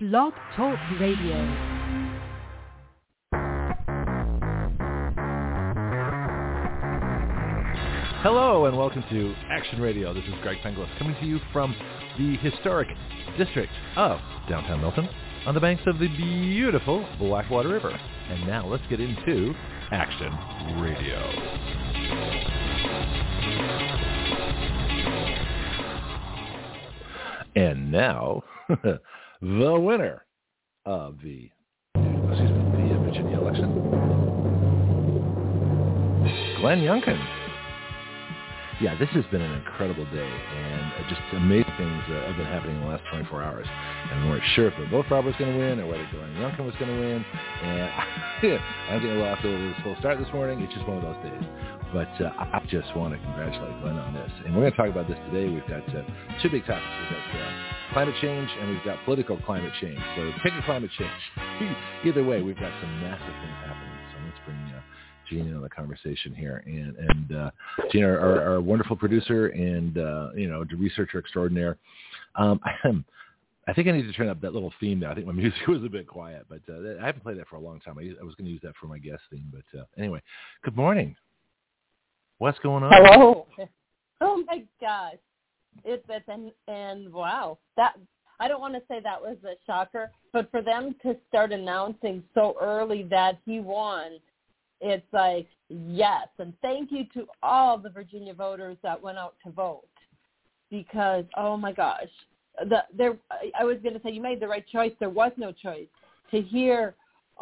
Blog Talk Radio. Hello and welcome to Action Radio. This is Greg Penglis coming to you from the historic district of downtown Milton on the banks of the beautiful Blackwater River. And now let's get into Action Radio. And now, the winner of the Virginia election, Glenn Youngkin. Yeah, this has been an incredible day, and just amazing things have been happening in the last 24 hours. And we weren't sure if the vote fraud was going to win or whether Glenn Youngkin was going to win. And I'm getting a little off to a slow start this morning. It's just one of those days. But I just want to congratulate Glenn on this. And we're going to talk about this today. We've got two big topics. We've got climate change, and we've got political climate change. So pick a climate change. Either way, we've got some massive things happening. So let's bring Gene in on the conversation here. And Gene, our wonderful producer and, the researcher extraordinaire. I think I need to turn up that little theme now. I think my music was a bit quiet, but I haven't played that for a long time. I was going to use that for my guest theme. But anyway, good morning. What's going on? Hello. Oh, my gosh. And wow. That I don't want to say that was a shocker, but for them to start announcing so early that he won, it's like, yes. And thank you to all the Virginia voters that went out to vote because, oh, my gosh. I was going to say you made the right choice. There was no choice. To hear,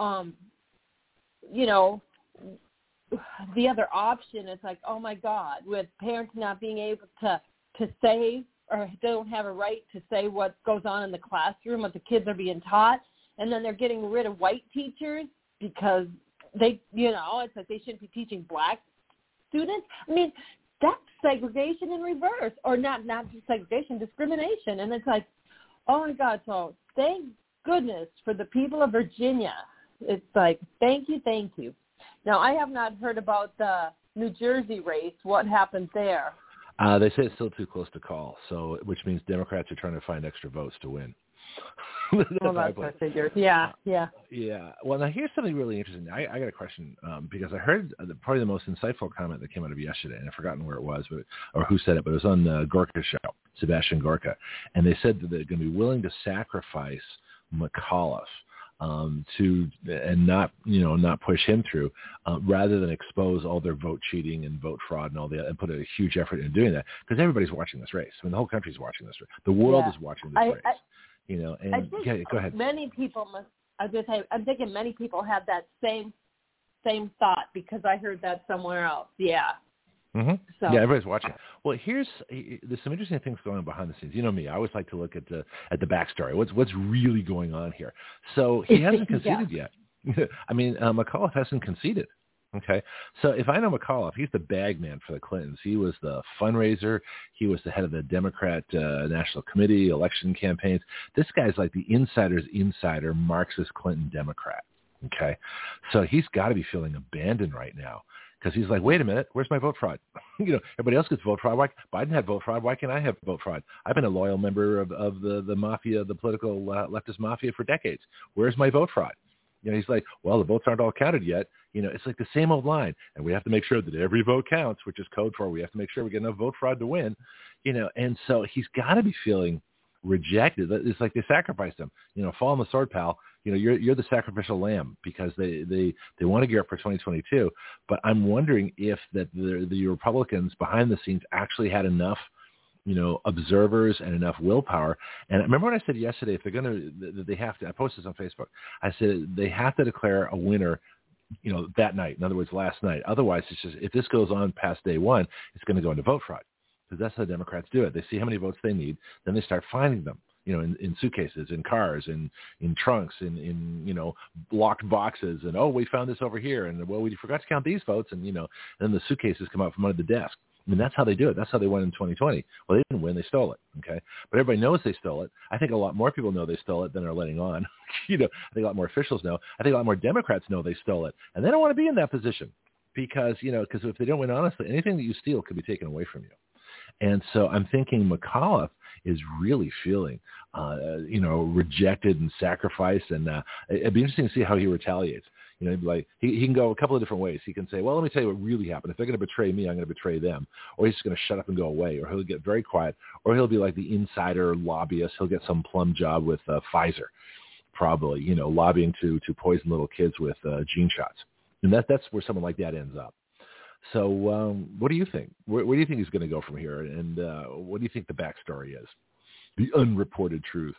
the other option is like, oh, my God, with parents not being able to say or don't have a right to say what goes on in the classroom, what the kids are being taught, and then they're getting rid of white teachers because they, it's like they shouldn't be teaching black students. I mean, that's segregation in reverse, or not just segregation, discrimination. And it's like, oh, my God, so thank goodness for the people of Virginia. It's like, thank you. Now, I have not heard about the New Jersey race. What happened there? They say it's still too close to call, which means Democrats are trying to find extra votes to win. Well, that's what I figured. Yeah. Well, now here's something really interesting. I got a question because I heard probably the most insightful comment that came out of yesterday, and I've forgotten where it was or who said it, but it was on the Gorka show, Sebastian Gorka, and they said that they're going to be willing to sacrifice McAuliffe and not push him through, rather than expose all their vote cheating and vote fraud and put a huge effort into doing that, because everybody's watching this race. I mean, the whole country's watching this race. The world is watching this race. I think go ahead. Many people I'm thinking many people have that same thought because I heard that somewhere else. Yeah. Mm-hmm. So. Yeah, everybody's watching. Well, there's some interesting things going on behind the scenes. You know me, I always like to look at the backstory. What's really going on here? So he hasn't conceded yet. I mean, McAuliffe hasn't conceded. Okay, so if I know McAuliffe, he's the bag man for the Clintons. He was the fundraiser. He was the head of the Democrat National Committee, election campaigns. This guy's like the insider's insider, Marxist Clinton Democrat. Okay, so he's got to be feeling abandoned right now. Because he's like, wait a minute, where's my vote fraud? Everybody else gets vote fraud. Biden had vote fraud. Why can't I have vote fraud? I've been a loyal member of the mafia, the political leftist mafia for decades. Where's my vote fraud? He's like, well, the votes aren't all counted yet. It's like the same old line. And we have to make sure that every vote counts, which is code for we have to make sure we get enough vote fraud to win. And so he's got to be feeling rejected. It's like they sacrificed him. Fall on the sword, pal. You're the sacrificial lamb because they want to gear up for 2022. But I'm wondering if the Republicans behind the scenes actually had enough, observers and enough willpower. And I remember when I said yesterday, if they're going to, they have to, I posted this on Facebook. I said they have to declare a winner, that night. In other words, last night. Otherwise, it's just, if this goes on past day one, it's going to go into vote fraud. Because that's how Democrats do it. They see how many votes they need, then they start finding them. In suitcases, in cars, in trunks, in locked boxes, and we found this over here, and we forgot to count these votes, and then the suitcases come out from under the desk. I mean, that's how they do it. That's how they won in 2020. Well, they didn't win; they stole it. Okay, but everybody knows they stole it. I think a lot more people know they stole it than are letting on. I think a lot more officials know. I think a lot more Democrats know they stole it, and they don't want to be in that position because if they don't win honestly, anything that you steal could be taken away from you. And so I'm thinking McAuliffe is really feeling, rejected and sacrificed. And it'd be interesting to see how he retaliates. Like he can go a couple of different ways. He can say, well, let me tell you what really happened. If they're going to betray me, I'm going to betray them. Or he's just going to shut up and go away. Or he'll get very quiet. Or he'll be like the insider lobbyist. He'll get some plum job with Pfizer, probably, lobbying to poison little kids with gene shots. And that's where someone like that ends up. So what do you think? Where do you think he's going to go from here? And what do you think the backstory is? The unreported truth.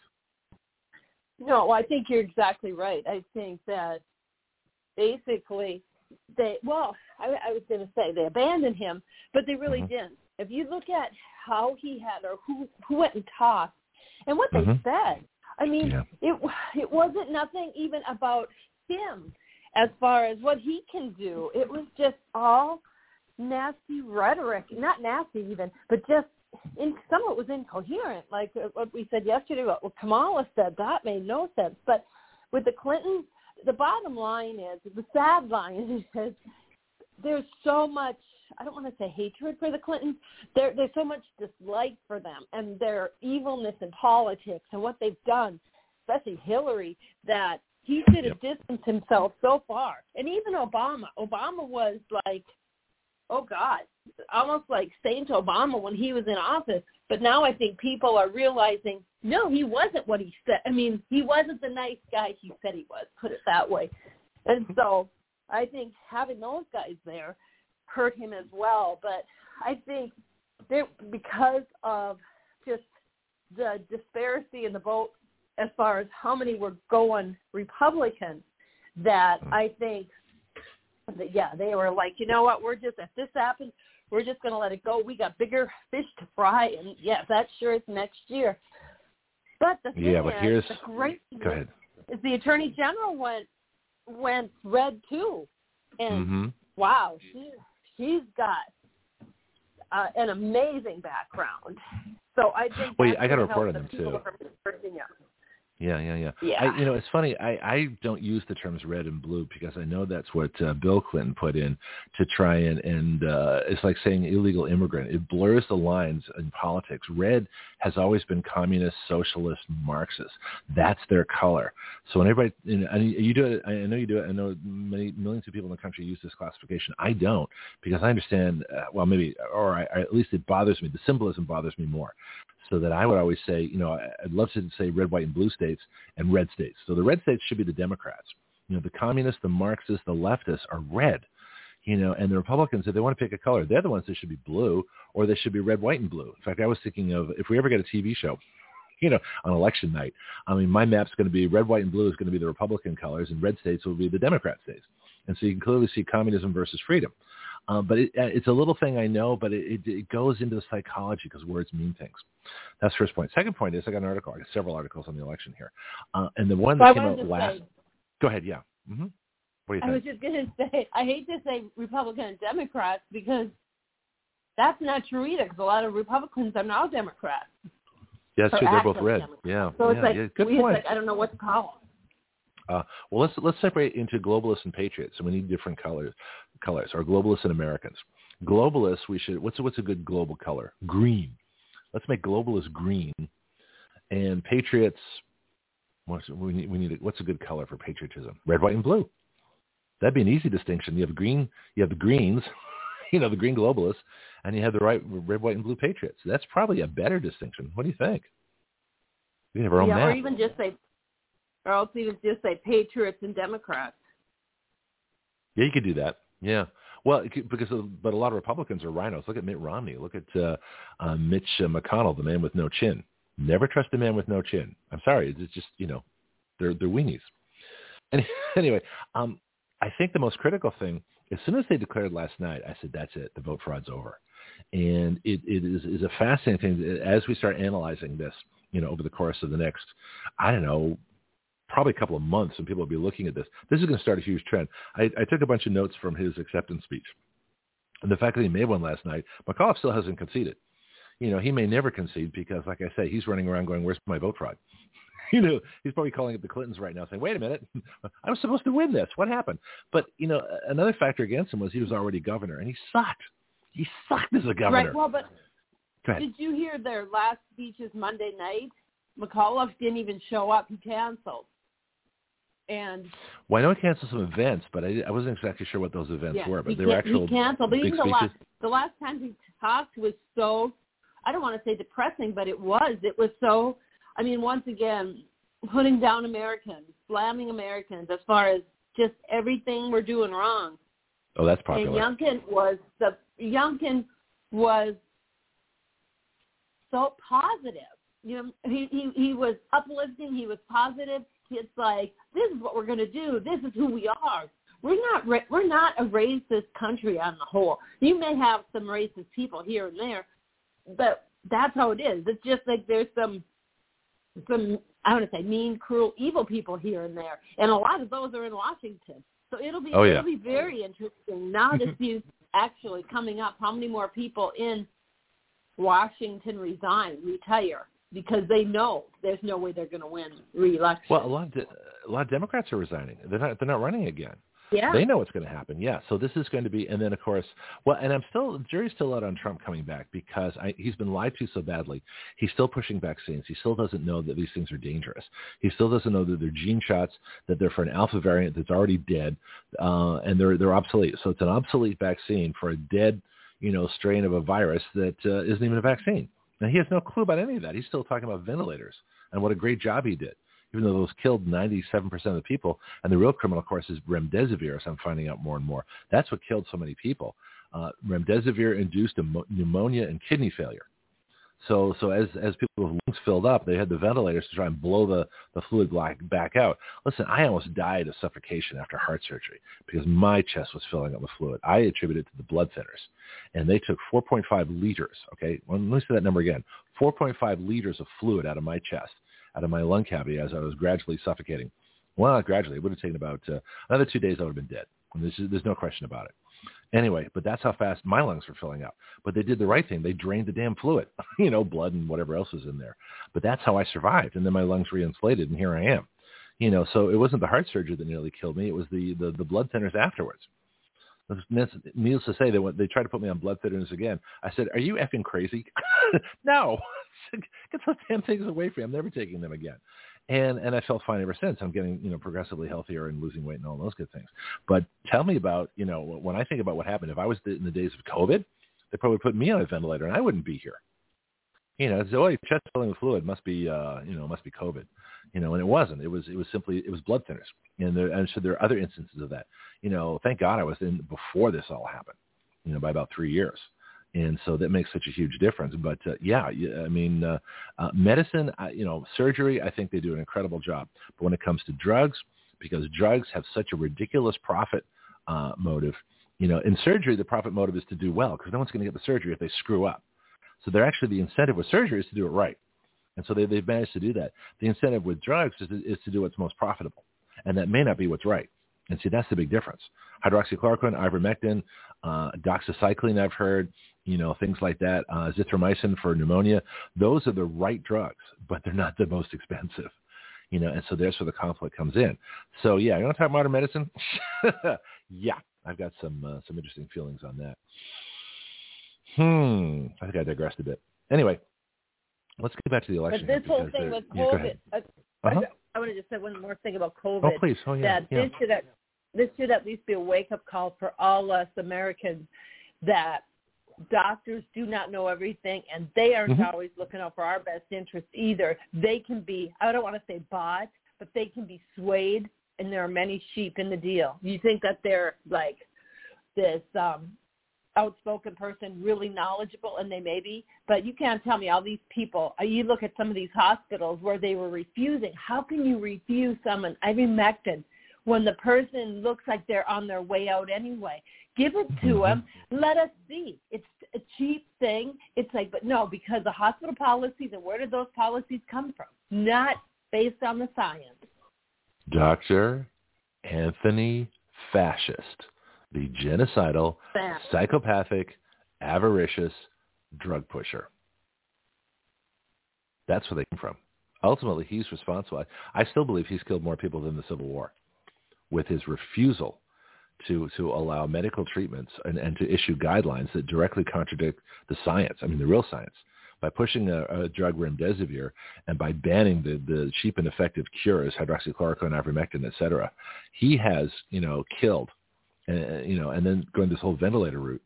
No, I think you're exactly right. I think that basically I was going to say they abandoned him, but they really didn't. If you look at how he had, or who went and talked and what they said, I mean, it wasn't nothing even about him as far as what he can do. It was just all nasty rhetoric, not nasty even, but just some of it was incoherent. Like what we said yesterday, what Kamala said, that made no sense. But with the Clintons, the bottom line is, the sad line is, there's so much, I don't want to say hatred for the Clintons, there's so much dislike for them and their evilness in politics and what they've done, especially Hillary, that he should have distanced himself so far. And even Obama was like, oh God, almost like Saint Obama when he was in office. But now I think people are realizing, no, he wasn't what he said. I mean, he wasn't the nice guy he said he was, put it that way. And so I think having those guys there hurt him as well. But I think because of just the disparity in the vote as far as how many were going Republican, that I think that, they were like, you know what, if this happens, we're just going to let it go. We got bigger fish to fry, and that's sure it's next year. But the thing is, the great thing is the Attorney General went red too, and wow, she's got an amazing background. So I think I got to report on them too. Yeah. It's funny. I don't use the terms red and blue because I know that's what Bill Clinton put in to try and it's like saying illegal immigrant. It blurs the lines in politics. Red has always been communist, socialist, Marxist. That's their color. So when everybody, you do it, I know you do it. I know millions of people in the country use this classification. I don't, because I understand, at least it bothers me. The symbolism bothers me more. So that I would always say, I'd love to say red, white, and blue states and red states. So the red states should be the Democrats. The communists, the Marxists, the leftists are red, and the Republicans, if they want to pick a color, they're the ones that should be blue, or they should be red, white, and blue. In fact, I was thinking of, if we ever get a TV show, on election night, I mean, my map's going to be red, white, and blue is going to be the Republican colors, and red states will be the Democrat states. And so you can clearly see communism versus freedom. But it's a little thing I know, but it goes into the psychology because words mean things. That's the first point. Second point is I got an article. I got several articles on the election here. And the one that came out last. Go ahead, yeah. Mm-hmm. What do you think? I was just going to say, I hate to say Republican and Democrats because that's not true either, because a lot of Republicans are now Democrats. Yeah, that's true. They're both red. Democrats. Yeah. So it's good point. I don't know what to call them. Well, let's separate into globalists and patriots. So we need different colors, or globalists and Americans. Globalists, what's a good global color? Green. Let's make globalists green, and patriots. What's a good color for patriotism? Red, white, and blue. That'd be an easy distinction. You have green. You have the greens. The green globalists, and you have the red, white, and blue patriots. That's probably a better distinction. What do you think? We can have our own map. Or even just say. Or else even just say patriots and Democrats. Yeah, you could do that. Yeah. Well, but a lot of Republicans are rhinos. Look at Mitt Romney. Look at Mitch McConnell, the man with no chin. Never trust a man with no chin. I'm sorry. It's just, they're weenies. And anyway, I think the most critical thing, as soon as they declared last night, I said, that's it. The vote fraud's over. And it is a fascinating thing as we start analyzing this, over the course of the next, I don't know, probably a couple of months, and people will be looking at this. This is going to start a huge trend. I took a bunch of notes from his acceptance speech. And the fact that he made one last night, McAuliffe still hasn't conceded. He may never concede because, like I say, he's running around going, where's my vote fraud? He's probably calling up the Clintons right now saying, wait a minute, I was supposed to win this. What happened? But, another factor against him was he was already governor, and he sucked. He sucked as a governor. Right, well, but Go ahead. Did you hear their last speeches Monday night? McAuliffe didn't even show up. He canceled. And well, I know he canceled some events, but I wasn't exactly sure what those events were. But they were actual he canceled. But big even speeches. the last time he talked was so, I don't want to say depressing, but it was. It was so, I mean, once again, putting down Americans, slamming Americans as far as just everything we're doing wrong. Oh, that's popular. And Youngkin was so positive. You know, he was uplifting. He was positive. It's like, this is what we're going to do. This is who we are. We're not a racist country on the whole. You may have some racist people here and there, but that's how it is. It's just like there's some I want to say mean, cruel, evil people here and there, and a lot of those are in Washington. So it'll be very interesting now to see actually coming up how many more people in Washington retire. Because they know there's no way they're going to win re-election. Well, a lot of Democrats are resigning. They're not running again. Yeah. They know what's going to happen. Yeah. So this is going to be, and then of course, well, and the jury's still out on Trump coming back because he's been lied to so badly. He's still pushing vaccines. He still doesn't know that these things are dangerous. He still doesn't know that they're gene shots, that they're for an alpha variant that's already dead, and they're obsolete. So it's an obsolete vaccine for a dead, strain of a virus that isn't even a vaccine. Now, he has no clue about any of that. He's still talking about ventilators and what a great job he did, even though those killed 97% of the people. And the real criminal, of course, is remdesivir, as I'm finding out more and more. That's what killed so many people. Remdesivir induced pneumonia and kidney failure. So as people's lungs filled up, they had the ventilators to try and blow the fluid back out. Listen, I almost died of suffocation after heart surgery because my chest was filling up with fluid. I attribute it to the blood thinners. And they took 4.5 liters, okay? Well, let me say that number again. 4.5 liters of fluid out of my chest, out of my lung cavity as I was gradually suffocating. Well, not gradually. It would have taken about another 2 days I would have been dead. And there's no question about it. Anyway, but that's how fast my lungs were filling up. But they did the right thing. They drained the damn fluid, blood and whatever else was in there. But that's how I survived. And then my lungs reinflated, and here I am. So it wasn't the heart surgery that nearly killed me. It was the blood thinners afterwards. Needless to say, they tried to put me on blood thinners again. I said, "Are you effing crazy?" No. Get those damn things away from me. I'm never taking them again. And I felt fine ever since. I'm getting, progressively healthier and losing weight and all those good things. But tell me about, when I think about what happened, if I was in the days of COVID, they probably put me on a ventilator and I wouldn't be here. So your chest filling with fluid must be COVID, and it wasn't. It was blood thinners. And so there are other instances of that. Thank God I was in before this all happened, by about 3 years. And so that makes such a huge difference. But, medicine, surgery, I think they do an incredible job. But when it comes to drugs, because drugs have such a ridiculous profit motive, in surgery, the profit motive is to do well because no one's going to get the surgery if they screw up. So they're actually, the incentive with surgery is to do it right. And so they've managed to do that. The incentive with drugs is to do what's most profitable. And that may not be what's right. And see, that's the big difference. Hydroxychloroquine, ivermectin, doxycycline, I've heard, things like that, azithromycin for pneumonia. Those are the right drugs, but they're not the most expensive, and so that's where the conflict comes in. So, yeah, you want to talk modern medicine? Yeah, I've got some interesting feelings on that. I think I digressed a bit. Anyway, let's get back to the election. But this whole thing with COVID, I want to just say one more thing about COVID. Oh, please. Oh, yeah. That this should at least be a wake-up call for all us Americans that doctors do not know everything, and they aren't always looking out for our best interests either. They can be, I don't want to say bought, but they can be swayed, and there are many sheep in the deal. You think that they're like this outspoken person, really knowledgeable, and they may be, but you can't tell me all these people. You look at some of these hospitals where they were refusing. How can you refuse someone ivermectin when the person looks like they're on their way out anyway? Give it to them. Let us see. It's a cheap thing. It's like, but no, because the hospital policies, and where did those policies come from? Not based on the science. Dr. Anthony Fascist, the genocidal, psychopathic, avaricious drug pusher. That's where they came from. Ultimately, he's responsible. I still believe he's killed more people than the Civil War with his refusal to allow medical treatments and to issue guidelines that directly contradict the science, the real science. by pushing a drug remdesivir and by banning the cheap and effective cures, hydroxychloroquine, ivermectin, et cetera, he has, killed, and then going this whole ventilator route,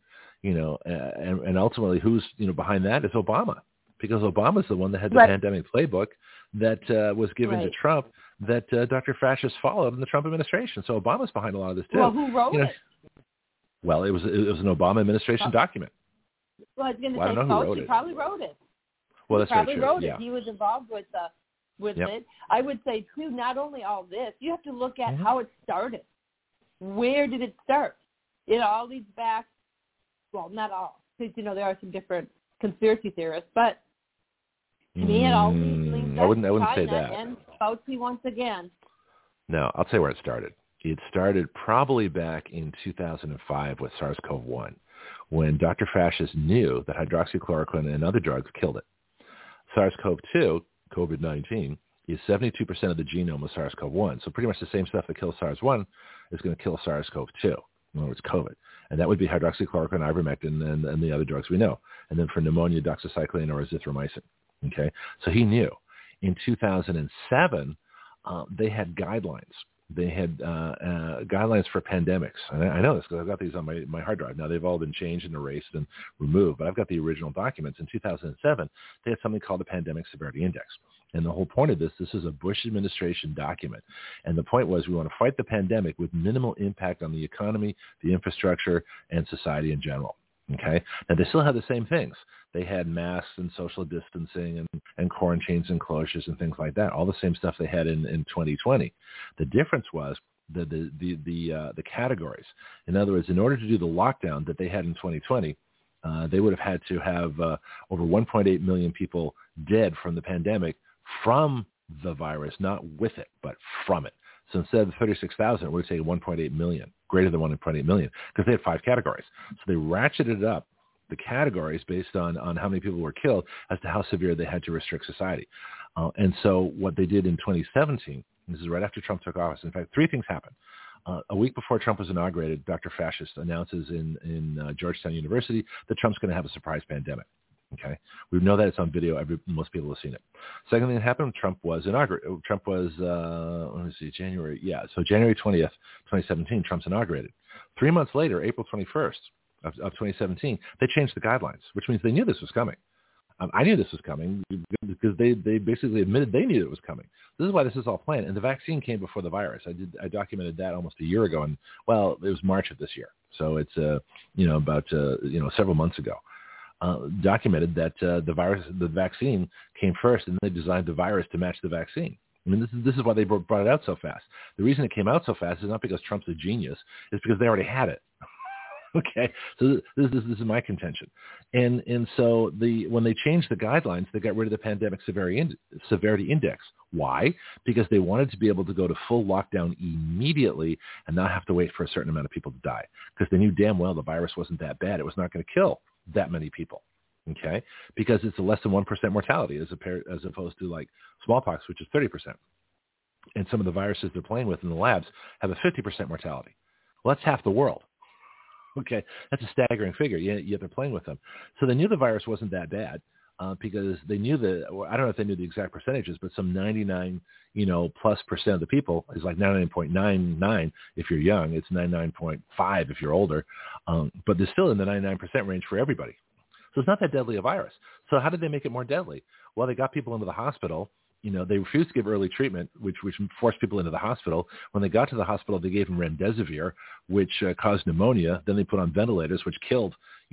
and ultimately who's, behind that is Obama, because Obama's the one that had the pandemic playbook that was given to Trump that Dr. Fauci followed in the Trump administration. So Obama's behind a lot of this too. Well, who wrote it? Well, it was an Obama administration document. Well, I was going to say Fauci probably wrote it. Well, that's probably very true. wrote it. He was involved with it. I would say too, not only all this, you have to look at how it started. Where did it start? It all leads back. Well, not all, because there are some different conspiracy theorists, but to me, it all leads back I wouldn't to say China that. And Fauci once again. No, I'll tell you where it started. It started probably back in 2005 with SARS-CoV-1, when Dr. Fauci knew that hydroxychloroquine and other drugs killed it. SARS-CoV-2, COVID-19, is 72% of the genome of SARS-CoV-1. So pretty much the same stuff that kills SARS-1 is going to kill SARS-CoV-2. In other words, COVID. And that would be hydroxychloroquine, ivermectin, and the other drugs we know. And then for pneumonia, doxycycline or azithromycin. Okay? So he knew. In 2007, they had guidelines. They had guidelines for pandemics. And I know this because I've got these on my hard drive. Now, they've all been changed and erased and removed, but I've got the original documents. In 2007, they had something called the Pandemic Severity Index. And the whole point of this is a Bush administration document. And the point was we want to fight the pandemic with minimal impact on the economy, the infrastructure, and society in general. Okay? Now, they still have the same things. They had masks and social distancing and quarantines and closures and things like that, all the same stuff they had in 2020. The difference was the categories. In other words, in order to do the lockdown that they had in 2020, they would have had to have over 1.8 million people dead from the pandemic from the virus, not with it, but from it. So instead of 36,000, it would have taken 1.8 million, greater than 1.8 million, because they had 5 categories. So they ratcheted up the categories based on how many people were killed as to how severe they had to restrict society. And so what they did in 2017, this is right after Trump took office. In fact, 3 things happened. A week before Trump was inaugurated, Dr. Fauci announces in Georgetown University that Trump's going to have a surprise pandemic. Okay, we know that it's on video. Most people have seen it. Second thing that happened, Trump was inaugurated. Trump was, January. Yeah, so January 20th, 2017, Trump's inaugurated. 3 months later, April 21st of 2017, they changed the guidelines, which means they knew this was coming. I knew this was coming because they basically admitted they knew it was coming. This is why this is all planned. And the vaccine came before the virus. I documented that almost a year ago, and well, it was March of this year, so it's about several months ago. Documented that the vaccine came first, and they designed the virus to match the vaccine. I mean, this is why they brought it out so fast. The reason it came out so fast is not because Trump's a genius; it's because they already had it. Okay, so this is my contention, and so when they changed the guidelines, they got rid of the pandemic severity index. Why? Because they wanted to be able to go to full lockdown immediately and not have to wait for a certain amount of people to die, because they knew damn well the virus wasn't that bad; it was not going to kill that many people. Okay, because it's a less than 1% mortality as opposed to like smallpox, which is 30%, and some of the viruses they're playing with in the labs have a 50% mortality. Well, that's half the world. Okay, that's a staggering figure, yet they're playing with them. So they knew the virus wasn't that bad because they knew I don't know if they knew the exact percentages, but some 99, plus % of the people is like 99.99 if you're young. It's 99.5 if you're older, but they're still in the 99% range for everybody. So it's not that deadly a virus. So how did they make it more deadly? Well, they got people into the hospital. They refused to give early treatment, which forced people into the hospital. When they got to the hospital, they gave them remdesivir, which caused pneumonia. Then they put on ventilators, which killed,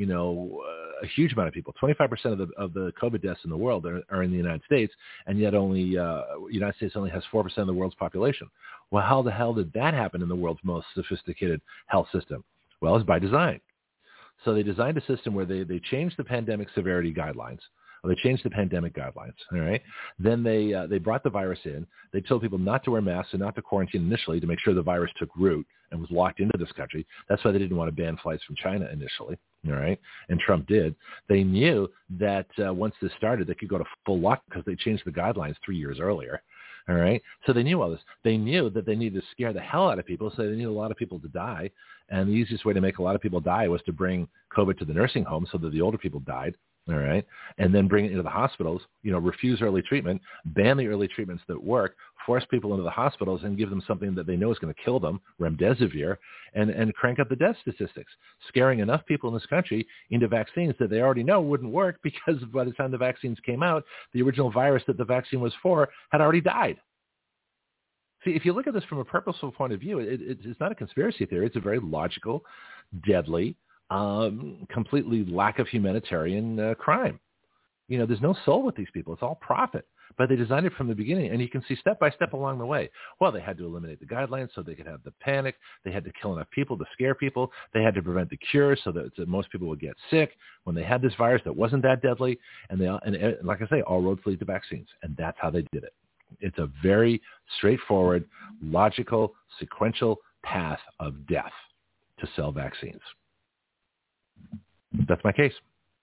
a huge amount of people. 25% of the COVID deaths in the world are in the United States, and yet United States only has 4% of the world's population. Well, how the hell did that happen in the world's most sophisticated health system? Well, it's by design. So they designed a system where they changed the pandemic severity guidelines. They changed the pandemic guidelines, all right? Then they brought the virus in. They told people not to wear masks and not to quarantine initially to make sure the virus took root and was locked into this country. That's why they didn't want to ban flights from China initially, all right? And Trump did. They knew that once this started, they could go to full lock because they changed the guidelines 3 years earlier, all right? So they knew all this. They knew that they needed to scare the hell out of people, so they needed a lot of people to die. And the easiest way to make a lot of people die was to bring COVID to the nursing home so that the older people died. all right, and then bring it into the hospitals, refuse early treatment, ban the early treatments that work, force people into the hospitals and give them something that they know is going to kill them, remdesivir, and crank up the death statistics, scaring enough people in this country into vaccines that they already know wouldn't work because by the time the vaccines came out, the original virus that the vaccine was for had already died. See, if you look at this from a purposeful point of view, it's not a conspiracy theory. It's a very logical, deadly, completely lack of humanitarian crime. There's no soul with these people. It's all profit. But they designed it from the beginning, and you can see step by step along the way. Well, they had to eliminate the guidelines so they could have the panic. They had to kill enough people to scare people. They had to prevent the cure so that most people would get sick when they had this virus that wasn't that deadly. And like I say, all roads lead to vaccines, and that's how they did it. It's a very straightforward, logical, sequential path of death to sell vaccines. That's my case.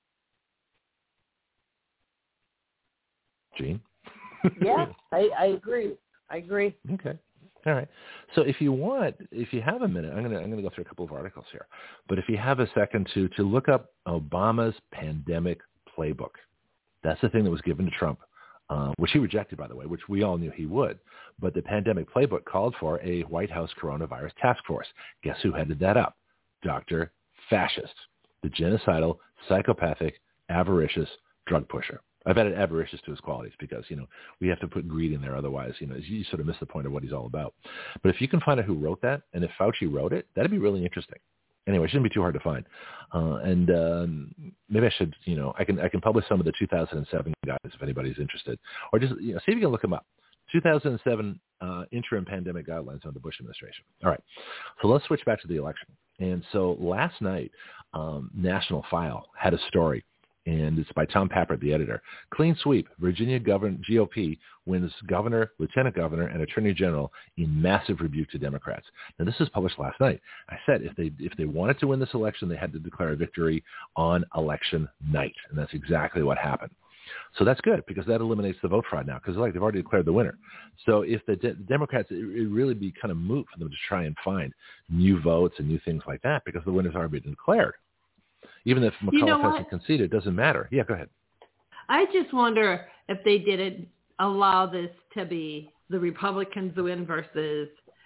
Gene? Yeah, I agree. Okay. All right. So if you have a minute, I'm gonna go through a couple of articles here. But if you have a second to look up Obama's pandemic playbook, that's the thing that was given to Trump, which he rejected, by the way, which we all knew he would. But the pandemic playbook called for a White House coronavirus task force. Guess who headed that up? Dr. Fascist, the genocidal, psychopathic, avaricious drug pusher. I've added avaricious to his qualities because, we have to put greed in there. Otherwise, you sort of miss the point of what he's all about. But if you can find out who wrote that, and if Fauci wrote it, that'd be really interesting. Anyway, it shouldn't be too hard to find. Maybe I should, I can publish some of the 2007 guys if anybody's interested. Or just, see if you can look them up. 2007 interim pandemic guidelines on the Bush administration. All right. So let's switch back to the election. And so last night, National File had a story, and it's by Tom Pappert, the editor. Clean sweep. Virginia GOP wins governor, lieutenant governor, and attorney general in massive rebuke to Democrats. Now, this was published last night. I said if they wanted to win this election, they had to declare a victory on election night, and that's exactly what happened. So that's good because that eliminates the vote fraud now because they've already declared the winner. So if the Democrats, it'd really be kind of moot for them to try and find new votes and new things like that because the winner's already been declared. Even if McAuliffe hasn't conceded, it doesn't matter. Yeah, go ahead. I just wonder if they didn't allow this to be the Republicans win versus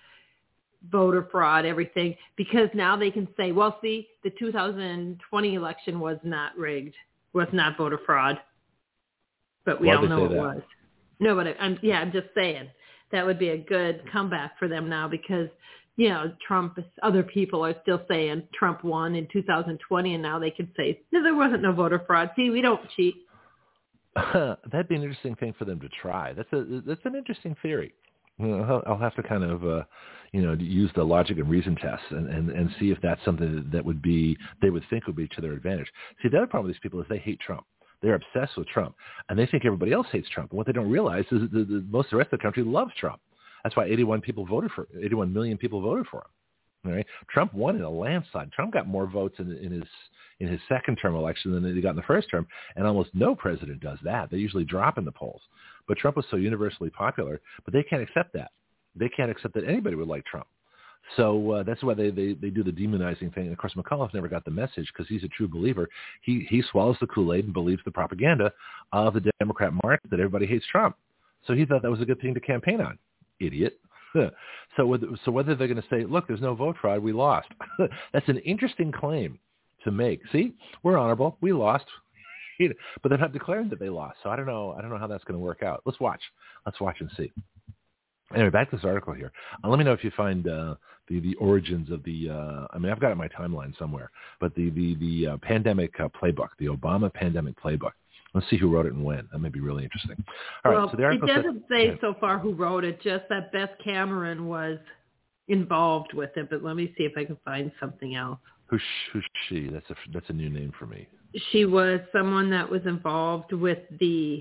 voter fraud, everything, because now they can say, well, see, the 2020 election was not rigged, was not voter fraud. But we all know it was. No, but I'm just saying that would be a good comeback for them now because, Trump, other people are still saying Trump won in 2020, and now they can say, no, there wasn't no voter fraud. See, we don't cheat. That'd be an interesting thing for them to try. That's an interesting theory. I'll have to kind of, use the logic and reason tests and see if that's something that would be, they would think would be to their advantage. See, the other problem with these people is they hate Trump. They're obsessed with Trump, and they think everybody else hates Trump. And what they don't realize is that most of the rest of the country loves Trump. That's why 81 million people voted for him. All right? Trump won in a landslide. Trump got more votes in his second term election than he got in the first term, and almost no president does that. They usually drop in the polls. But Trump was so universally popular, but they can't accept that. They can't accept that anybody would like Trump. So that's why they do the demonizing thing. And, of course, McAuliffe never got the message because he's a true believer. He swallows the Kool-Aid and believes the propaganda of the Democrat market that everybody hates Trump. So he thought that was a good thing to campaign on. Idiot. So whether they're going to say, look, there's no vote fraud, we lost. That's an interesting claim to make. See, we're honorable. We lost. But they're not declaring that they lost. So I don't know how that's going to work out. Let's watch and see. Anyway, back to this article here. Let me know if you find the origins of the. I've got it in my timeline somewhere, but the pandemic playbook, the Obama pandemic playbook. Let's see who wrote it and when. That may be really interesting. All right. So the article it doesn't say so far who wrote it. Just that Beth Cameron was involved with it. But let me see if I can find something else. Who's she? That's a new name for me. She was someone that was involved with the.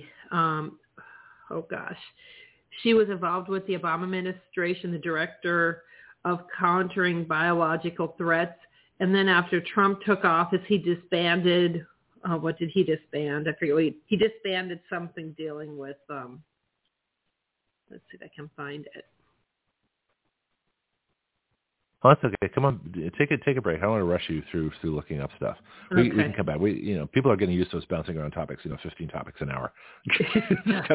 She was involved with the Obama administration, the director of countering biological threats. And then after Trump took office, he disbanded. What did he disband? I forget. He disbanded something dealing with. Let's see if I can find it. Oh, that's okay. Come on, take a break. I don't want to rush you through looking up stuff. We can come back. People are getting used to us bouncing around topics. 15 topics an hour. This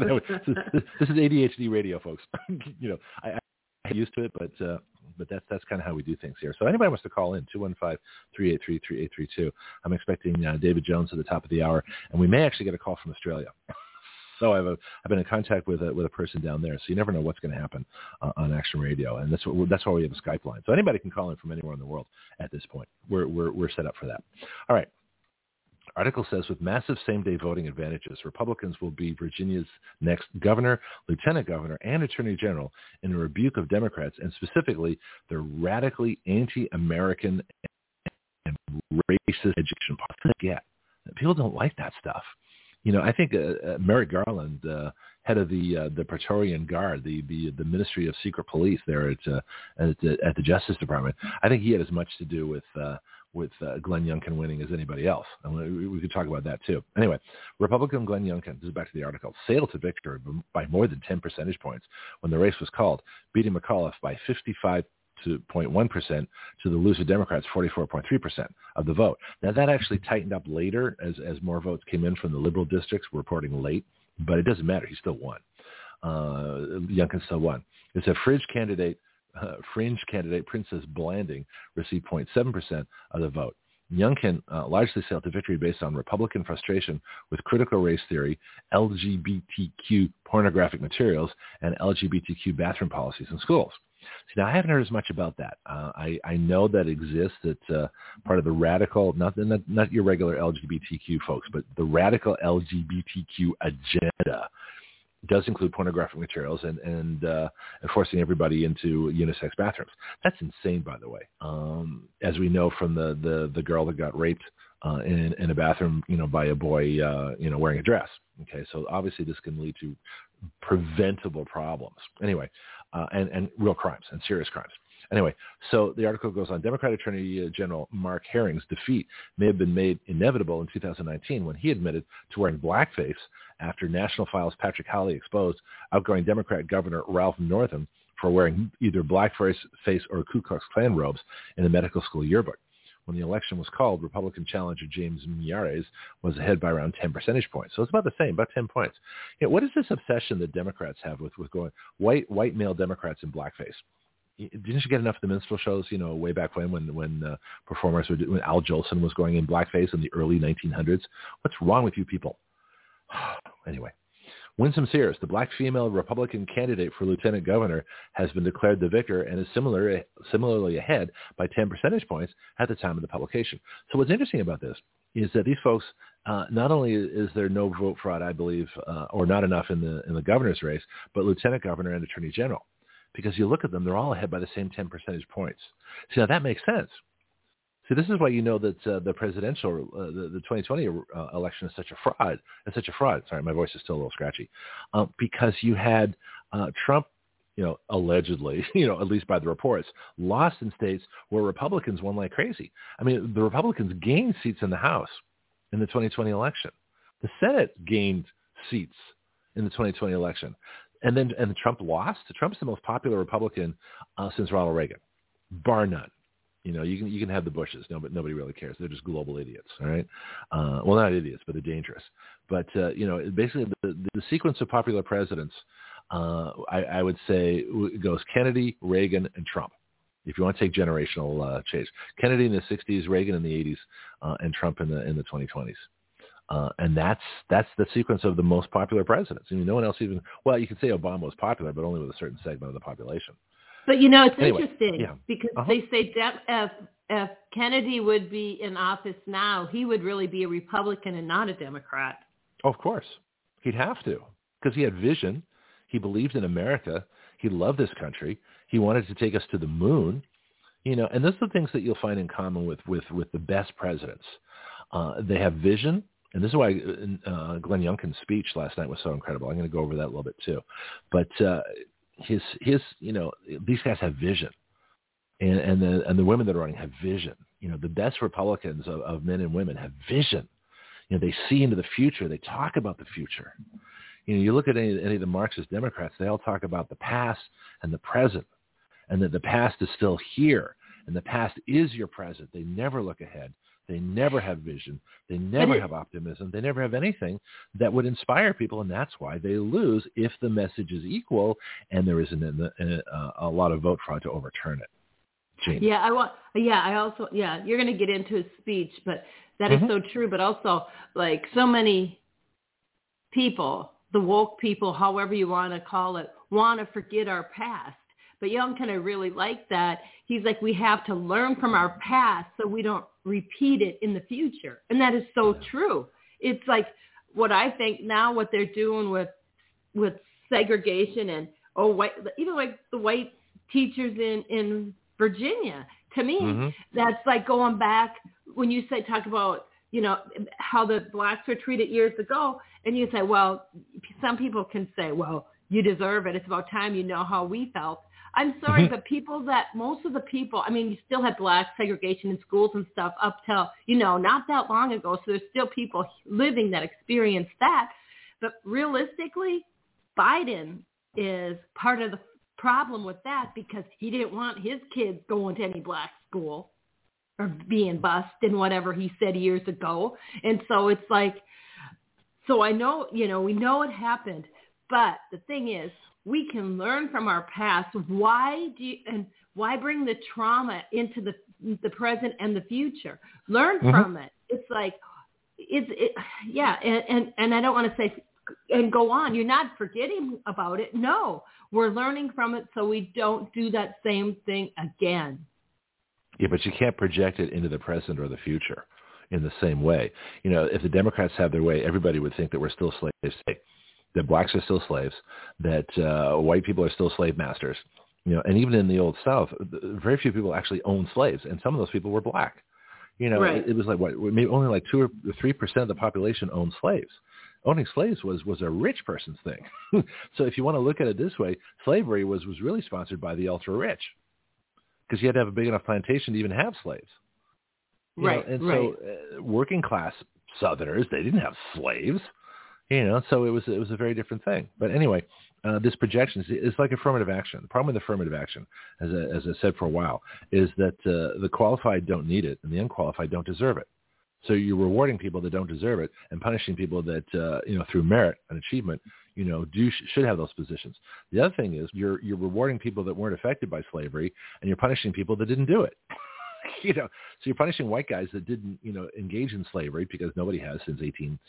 is ADHD radio, folks. I get used to it, but that's kind of how we do things here. So anybody wants to call in 215-383-3832. I'm expecting David Jones at the top of the hour, and we may actually get a call from Australia. So I've been in contact with a person down there. So you never know what's going to happen on Action Radio, and that's why we have a Skype line. So anybody can call in from anywhere in the world at this point. We're set up for that. All right. Article says, with massive same-day voting advantages, Republicans will be Virginia's next governor, lieutenant governor, and attorney general in a rebuke of Democrats, and specifically their radically anti-American and racist education policy. Yeah, people don't like that stuff. I think Merrick Garland, head of the Praetorian Guard, the Ministry of Secret Police there at the Justice Department, I think he had as much to do with Glenn Youngkin winning as anybody else. And we could talk about that too. Anyway, Republican Glenn Youngkin, this is back to the article, sailed to victory by more than 10 percentage points when the race was called, beating McAuliffe by 55.1% to the loser Democrats 44.3% of the vote. Now that actually tightened up later as more votes came in from the liberal districts, reporting late, but it doesn't matter. He still won. Youngkin still won. It's a fringe candidate Princess Blanding received 0.7% of the vote. Youngkin largely sailed to victory based on Republican frustration with critical race theory, LGBTQ pornographic materials, and LGBTQ bathroom policies in schools. See, now I haven't heard as much about that. I know that exists. That part of the radical, not your regular LGBTQ folks, but the radical LGBTQ agenda does include pornographic materials and forcing everybody into unisex bathrooms. That's insane, by the way. As we know from the girl that got raped in a bathroom, by a boy, wearing a dress. Okay, so obviously this can lead to preventable problems. Anyway, and real crimes and serious crimes. Anyway, so the article goes on. Democratic Attorney General Mark Herring's defeat may have been made inevitable in 2019 when he admitted to wearing blackface after National File's Patrick Howley exposed outgoing Democrat Governor Ralph Northam for wearing either blackface or Ku Klux Klan robes in a medical school yearbook. When the election was called, Republican challenger James Miyares was ahead by around 10 percentage points. So it's about the same, about 10 points. What is this obsession that Democrats have with going white male Democrats in blackface? Didn't you get enough of the minstrel shows, way back when performers when Al Jolson was going in blackface in the early 1900s? What's wrong with you people? Anyway, Winsome Sears, the black female Republican candidate for lieutenant governor, has been declared the victor and is similarly ahead by 10 percentage points at the time of the publication. So what's interesting about this is that these folks, not only is there no vote fraud, I believe, or not enough in the governor's race, but lieutenant governor and attorney general. Because you look at them, they're all ahead by the same 10 percentage points. See, now that makes sense. See, this is why you know that the presidential, the 2020 election is such a fraud. It's such a fraud. Sorry, my voice is still a little scratchy. Because you had Trump, allegedly, at least by the reports, lost in states where Republicans won like crazy. I mean, the Republicans gained seats in the House in the 2020 election. The Senate gained seats in the 2020 election. And Trump lost. Trump's the most popular Republican since Ronald Reagan, bar none. You can have the Bushes, but nobody really cares. They're just global idiots, all right? Well, not idiots, but they're dangerous. But basically, the sequence of popular presidents, I would say, goes Kennedy, Reagan, and Trump. If you want to take generational change, Kennedy in the '60s, Reagan in the '80s, and Trump in the 2020s. And that's the sequence of the most popular presidents. I mean, no one else even, well, you could say Obama was popular, but only with a certain segment of the population. But, it's interesting because they say if Kennedy would be in office now, he would really be a Republican and not a Democrat. Oh, of course. He'd have to because he had vision. He believed in America. He loved this country. He wanted to take us to the moon. And those are the things that you'll find in common with the best presidents. They have vision. And this is why Glenn Youngkin's speech last night was so incredible. I'm going to go over that a little bit too. But his these guys have vision, and the women that are running have vision. The best Republicans of men and women have vision. They see into the future. They talk about the future. You look at any of the Marxist Democrats. They all talk about the past and the present, and that the past is still here, and the past is your present. They never look ahead. They never have vision. They never have optimism. They never have anything that would inspire people, and that's why they lose if the message is equal and there isn't a lot of vote fraud to overturn it. Jane. Yeah, you're going to get into his speech, but that is so true. But also, like, so many people, the woke people, however you want to call it, want to forget our past. But Young kind of really liked that. He's like, we have to learn from our past so we don't repeat it in the future. And that is so true. It's like what I think now, what they're doing with segregation and, even like the white teachers in Virginia. To me, that's like going back when you talk about, how the blacks were treated years ago. And you say, well, some people can say, well, you deserve it. It's about time you know how we felt. I'm sorry, but most of the people, I mean, you still have black segregation in schools and stuff up till, not that long ago. So there's still people living that experience that. But realistically, Biden is part of the problem with that because he didn't want his kids going to any black school or being bused in whatever he said years ago. And so it's like, so I know, we know it happened. But the thing is, we can learn from our past. Why bring the trauma into the present and the future? Learn from it. It's like, and I don't want to say, and go on. You're not forgetting about it. No, we're learning from it so we don't do that same thing again. Yeah, but you can't project it into the present or the future in the same way. If the Democrats have their way, everybody would think that we're still slaves today, that blacks are still slaves, that white people are still slave masters. And even in the Old South, very few people actually owned slaves, and some of those people were black. Right. It was like maybe only like 2 or 3% of the population owned slaves. Owning slaves was a rich person's thing. So if you want to look at it this way, slavery was really sponsored by the ultra rich, because you had to have a big enough plantation to even have slaves. So working class Southerners, they didn't have slaves. So it was a very different thing. But anyway, this projection is like affirmative action. The problem with affirmative action, as I said for a while, is that the qualified don't need it and the unqualified don't deserve it. So you're rewarding people that don't deserve it and punishing people that, through merit and achievement, should have those positions. The other thing is you're rewarding people that weren't affected by slavery, and you're punishing people that didn't do it. So you're punishing white guys that didn't, engage in slavery, because nobody has since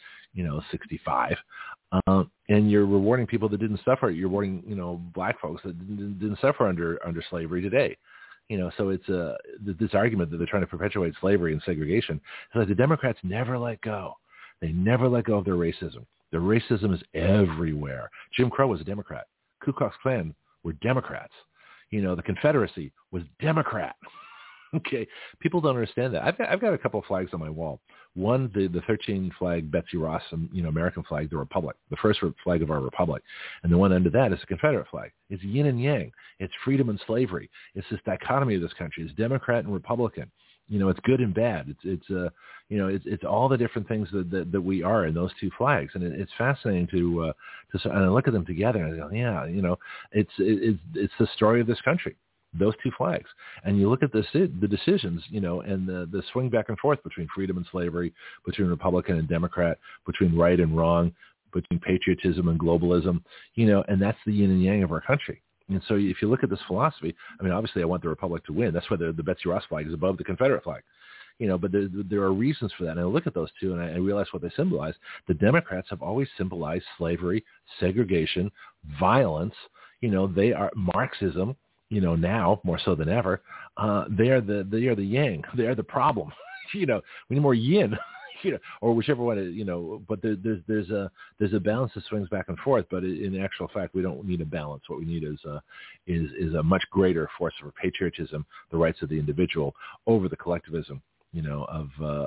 1865. And you're rewarding people that didn't suffer. You're rewarding, black folks that didn't suffer under slavery today. So it's this argument that they're trying to perpetuate slavery and segregation. It's like the Democrats never let go. They never let go of their racism. Their racism is everywhere. Jim Crow was a Democrat. Ku Klux Klan were Democrats. The Confederacy was Democrat. Okay, people don't understand that. I've got a couple of flags on my wall. One, the 13 flag Betsy Ross, American flag, the Republic, the first flag of our Republic, and the one under that is the Confederate flag. It's yin and yang. It's freedom and slavery. It's this dichotomy of this country. It's Democrat and Republican. It's good and bad. It's all the different things that we are in those two flags, and it's fascinating to and I look at them together and I go, it's the story of this country. Those two flags. And you look at the decisions, and the swing back and forth between freedom and slavery, between Republican and Democrat, between right and wrong, between patriotism and globalism, and that's the yin and yang of our country. And so if you look at this philosophy, I mean, obviously I want the Republic to win. That's why the Betsy Ross flag is above the Confederate flag. But there are reasons for that. And I look at those two and I realize what they symbolize. The Democrats have always symbolized slavery, segregation, violence. They are Marxism. Now more so than ever, they are the yang. They are the problem. We need more yin, or whichever one. But there's a balance that swings back and forth. But in actual fact, we don't need a balance. What we need is a much greater force for patriotism, the rights of the individual, over the collectivism, of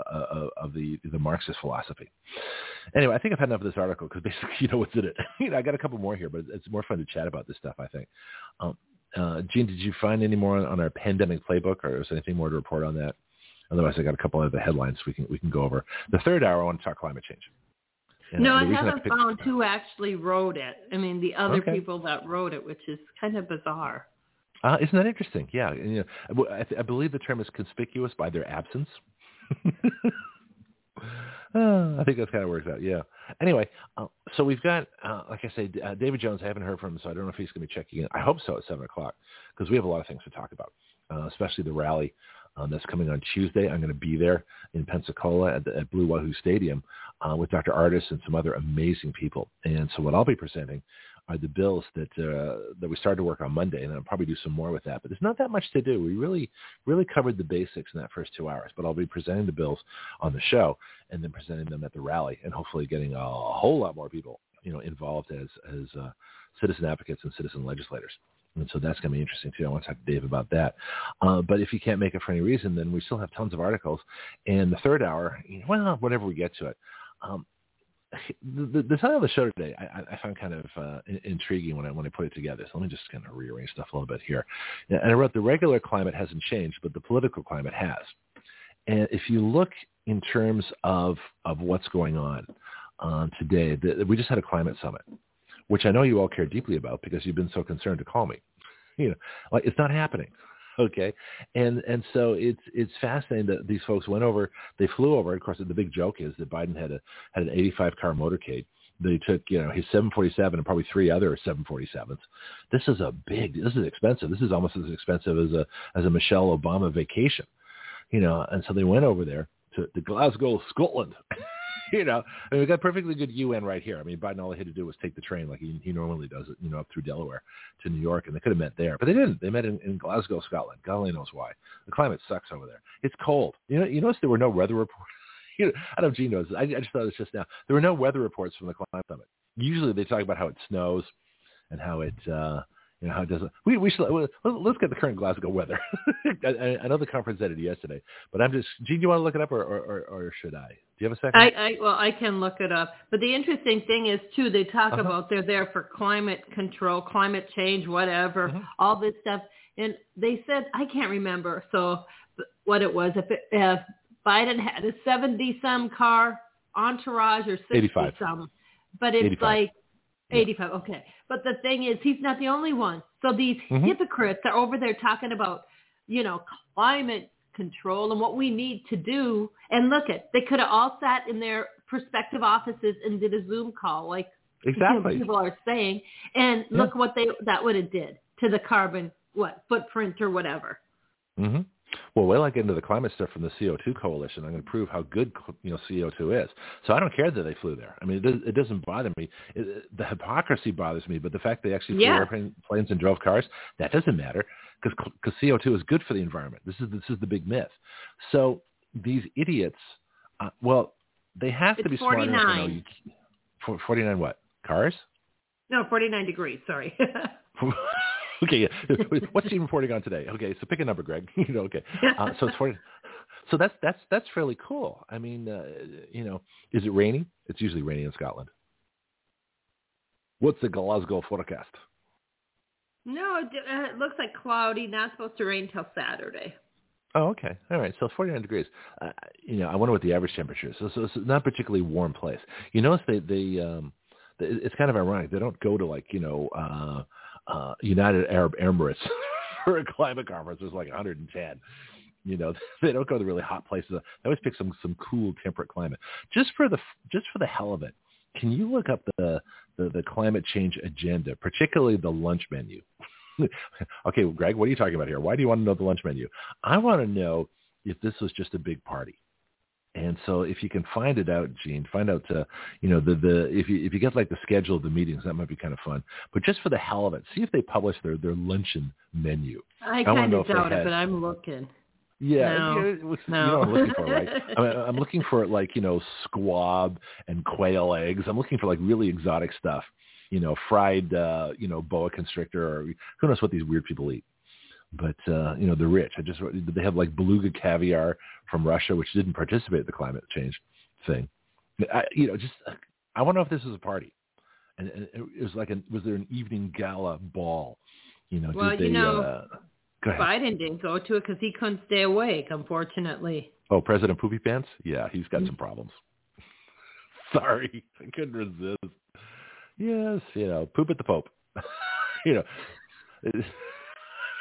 the Marxist philosophy. Anyway, I think I've had enough of this article, because basically, what's in it. I got a couple more here, but it's more fun to chat about this stuff, I think. Gene, did you find any more on our pandemic playbook, or is there anything more to report on that? Otherwise, I got a couple of the headlines we can go over. The third hour, I want to talk climate change. And I haven't found who actually wrote it. I mean, the other Okay. people that wrote it, which is kind of bizarre. Isn't that interesting? Yeah. I believe the term is conspicuous by their absence. I think that's kind of works out. Yeah. Anyway, so we've got, like I say, David Jones. I haven't heard from him, so I don't know if he's going to be checking in. I hope so at 7 o'clock because we have a lot of things to talk about, especially the rally that's coming on Tuesday. I'm going to be there in Pensacola at Blue Wahoo Stadium with Dr. Artis and some other amazing people. And so what I'll be presenting are the bills that we started to work on Monday, and I'll probably do some more with that. But there's not that much to do. We really covered the basics in that first 2 hours. But I'll be presenting the bills on the show and then presenting them at the rally, and hopefully getting a whole lot more people, involved as citizen advocates and citizen legislators. And so that's going to be interesting too. I want to talk to Dave about that. But if you can't make it for any reason, then we still have tons of articles. And the third hour, whenever we get to it. The title of the show today, I found kind of intriguing when I put it together. So let me just kind of rearrange stuff a little bit here. And I wrote, the regular climate hasn't changed, but the political climate has. And if you look in terms of what's going on today, we just had a climate summit, which I know you all care deeply about because you've been so concerned to call me. It's not happening. Okay. And so it's fascinating that these folks went over, they flew over. Of course, the big joke is that Biden had an 85-car motorcade. They took, his 747 and probably 3 other 747s. This is expensive. This is almost as expensive as a Michelle Obama vacation, and so they went over there to Glasgow, Scotland. We got perfectly good UN right here. I mean, Biden, all he had to do was take the train like he normally does it, up through Delaware to New York, and they could have met there. But they didn't. They met in Glasgow, Scotland. God only knows why. The climate sucks over there. It's cold. You notice there were no weather reports? I don't know if Gene knows. I just thought it just now. There were no weather reports from the climate summit. Usually they talk about how it snows and how it how it doesn't. Let's get the current Glasgow weather. I know the conference ended yesterday, but I'm just, Gene, you want to look it up or should I? Do you have a second? I can look it up. But the interesting thing is, too, they talk about they're there for climate control, climate change, whatever, all this stuff. And they said, I can't remember what it was. If Biden had a 70-some car entourage or 60-some. But it's 85. Like 85, okay. But the thing is, he's not the only one. So these hypocrites are over there talking about, climate control and what we need to do. And look they could have all sat in their prospective offices and did a Zoom call, like exactly people are saying. And look what that would have did to the carbon footprint or whatever. Mm-hmm. Well, wait till I get into the climate stuff from the CO2 coalition. I'm going to prove how good CO2 is. So I don't care that they flew there. I mean, it doesn't bother me. The hypocrisy bothers me, but the fact they actually flew airplanes and drove cars, that doesn't matter because CO2 is good for the environment. This is the big myth. So these idiots, they have to be smart enough to know 49 what? Cars? No, 49 degrees. Sorry. Okay, yeah. What's he reporting on today? Okay, so pick a number, Greg. Okay. So it's 40. So that's fairly cool. I mean, is it raining? It's usually raining in Scotland. What's the Glasgow forecast? No, it looks like cloudy. Not supposed to rain till Saturday. Oh, okay. All right. So it's 49 degrees. I wonder what the average temperature is. So it's not a particularly warm place. You notice it's kind of ironic. They don't go to United Arab Emirates for a climate conference. There's like 110. They don't go to the really hot places. They always pick some cool temperate climate. Just for the hell of it, can you look up the climate change agenda, particularly the lunch menu? Okay, Greg, what are you talking about here? Why do you want to know the lunch menu? I want to know if this was just a big party. And so if you can find it out, Gene, find out, if you get like the schedule of the meetings, that might be kind of fun. But just for the hell of it, see if they publish their luncheon menu. I kind of doubt it, but I'm looking. Yeah, no. You know what I'm looking for, right? I'm looking for squab and quail eggs. I'm looking for like really exotic stuff, fried, boa constrictor, or who knows what these weird people eat. But, the rich, they have like beluga caviar from Russia, which didn't participate in the climate change thing. I want to know if this is a party. And it was was there an evening gala ball? Go ahead. Biden didn't go to it because he couldn't stay awake, unfortunately. Oh, President Poopy Pants? Yeah, he's got some problems. Sorry, I couldn't resist. Yes, poop at the Pope.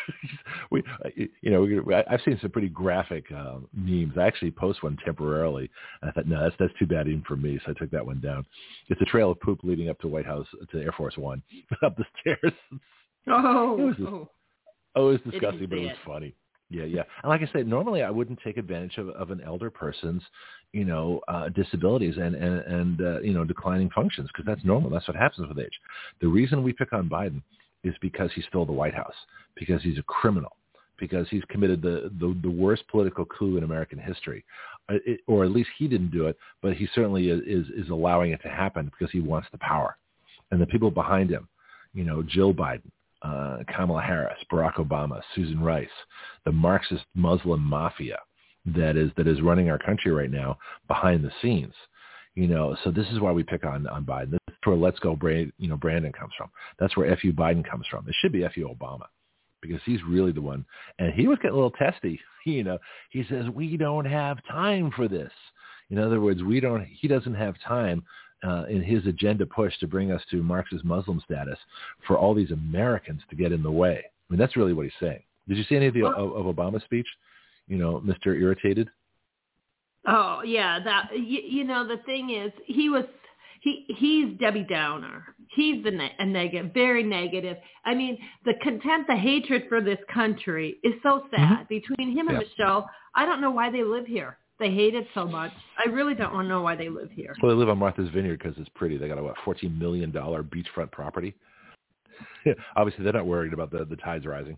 I've seen some pretty graphic memes. I actually post one temporarily. I thought, no, that's too bad even for me, so I took that one down. It's a trail of poop leading up to White House, to Air Force One, up the stairs. It was disgusting, but it was funny. Yeah. And like I said, normally I wouldn't take advantage of an elder person's, disabilities and declining functions, because that's normal. That's what happens with age. The reason we pick on Biden is because he stole the White House, because he's a criminal, because he's committed the worst political coup in American history, or at least he didn't do it, but he certainly is allowing it to happen because he wants the power. And the people behind him, Jill Biden, Kamala Harris, Barack Obama, Susan Rice, the Marxist Muslim mafia that is running our country right now behind the scenes. So this is why we pick on Biden. This is where Let's Go Brandon comes from. That's where FU Biden comes from. It should be FU Obama, because he's really the one. And he was getting a little testy. He says, we don't have time for this. In other words, he doesn't have time in his agenda push to bring us to Marxist Muslim status for all these Americans to get in the way. I mean, that's really what he's saying. Did you see any of Obama's speech? Mr. Irritated? Oh, yeah. The thing is, he's Debbie Downer. He's a negative, very negative. I mean, the contempt, the hatred for this country is so sad. Mm-hmm. Between him and Michelle, I don't know why they live here. They hate it so much. I really don't want to know why they live here. Well, they live on Martha's Vineyard because it's pretty. They got a $14 million beachfront property. Obviously, they're not worried about the tides rising.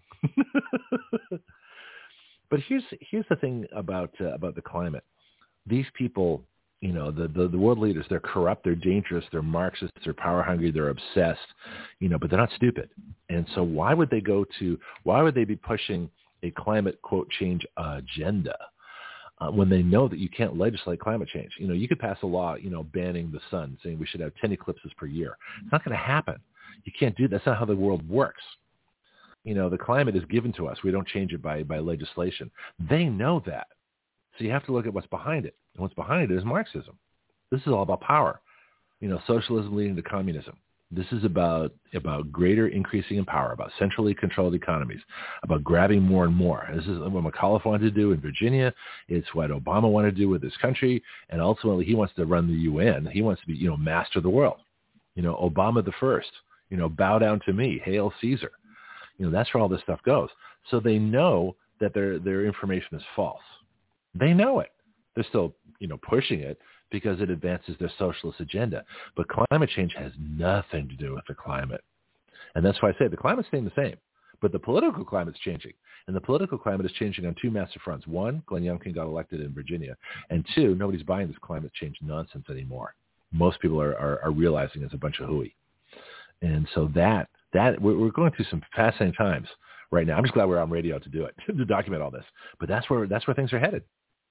But here's the thing about the climate. These people, the world leaders, they're corrupt, they're dangerous, they're Marxists, they're power hungry, they're obsessed, but they're not stupid. And so why would they be pushing a climate, quote, change agenda when they know that you can't legislate climate change? You could pass a law, banning the sun, saying we should have 10 eclipses per year. It's not going to happen. You can't do that. That's not how the world works. The climate is given to us. We don't change it by legislation. They know that. So you have to look at what's behind it. And what's behind it is Marxism. This is all about power. Socialism leading to communism. This is about greater increasing in power, about centrally controlled economies, about grabbing more and more. This is what McAuliffe wanted to do in Virginia. It's what Obama wanted to do with this country. And ultimately, he wants to run the UN. He wants to be, master of the world. Obama the first. Bow down to me. Hail Caesar. That's where all this stuff goes. So they know that their information is false. They know it. They're still, pushing it because it advances their socialist agenda. But climate change has nothing to do with the climate. And that's why I say the climate's staying the same. But the political climate's changing. And the political climate is changing on two massive fronts. One, Glenn Youngkin got elected in Virginia. And two, nobody's buying this climate change nonsense anymore. Most people are realizing it's a bunch of hooey. And so that we're going through some fascinating times right now. I'm just glad we're on radio to do it, to document all this. But that's where things are headed.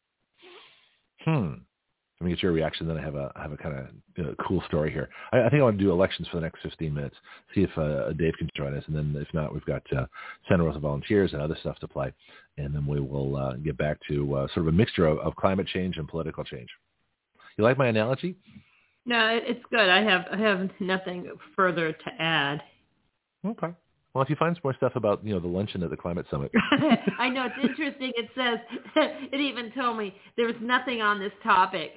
Let me get your reaction. Then I have a kind of cool story here. I think I want to do elections for the next 15 minutes. See if Dave can join us, and then if not, we've got Santa Rosa Volunteers and other stuff to play, and then we will get back to sort of a mixture of climate change and political change. You like my analogy? No, it's good. I have nothing further to add. Okay. Well, if you find some more stuff about, the luncheon at the Climate Summit. I know, it's interesting. It says, it even told me there was nothing on this topic.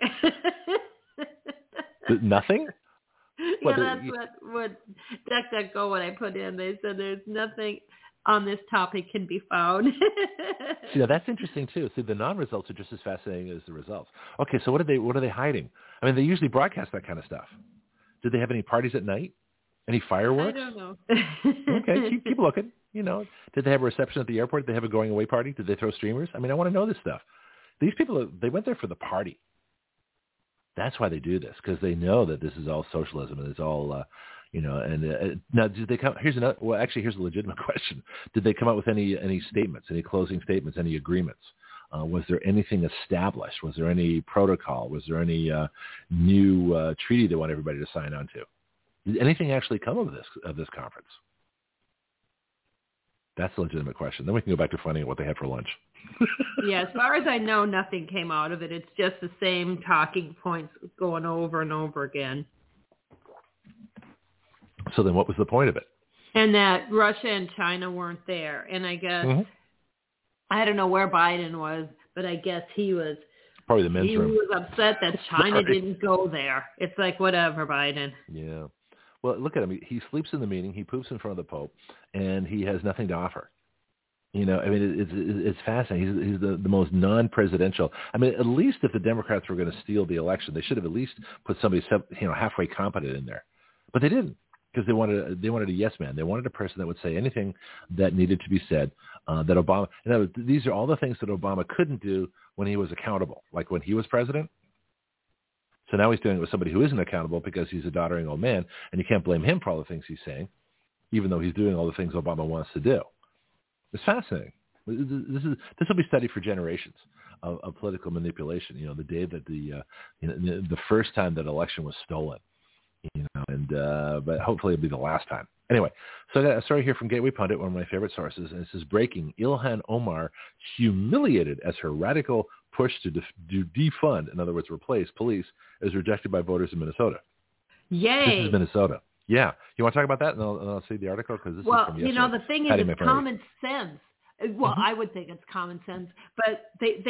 Nothing? Yeah, that's what DuckDuckGo, when I put in, they said there's nothing on this topic can be found. See, now that's interesting too. See, the non-results are just as fascinating as the results. Okay, so what are they hiding? I mean, they usually broadcast that kind of stuff. Did they have any parties at night? Any fireworks? I don't know. Okay, keep looking. Did they have a reception at the airport? Did they have a going away party? Did they throw streamers? I mean, I want to know this stuff. These people, they went there for the party. That's why they do this, because they know that this is all socialism and it's all, now did they come? Here's a legitimate question. Did they come out with any statements, any closing statements, any agreements? Was there anything established? Was there any protocol? Was there any new treaty they want everybody to sign on to? Did anything actually come of this conference? That's a legitimate question. Then we can go back to finding out what they had for lunch. Yeah, as far as I know, nothing came out of it. It's just the same talking points going over and over again. So then what was the point of it? And that Russia and China weren't there. And I guess, I don't know where Biden was, but I guess he was probably the men's room. He was upset that China didn't go there. It's like, whatever, Biden. Yeah. Well, look at him. He sleeps in the meeting. He poops in front of the Pope, and he has nothing to offer. You know, I mean, it's fascinating. He's the most non-presidential. I mean, at least if the Democrats were going to steal the election, they should have at least put somebody, halfway competent in there. But they didn't, because they wanted a yes man. They wanted a person that would say anything that needed to be said. That Obama. These are all the things that Obama couldn't do when he was accountable, like when he was president. So now he's doing it with somebody who isn't accountable because he's a doddering old man, and you can't blame him for all the things he's saying, even though he's doing all the things Obama wants to do. It's fascinating. This will be studied for generations of political manipulation. You know, the day that the first time that election was stolen. You know, and but hopefully it'll be the last time. Anyway, so I got a story here from Gateway Pundit, one of my favorite sources, and it says, breaking: Ilhan Omar humiliated as her radical push to defund, in other words, replace police, is rejected by voters in Minnesota. Yay! This is Minnesota. Yeah. You want to talk about that? And I'll see the article, because this is from yesterday. You know, the thing is, it's common sense. Well, I would think it's common sense, but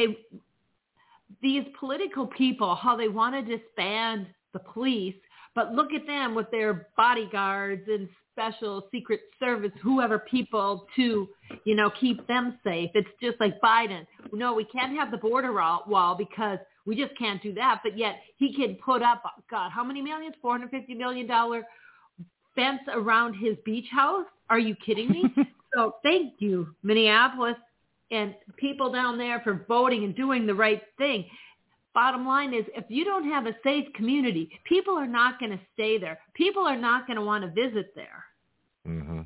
these political people, how they want to disband the police, but look at them with their bodyguards and special secret service, whoever people to, keep them safe. It's just like Biden. No, we can't have the border wall because we just can't do that. But yet he can put up, God, how many millions? $450 million fence around his beach house? Are you kidding me? So thank you, Minneapolis and people down there, for voting and doing the right thing. Bottom line is, if you don't have a safe community, people are not going to stay there. People are not going to want to visit there. Mm-hmm.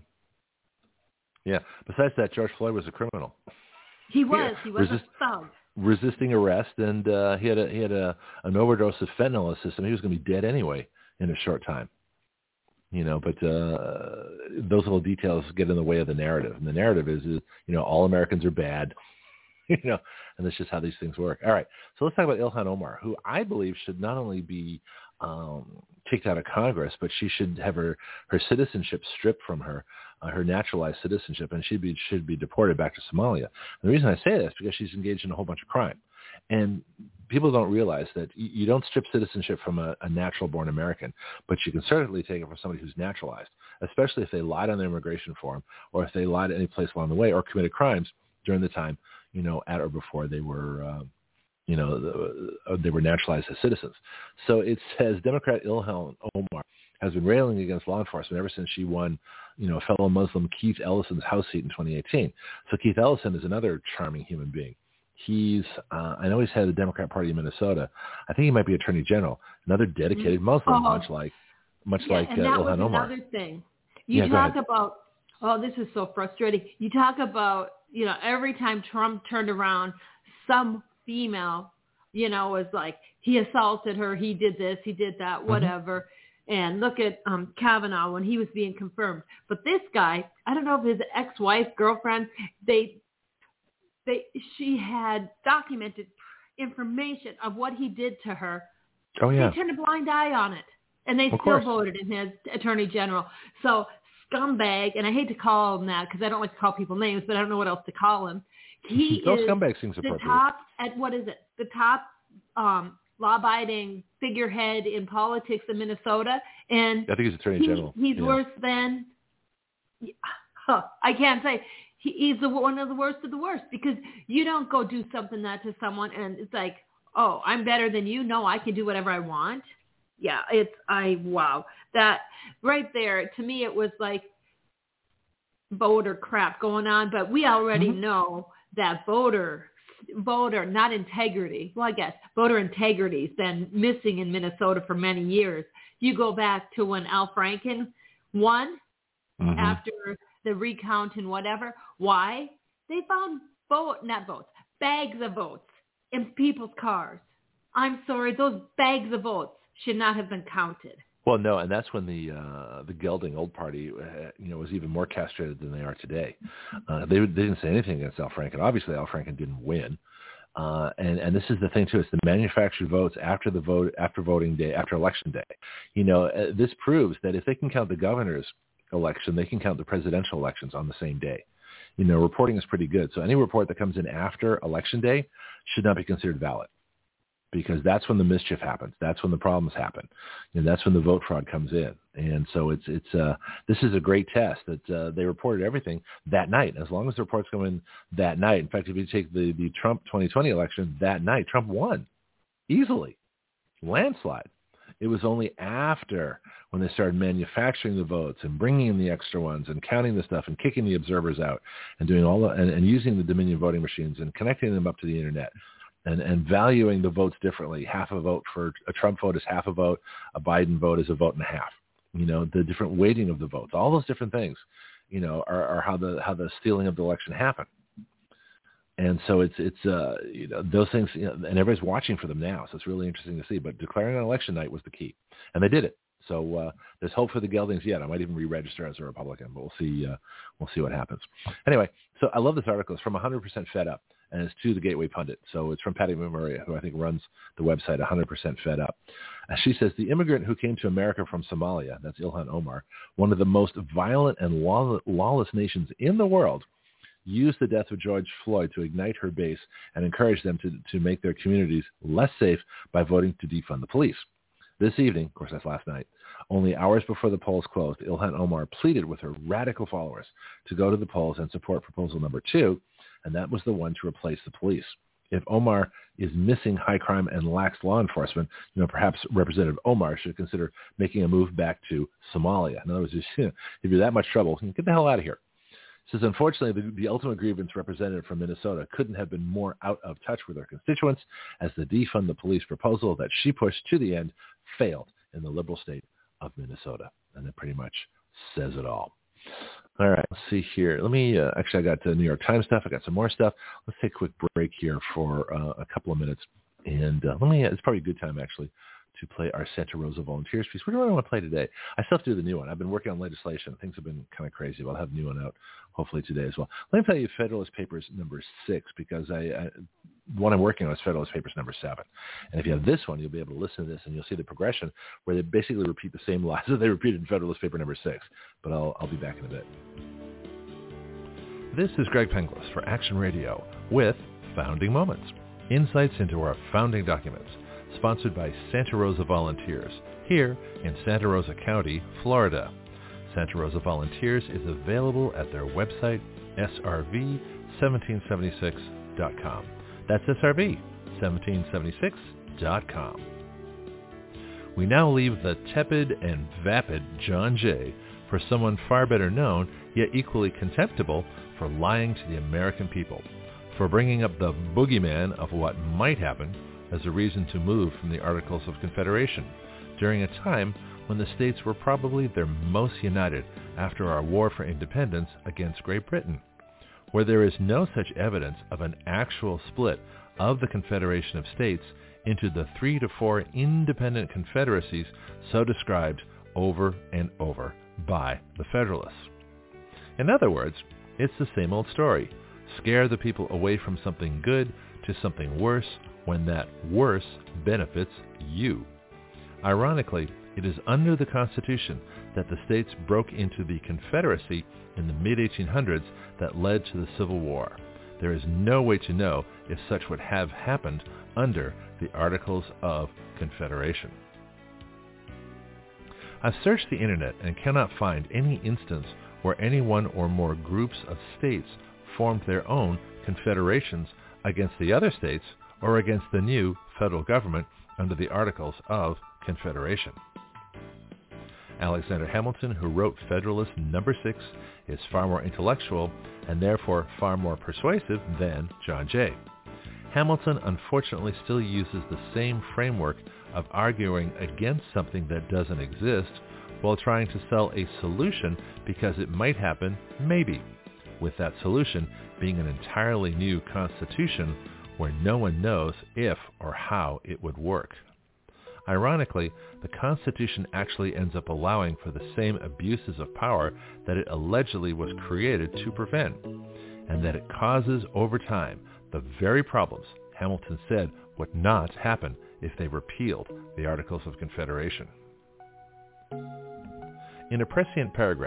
Yeah. Besides that, George Floyd was a criminal. He was. He was a thug. Resisting arrest, and he had an overdose of fentanyl in his system. He was going to be dead anyway in a short time. But those little details get in the way of the narrative. And the narrative is all Americans are bad. And that's just how these things work. All right, so let's talk about Ilhan Omar, who I believe should not only be kicked out of Congress, but she should have her citizenship stripped from her, her naturalized citizenship, and should be deported back to Somalia. And the reason I say that is because she's engaged in a whole bunch of crime. And people don't realize that you don't strip citizenship from a natural-born American, but you can certainly take it from somebody who's naturalized, especially if they lied on their immigration form, or if they lied at any place along the way, or committed crimes during the time at or before they were, they were naturalized as citizens. So it says Democrat Ilhan Omar has been railing against law enforcement ever since she won, fellow Muslim Keith Ellison's House seat in 2018. So Keith Ellison is another charming human being. He's, I know he's head of the Democrat Party in Minnesota. I think he might be Attorney General, another dedicated Muslim, much like Ilhan Omar. Another thing. You talk about, this is so frustrating. You talk about, every time Trump turned around, some female, was like, he assaulted her, he did this, he did that, whatever. And look at Kavanaugh when he was being confirmed. But this guy, I don't know if his ex-wife, girlfriend, she had documented information of what he did to her. Oh, yeah. They turned a blind eye on it. And they still voted in his attorney general. So scumbag, and I hate to call him that because I don't like to call people names, but I don't know what else to call him. He is scumbag seems appropriate. The top law-abiding figurehead in politics in Minnesota. And I think he's attorney general. He's worse than, I can't say. He's one of the worst because you don't go do something that to someone and it's like, oh, I'm better than you. No, I can do whatever I want. Yeah, wow. That right there, to me, it was like voter crap going on. But we already know that voter, not integrity. Well, I guess voter integrity's been missing in Minnesota for many years. You go back to when Al Franken won after the recount and whatever. Why? They found bags of votes in people's cars. I'm sorry, those bags of votes should not have been counted. Well, no, and that's when the gelding old party, was even more castrated than they are today. They didn't say anything against Al Franken. Obviously, Al Franken didn't win. And this is the thing too. It's the manufactured votes after voting day, after election day. This proves that if they can count the governors election, they can count the presidential elections on the same day. Reporting is pretty good. So any report that comes in after Election Day should not be considered valid, because that's when the mischief happens. That's when the problems happen. That's when the vote fraud comes in. And so this is a great test that they reported everything that night. As long as the reports come in that night. In fact, if you take the Trump 2020 election that night, Trump won easily, landslide. It was only after when they started manufacturing the votes and bringing in the extra ones and counting the stuff and kicking the observers out and doing and using the Dominion voting machines and connecting them up to the internet and valuing the votes differently. Half a vote for a Trump vote is half a vote. A Biden vote is a vote and a half. The different weighting of the votes, all those different things, are how the stealing of the election happened. And so it's those things, and everybody's watching for them now. So it's really interesting to see. But declaring on election night was the key, and they did it. So there's hope for the geldings yet. I might even re-register as a Republican, but we'll see. We'll see what happens. Anyway, so I love this article. It's from 100% Fed Up, and it's to the Gateway Pundit. So it's from Patty Maria, who I think runs the website 100% Fed Up. She says, the immigrant who came to America from Somalia, that's Ilhan Omar, one of the most violent and lawless nations in the world, used the death of George Floyd to ignite her base and encourage them to make their communities less safe by voting to defund the police. This evening, of course that's last night, only hours before the polls closed, Ilhan Omar pleaded with her radical followers to go to the polls and support proposal number 2, and that was the one to replace the police. If Omar is missing high crime and lax law enforcement, perhaps Representative Omar should consider making a move back to Somalia. In other words, if you're that much trouble, get the hell out of here. Says, unfortunately, the ultimate grievance representative from Minnesota couldn't have been more out of touch with her constituents, as the defund the police proposal that she pushed to the end failed in the liberal state of Minnesota. And that pretty much says it all. All right, let's see here. Let me, actually, I got the New York Times stuff. I got some more stuff. Let's take a quick break here for a couple of minutes. And it's probably a good time, actually, to play our Santa Rosa Volunteers piece. What do I want to play today? I still have to do the new one. I've been working on legislation. Things have been kind of crazy, but I'll have a new one out hopefully today as well. Let me tell you Federalist Papers number 6, because what I'm working on is Federalist Papers number 7. And if you have this one, you'll be able to listen to this, and you'll see the progression where they basically repeat the same lies that they repeated in Federalist Paper number 6. But I'll be back in a bit. This is Greg Penglis for Action Radio with Founding Moments, insights into our founding documents, sponsored by Santa Rosa Volunteers here in Santa Rosa County, Florida. Santa Rosa Volunteers is available at their website, srv1776.com. That's srv1776.com. We now leave the tepid and vapid John Jay for someone far better known, yet equally contemptible, for lying to the American people, for bringing up the boogeyman of what might happen as a reason to move from the Articles of Confederation during a time when the states were probably their most united after our war for independence against Great Britain, where there is no such evidence of an actual split of the Confederation of States into the 3 to 4 independent confederacies so described over and over by the Federalists. In other words, it's the same old story. Scare the people away from something good to something worse when that worse benefits you. Ironically, it is under the Constitution that the states broke into the Confederacy in the mid-1800s that led to the Civil War. There is no way to know if such would have happened under the Articles of Confederation. I've searched the internet and cannot find any instance where any one or more groups of states formed their own confederations against the other states or against the new federal government under the Articles of Confederation. Alexander Hamilton, who wrote Federalist number 6, is far more intellectual and therefore far more persuasive than John Jay. Hamilton unfortunately still uses the same framework of arguing against something that doesn't exist while trying to sell a solution because it might happen maybe, with that solution being an entirely new constitution where no one knows if or how it would work. Ironically, the Constitution actually ends up allowing for the same abuses of power that it allegedly was created to prevent, and that it causes over time the very problems Hamilton said would not happen if they repealed the Articles of Confederation. In a prescient paragraph,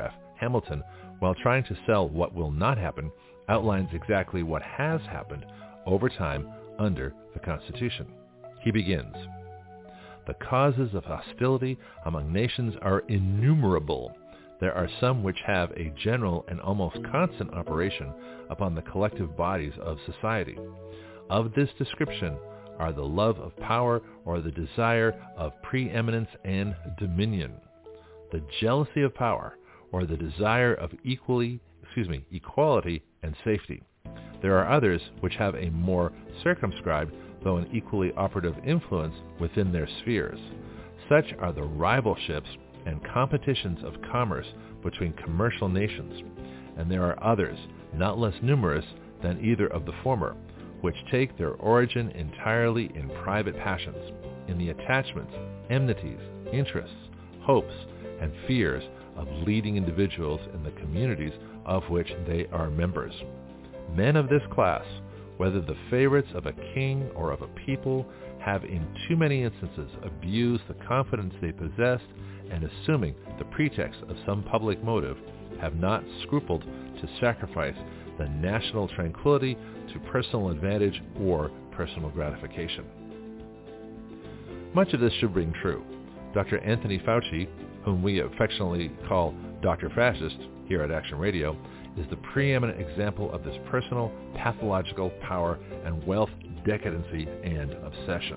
Hamilton, while trying to sell what will not happen, outlines exactly what has happened over time under the Constitution. He begins, "The causes of hostility among nations are innumerable. There are some which have a general and almost constant operation upon the collective bodies of society. Of this description are the love of power or the desire of preeminence and dominion, the jealousy of power or the desire of equality and safety. There are others which have a more circumscribed, though an equally operative influence within their spheres. Such are the rivalships and competitions of commerce between commercial nations, and there are others, not less numerous than either of the former, which take their origin entirely in private passions, in the attachments, enmities, interests, hopes, and fears of leading individuals in the communities of which they are members. Men of this class, whether the favorites of a king or of a people, have in too many instances abused the confidence they possessed, and assuming the pretext of some public motive, have not scrupled to sacrifice the national tranquility to personal advantage or personal gratification." Much of this should ring true. Dr. Anthony Fauci, whom we affectionately call Dr. Fascist here at Action Radio, is the preeminent example of this personal, pathological power and wealth decadency and obsession.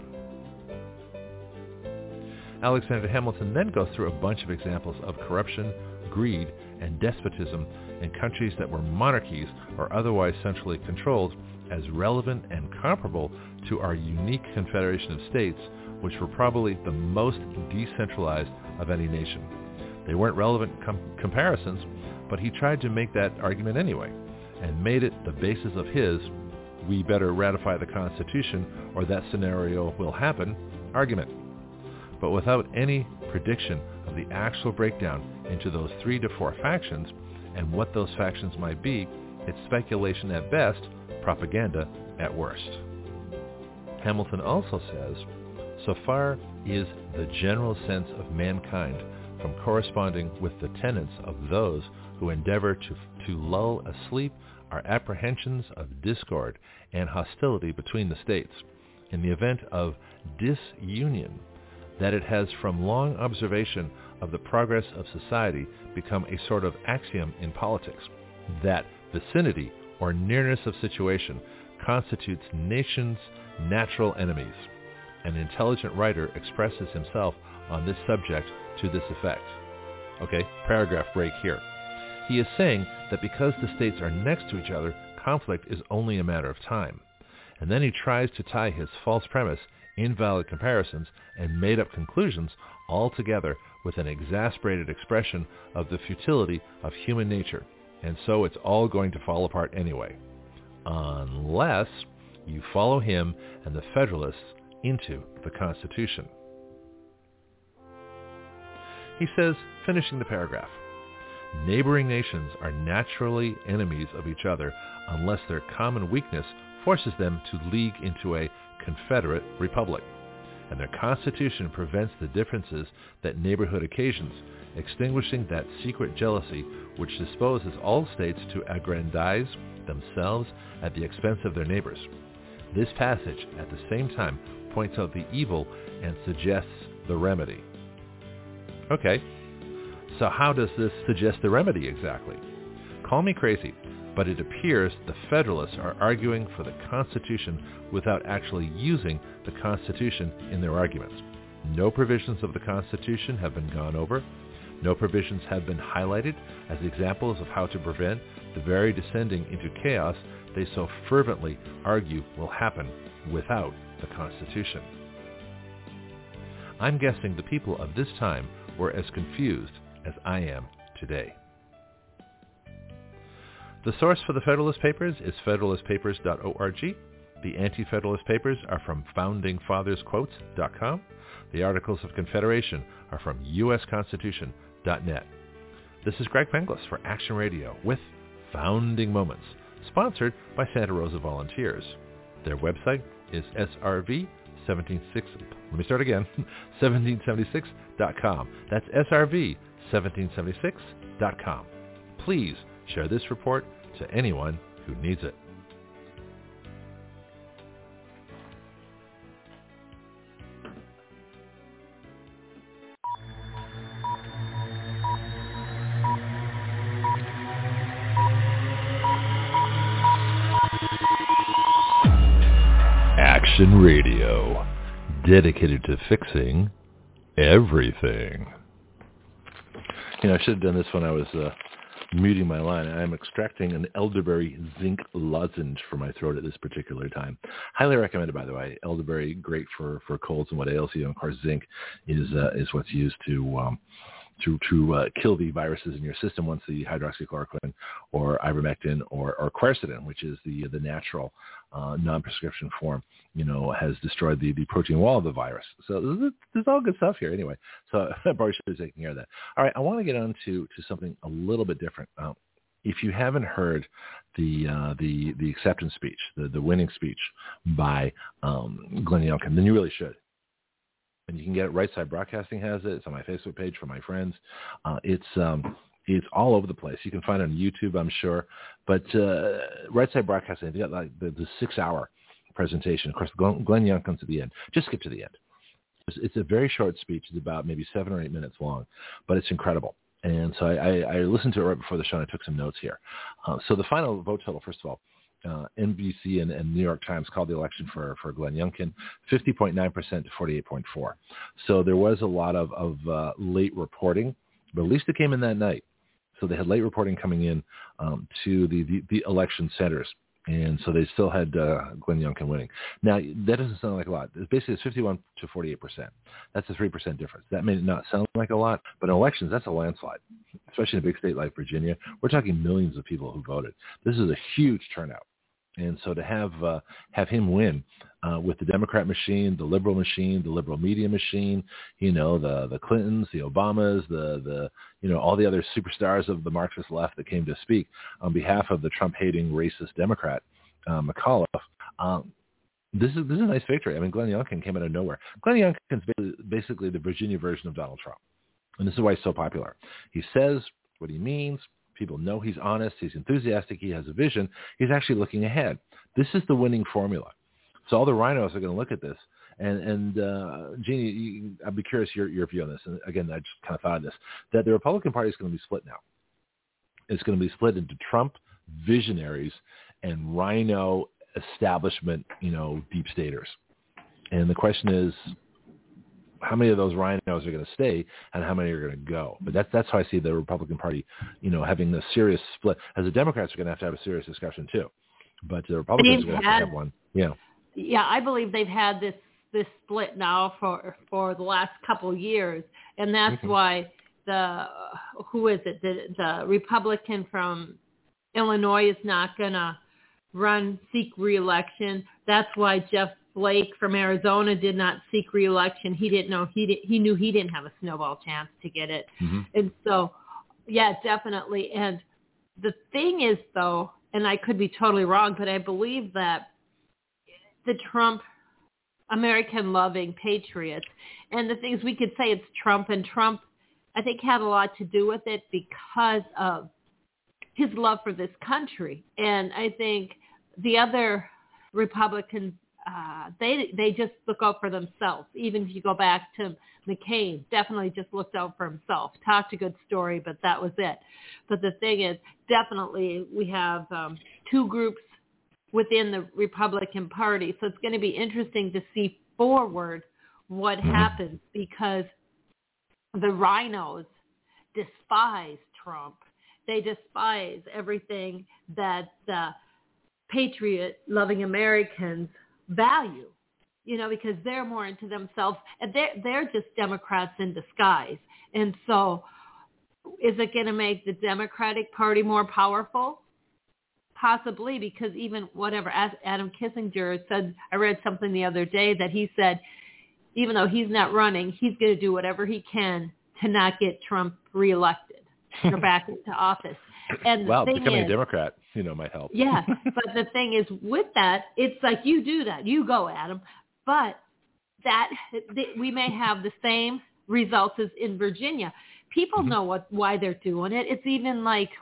Alexander Hamilton then goes through a bunch of examples of corruption, greed, and despotism in countries that were monarchies or otherwise centrally controlled as relevant and comparable to our unique confederation of states, which were probably the most decentralized of any nation. They weren't relevant comparisons, but he tried to make that argument anyway, and made it the basis of his "we better ratify the Constitution or that scenario will happen" argument. But without any prediction of the actual breakdown into those 3 to 4 factions and what those factions might be, it's speculation at best, propaganda at worst. Hamilton also says, "So far is the general sense of mankind from corresponding with the tenets of those who endeavor to lull asleep our apprehensions of discord and hostility between the states, in the event of disunion, that it has from long observation of the progress of society become a sort of axiom in politics, that vicinity or nearness of situation constitutes nations' natural enemies. An intelligent writer expresses himself on this subject to this effect." Okay, paragraph break here. He is saying that because the states are next to each other, conflict is only a matter of time. And then he tries to tie his false premise, invalid comparisons, and made-up conclusions all together with an exasperated expression of the futility of human nature. And so it's all going to fall apart anyway, unless you follow him and the Federalists into the Constitution. He says, finishing the paragraph, "Neighboring nations are naturally enemies of each other unless their common weakness forces them to league into a confederate republic, and their Constitution prevents the differences that neighborhood occasions, extinguishing that secret jealousy which disposes all states to aggrandize themselves at the expense of their neighbors. This passage, at the same time, points out the evil and suggests the remedy." Okay, so how does this suggest the remedy exactly? Call me crazy, but it appears the Federalists are arguing for the Constitution without actually using the Constitution in their arguments. No provisions of the Constitution have been gone over. No provisions have been highlighted as examples of how to prevent the very descending into chaos they so fervently argue will happen without the Constitution. I'm guessing the people of this time were as confused as I am today. The source for the Federalist Papers is federalistpapers.org. The Anti-Federalist Papers are from foundingfathersquotes.com. The Articles of Confederation are from usconstitution.net. This is Greg Penglis for Action Radio with Founding Moments, sponsored by Santa Rosa Volunteers. Their website is SRV1776.com. That's SRV1776.com. please share this report to anyone who needs it. Action Radio, dedicated to fixing everything. You know, I should have done this when I was muting my line. I'm extracting an elderberry zinc lozenge for my throat at this particular time. Highly recommended, by the way. Elderberry, great for colds and what ails you. And of course, zinc is what's used to kill the viruses in your system once the hydroxychloroquine or ivermectin or quercetin, which is the natural non-prescription form, has destroyed the protein wall of the virus. So there's all good stuff here anyway. So I probably should have taken care of that. All right, I want to get on to something a little bit different. If you haven't heard the acceptance speech, the winning speech by Glenn Youngkin, then you really should. And you can get it. Right Side Broadcasting has it. It's on my Facebook page for my friends. It's all over the place. You can find it on YouTube, I'm sure. But Right Side Broadcasting, they got like the 6-hour presentation. Of course, Glenn Youngkin's at the end. Just skip to the end. It's a very short speech. It's about maybe 7 or 8 minutes long, but it's incredible. And so I listened to it right before the show, and I took some notes here. So the final vote total, first of all, NBC and New York Times called the election for Glenn Youngkin, 50.9% to 48.4%. So there was a lot of late reporting, but at least it came in that night. So they had late reporting coming in to the election centers. And so they still had Glenn Youngkin winning. Now, that doesn't sound like a lot. Basically, it's 51 to 48%. That's a 3% difference. That may not sound like a lot, but in elections, that's a landslide, especially in a big state like Virginia. We're talking millions of people who voted. This is a huge turnout. And so to have him win with the Democrat machine, the liberal machine, the liberal media machine, the Clintons, the Obamas, the all the other superstars of the Marxist left that came to speak on behalf of the Trump-hating racist Democrat McAuliffe. This is a nice victory. I mean, Glenn Youngkin came out of nowhere. Glenn Youngkin's basically the Virginia version of Donald Trump, and this is why he's so popular. He says what he means. People know he's honest, he's enthusiastic, he has a vision. He's actually looking ahead. This is the winning formula. So all the rhinos are going to look at this. And Jeannie, I'd be curious your view on this. And again, I just kind of thought of this, that the Republican Party is going to be split now. It's going to be split into Trump visionaries and rhino establishment, deep staters. And the question is, how many of those rhinos are going to stay and how many are going to go? But that's how I see the Republican Party, having the serious split. As the Democrats are going to have a serious discussion too. But the Republicans are going to have one. Yeah. Yeah, I believe they've had this split now for the last couple of years. And that's why the Republican from Illinois is not going to seek re-election. That's why Jeff Flake from Arizona did not seek re-election. He didn't know he knew he didn't have a snowball chance to get it. Mm-hmm. And so, yeah, definitely. And the thing is, though, and I could be totally wrong, but I believe that the Trump American-loving patriots, and the things we could say it's Trump, and Trump, I think, had a lot to do with it because of his love for this country. And I think the other Republicans, they just look out for themselves. Even if you go back to McCain, definitely just looked out for himself. Talked a good story, but that was it. But the thing is, definitely we have two groups within the Republican Party. So it's going to be interesting to see forward what happens, because the rhinos despise Trump. They despise everything that patriot-loving Americans value, because they're more into themselves, and they're just Democrats in disguise. And so is it going to make the Democratic Party more powerful? Possibly, because even whatever Adam Kissinger said, I read something the other day that he said, even though he's not running, he's going to do whatever he can to not get Trump reelected or back into office. And becoming a Democrat, might help. Yeah, but the thing is, with that, it's like you do that. You go, Adam. But we may have the same results as in Virginia. People know why they're doing it. It's even like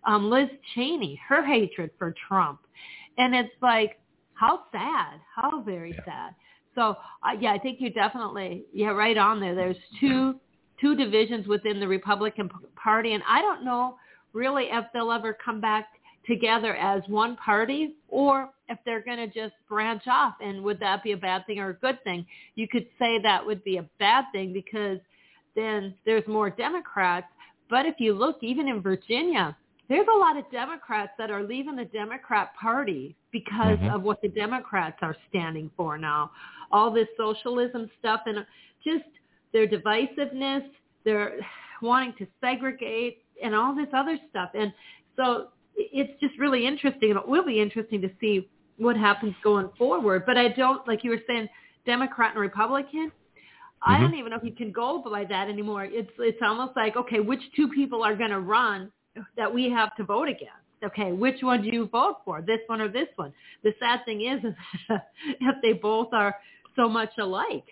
Liz Cheney, her hatred for Trump. And it's like, how sad, how very sad. So, I think you're definitely, right on there. There's two divisions within the Republican Party, and I don't know really if they'll ever come back together as one party or if they're going to just branch off. And would that be a bad thing or a good thing? You could say that would be a bad thing because then there's more Democrats. But if you look, even in Virginia, there's a lot of Democrats that are leaving the Democrat Party because of what the Democrats are standing for now. All this socialism stuff and just their divisiveness, their wanting to segregate and all this other stuff. And so it's just really interesting. And it will be interesting to see what happens going forward. But I don't, like you were saying, Democrat and Republican, I don't even know if you can go by that anymore. It's almost like, okay, which two people are going to run that we have to vote against? Okay, which one do you vote for, this one or this one? The sad thing is if they both are so much alike.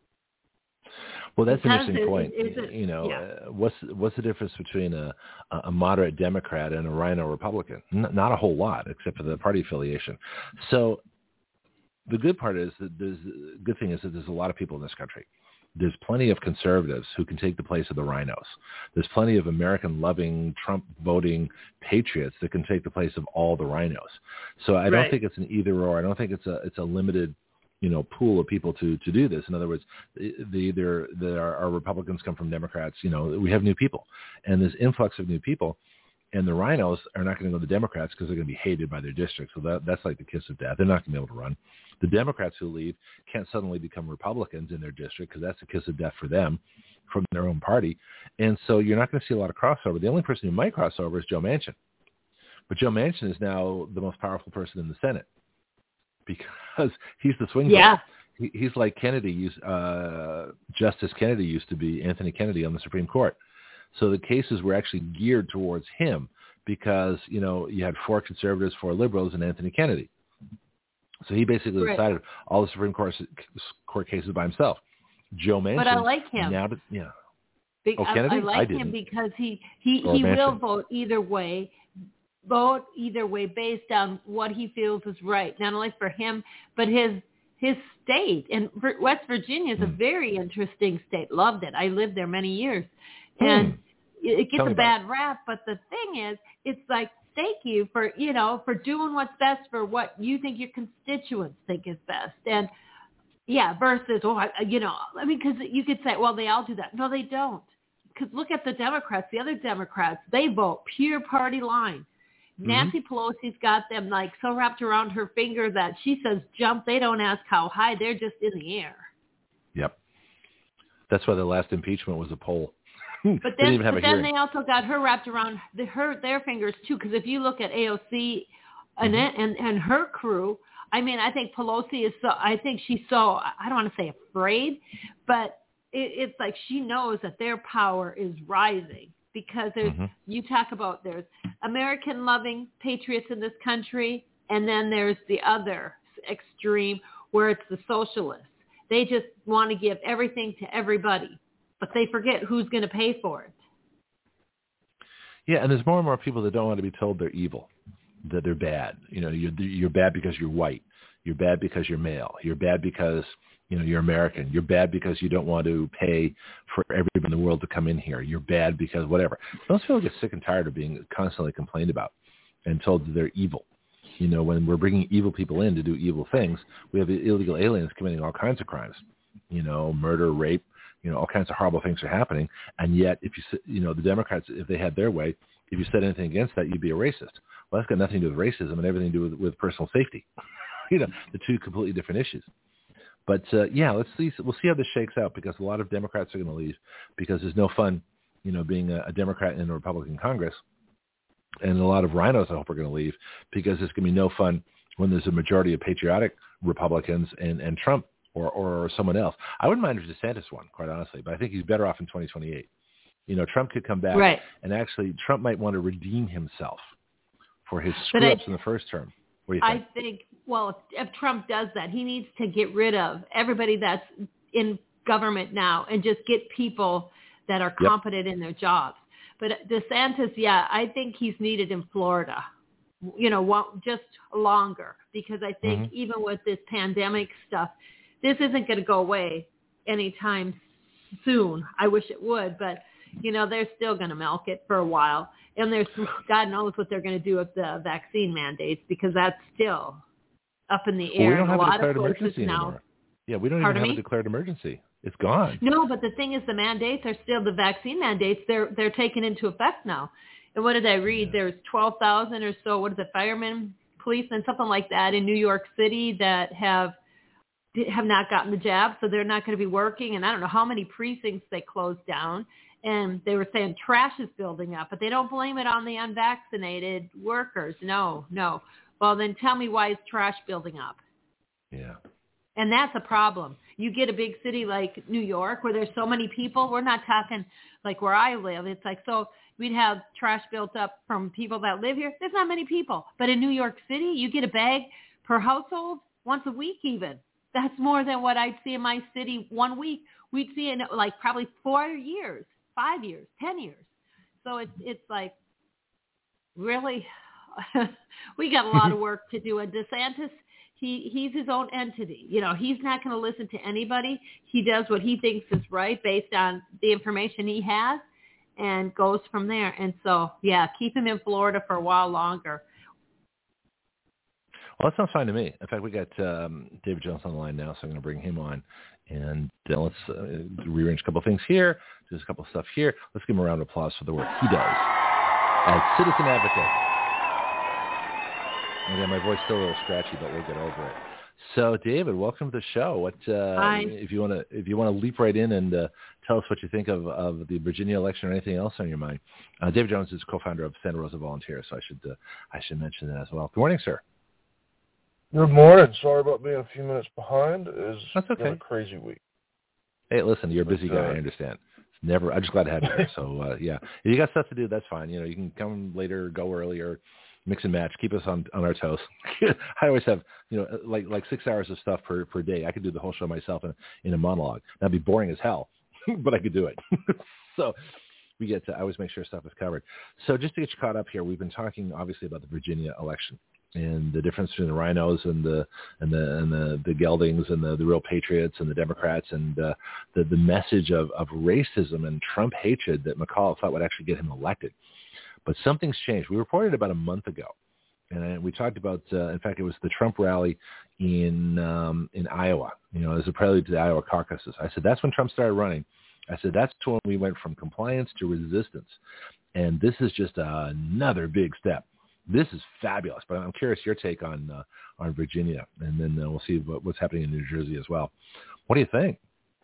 Well, that's an interesting point. What's the difference between a moderate Democrat and a rhino Republican? Not a whole lot, except for the party affiliation. So the good part is that good thing is that there's a lot of people in this country. There's plenty of conservatives who can take the place of the rhinos. There's plenty of American-loving, Trump-voting patriots that can take the place of all the rhinos. So I don't think it's an either-or. I don't think it's a limited, pool of people to do this. In other words, our Republicans come from Democrats. We have new people, and this influx of new people, and the rhinos are not going to go to the Democrats because they're going to be hated by their district. So that's like the kiss of death. They're not going to be able to run. The Democrats who leave can't suddenly become Republicans in their district because that's a kiss of death for them from their own party. And so you're not going to see a lot of crossover. The only person who might cross over is Joe Manchin. But Joe Manchin is now the most powerful person in the Senate because he's the swing vote. He's like Kennedy, Justice Kennedy used to be, Anthony Kennedy on the Supreme Court. So the cases were actually geared towards him because, you had 4 conservatives, 4 liberals, and Anthony Kennedy. So he basically decided all the Supreme Court cases by himself. Joe Manchin. But I like him. Kennedy? I like him because he will vote either way based on what he feels is right, not only for him, but his state. And West Virginia is a very interesting state. Loved it. I lived there many years. And it gets a bad rap, but the thing is, it's like, thank you for doing what's best for what you think your constituents think is best. And versus, because you could say, well, they all do that. No, they don't. Because look at the Democrats, the other Democrats, they vote pure party line. Nancy Pelosi's got them like so wrapped around her finger that she says jump. They don't ask how high. They're just in the air. Yep. That's why the last impeachment was a poll. But then they also got her wrapped around their fingers too. Because if you look at AOC and her crew, I mean, I think Pelosi is she's so, I don't want to say afraid, but it's like she knows that their power is rising because you talk about there's American loving patriots in this country, and then there's the other extreme where it's the socialists. They just want to give everything to everybody, but they forget who's going to pay for it. Yeah, and there's more and more people that don't want to be told they're evil, that they're bad. You're bad because you're white. You're bad because you're male. You're bad because, you're American. You're bad because you don't want to pay for everybody in the world to come in here. You're bad because whatever. Those people get sick and tired of being constantly complained about and told that they're evil. When we're bringing evil people in to do evil things, we have illegal aliens committing all kinds of crimes, murder, rape, all kinds of horrible things are happening. And yet, if the Democrats, if they had their way, if you said anything against that, you'd be a racist. Well, that's got nothing to do with racism and everything to do with personal safety. The two completely different issues. But let's see. We'll see how this shakes out because a lot of Democrats are going to leave because there's no fun, being a Democrat in a Republican Congress. And a lot of rhinos, I hope, are going to leave because there's going to be no fun when there's a majority of patriotic Republicans and Trump or someone else. I wouldn't mind if DeSantis won, quite honestly, but I think he's better off in 2028. Trump could come back, and actually Trump might want to redeem himself for his screw-ups in the first term. What do you think? I think, if Trump does that, he needs to get rid of everybody that's in government now and just get people that are competent in their jobs. But DeSantis, I think he's needed in Florida, just longer, because I think even with this pandemic stuff, this isn't going to go away anytime soon. I wish it would, but, they're still going to milk it for a while. And there's God knows what they're going to do with the vaccine mandates, because that's still up in the air. We don't have a declared emergency now. Anymore. Yeah, we don't even have a declared emergency. It's gone. No, but the thing is, the mandates are still the vaccine mandates. They're taken into effect now. And what did I read? There's 12,000 or so, firemen, policemen, something like that in New York City that have not gotten the jab, so they're not going to be working. And I don't know how many precincts they closed down. And they were saying trash is building up, but they don't blame it on the unvaccinated workers. No. Well, then tell me, why is trash building up? Yeah. And that's a problem. You get a big city like New York where there's so many people. We're not talking like where I live. It's like, so we'd have trash built up from people that live here. There's not many people. But in New York City, you get a bag per household once a week even. That's more than what I'd see in my city 1 week. We'd see it in like probably 4 years, 5 years, 10 years. So it's like, really, we got a lot of work to do. And DeSantis, he's his own entity. He's not going to listen to anybody. He does what he thinks is right based on the information he has and goes from there. And so, keep him in Florida for a while longer. Well, that sounds fine to me. In fact, we got David Jones on the line now, so I'm going to bring him on. And let's rearrange a couple of things here, do a couple of stuff here. Let's give him a round of applause for the work he does as citizen advocate. Again, my voice is still a little scratchy, but we'll get over it. So, David, welcome to the show. What if you want to leap right in and tell us what you think of the Virginia election or anything else on your mind? David Jones is co-founder of Santa Rosa Volunteers, so I should mention that as well. Good morning, sir. Good morning. Sorry about being a few minutes behind. That's okay. Been a crazy week. Hey, listen, you're a busy guy. I understand. I'm just glad to have you here. So, if you got stuff to do, that's fine. You can come later, go earlier, mix and match, keep us on our toes. I always have, like 6 hours of stuff per day. I could do the whole show myself in a monologue. That'd be boring as hell, but I could do it. So I always make sure stuff is covered. So just to get you caught up here, we've been talking obviously about the Virginia election and the difference between the rhinos and the geldings and the real patriots and the Democrats and the message of racism and Trump hatred that McAuliffe thought would actually get him elected. But something's changed. We reported about a month ago, and we talked about, in fact, it was the Trump rally in Iowa, as a prelude to the Iowa caucuses. I said, that's when Trump started running. I said, that's when we went from compliance to resistance. And this is just another big step. This is fabulous, but I'm curious your take on Virginia, and then we'll see what's happening in New Jersey as well. What do you think?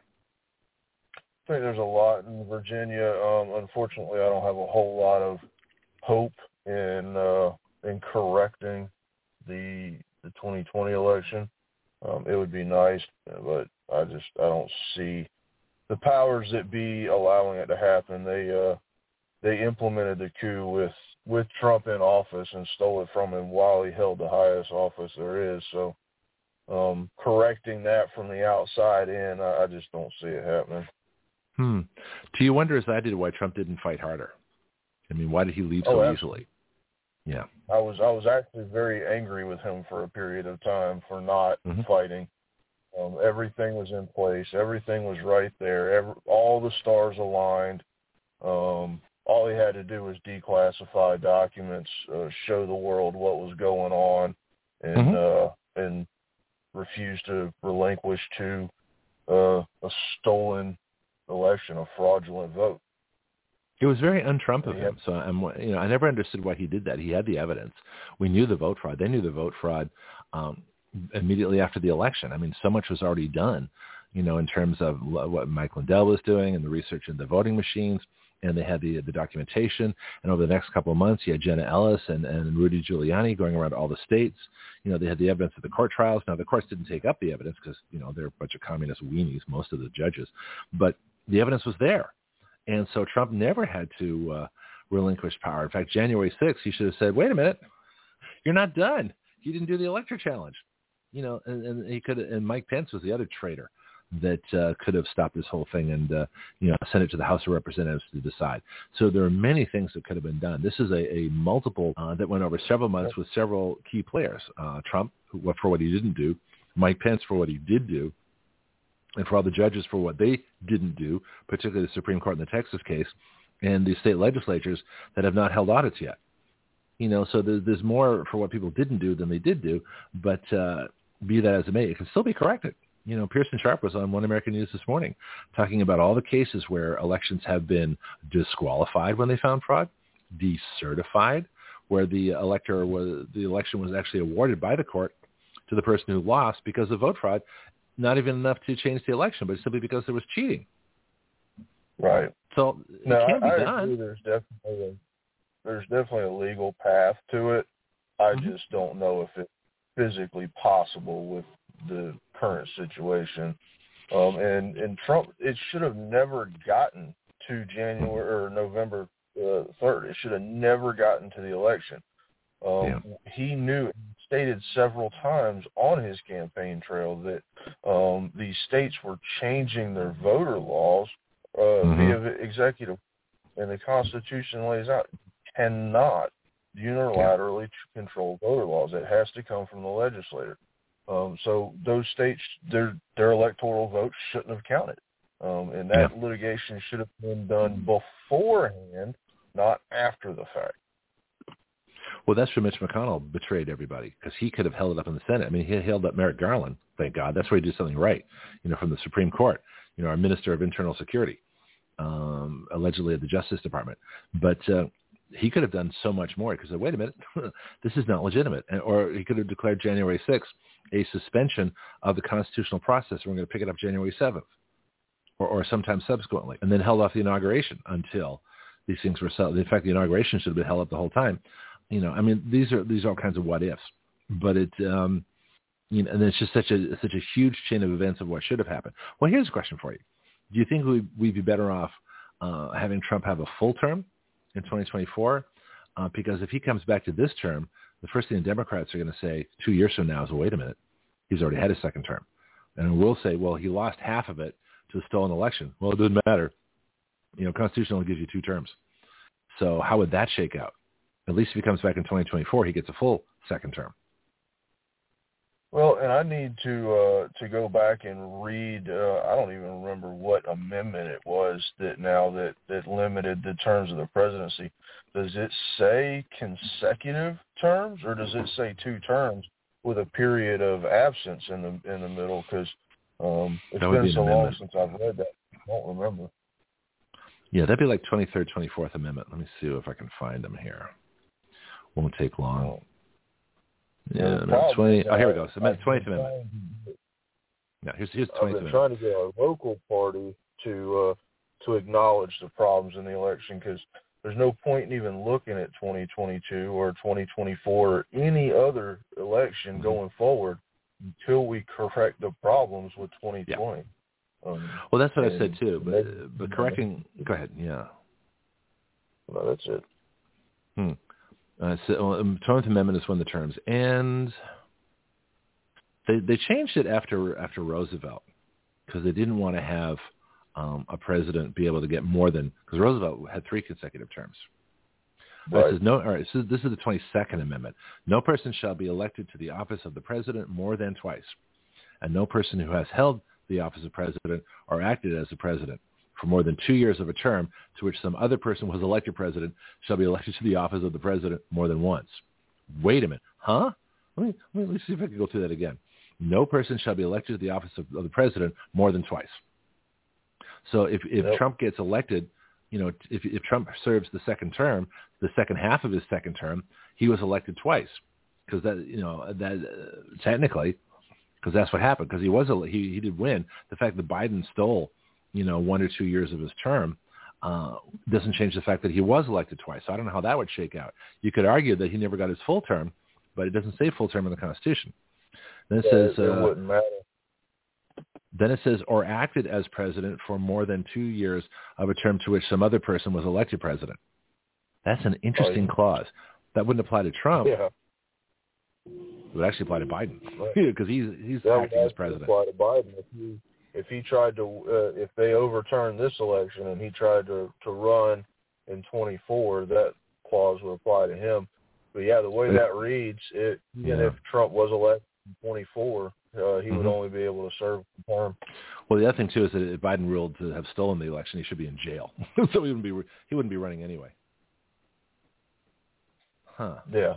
I think there's a lot in Virginia. Unfortunately, I don't have a whole lot of hope in correcting the 2020 election. It would be nice, but I don't see the powers that be allowing it to happen. They implemented the coup with Trump in office and stole it from him while he held the highest office there is. So correcting that from the outside in, I just don't see it happening. Do you wonder, as I did, why Trump didn't fight harder? I mean, why did he leave so easily? Yeah. I was actually very angry with him for a period of time for not fighting. Everything was in place. Everything was right there. All the stars aligned. All he had to do was declassify documents, show the world what was going on, and refuse to relinquish to a stolen election, a fraudulent vote. It was very un-Trump of him. So I never understood why he did that. He had the evidence. We knew the vote fraud. They knew the vote fraud immediately after the election. I mean, so much was already done, in terms of what Mike Lindell was doing and the research into the voting machines. And they had the documentation. And over the next couple of months, you had Jenna Ellis and Rudy Giuliani going around all the states. They had the evidence of the court trials. Now, the courts didn't take up the evidence because, they're a bunch of communist weenies, most of the judges. But the evidence was there. And so Trump never had to relinquish power. In fact, January 6th, he should have said, wait a minute, you're not done. You didn't do the electoral challenge. And he could. And Mike Pence was the other traitor. that could have stopped this whole thing and, sent it to the House of Representatives to decide. So there are many things that could have been done. This is a multiple that went over several months with several key players. Trump, for what he didn't do, Mike Pence for what he did do, and for all the judges for what they didn't do, particularly the Supreme Court in the Texas case, and the state legislatures that have not held audits yet. So there's more for what people didn't do than they did do, but be that as it may, it can still be corrected. Pearson Sharp was on One American News this morning talking about all the cases where elections have been disqualified when they found fraud, decertified, where the election was actually awarded by the court to the person who lost because of vote fraud, not even enough to change the election, but simply because there was cheating. Right. So it can't be done. Agree. There's definitely a legal path to it. I just don't know if it's physically possible with the current situation. And Trump, it should have never gotten to January or November 3rd. It should have never gotten to the election. He knew, stated several times on his campaign trail that these states were changing their voter laws via executive, and the Constitution lays out cannot unilaterally control voter laws. It has to come from the legislature. So those states, their electoral votes shouldn't have counted, and that litigation should have been done beforehand, not after the fact. Well, that's where Mitch McConnell betrayed everybody, because he could have held it up in the Senate. I mean, he held up Merrick Garland, thank God. That's where he did something right, from the Supreme Court, our Minister of Internal Security, allegedly at the Justice Department. But he could have done so much more, because wait a minute, this is not legitimate. Or he could have declared January 6th a suspension of the constitutional process. We're going to pick it up January 7th or sometime subsequently, and then held off the inauguration until these things were settled. In fact, the inauguration should have been held up the whole time. I mean, these are all kinds of what ifs, but and it's just such a huge chain of events of what should have happened. Well, here's a question for you: do you think we'd be better off having Trump have a full term in 2024? Because if he comes back to this term, the first thing the Democrats are going to say 2 years from now is, well, wait a minute, he's already had his second term, and we'll say, well, he lost half of it to a stolen election. Well, it doesn't matter. Constitution only gives you 2 terms. So how would that shake out? At least if he comes back in 2024, he gets a full second term. Well, and I need to go back and read. I don't even remember what amendment it was that limited the terms of the presidency. Does it say consecutive terms, or does it say 2 terms with a period of absence in the middle? Because it's been so long since I've read that, I don't remember. Yeah, that'd be like 23rd, 24th Amendment. Let me see if I can find them here. Won't take long. Yeah, here we go. So 20th Amendment. Yeah, here's 20th Amendment. I've been trying to get our local party to acknowledge the problems in the election, because there's no point in even looking at 2022 or 2024 or any other election going forward until we correct the problems with 2020. Yeah. Well, that's what I said too. But correcting. Go ahead. Yeah. No, that's it. So 20th Amendment is when the terms end. They changed it after Roosevelt, because they didn't want to have a president be able to get more than, because Roosevelt had 3 consecutive terms. Right. It says no. All right. So this is the 22nd Amendment. No person shall be elected to the office of the president more than twice, and no person who has held the office of president or acted as the president for more than 2 years of a term to which some other person was elected president shall be elected to the office of the president more than once. Wait a minute. Huh? Let me see if I can go through that again. No person shall be elected to the office of the president more than twice. So if Trump gets elected, if Trump serves the second term, the second half of his second term, he was elected twice, because that technically, because that's what happened, because he did win. The fact that Biden stole 1 or 2 years of his term doesn't change the fact that he was elected twice. So I don't know how that would shake out. You could argue that he never got his full term, but it doesn't say full term in the Constitution. Then it says it wouldn't matter. Then it says, or acted as president for more than 2 years of a term to which some other person was elected president. That's an interesting clause. That wouldn't apply to Trump. Yeah. It would actually apply to Biden, because he's acting as president. Apply to Biden if he tried to, if they overturned this election and he tried to run in 24, that clause would apply to him. But yeah, the way that reads, even if Trump was elected in 24, he would only be able to serve a term. Well, the other thing too is that if Biden ruled to have stolen the election, he should be in jail. So he wouldn't be running anyway. Huh? Yeah.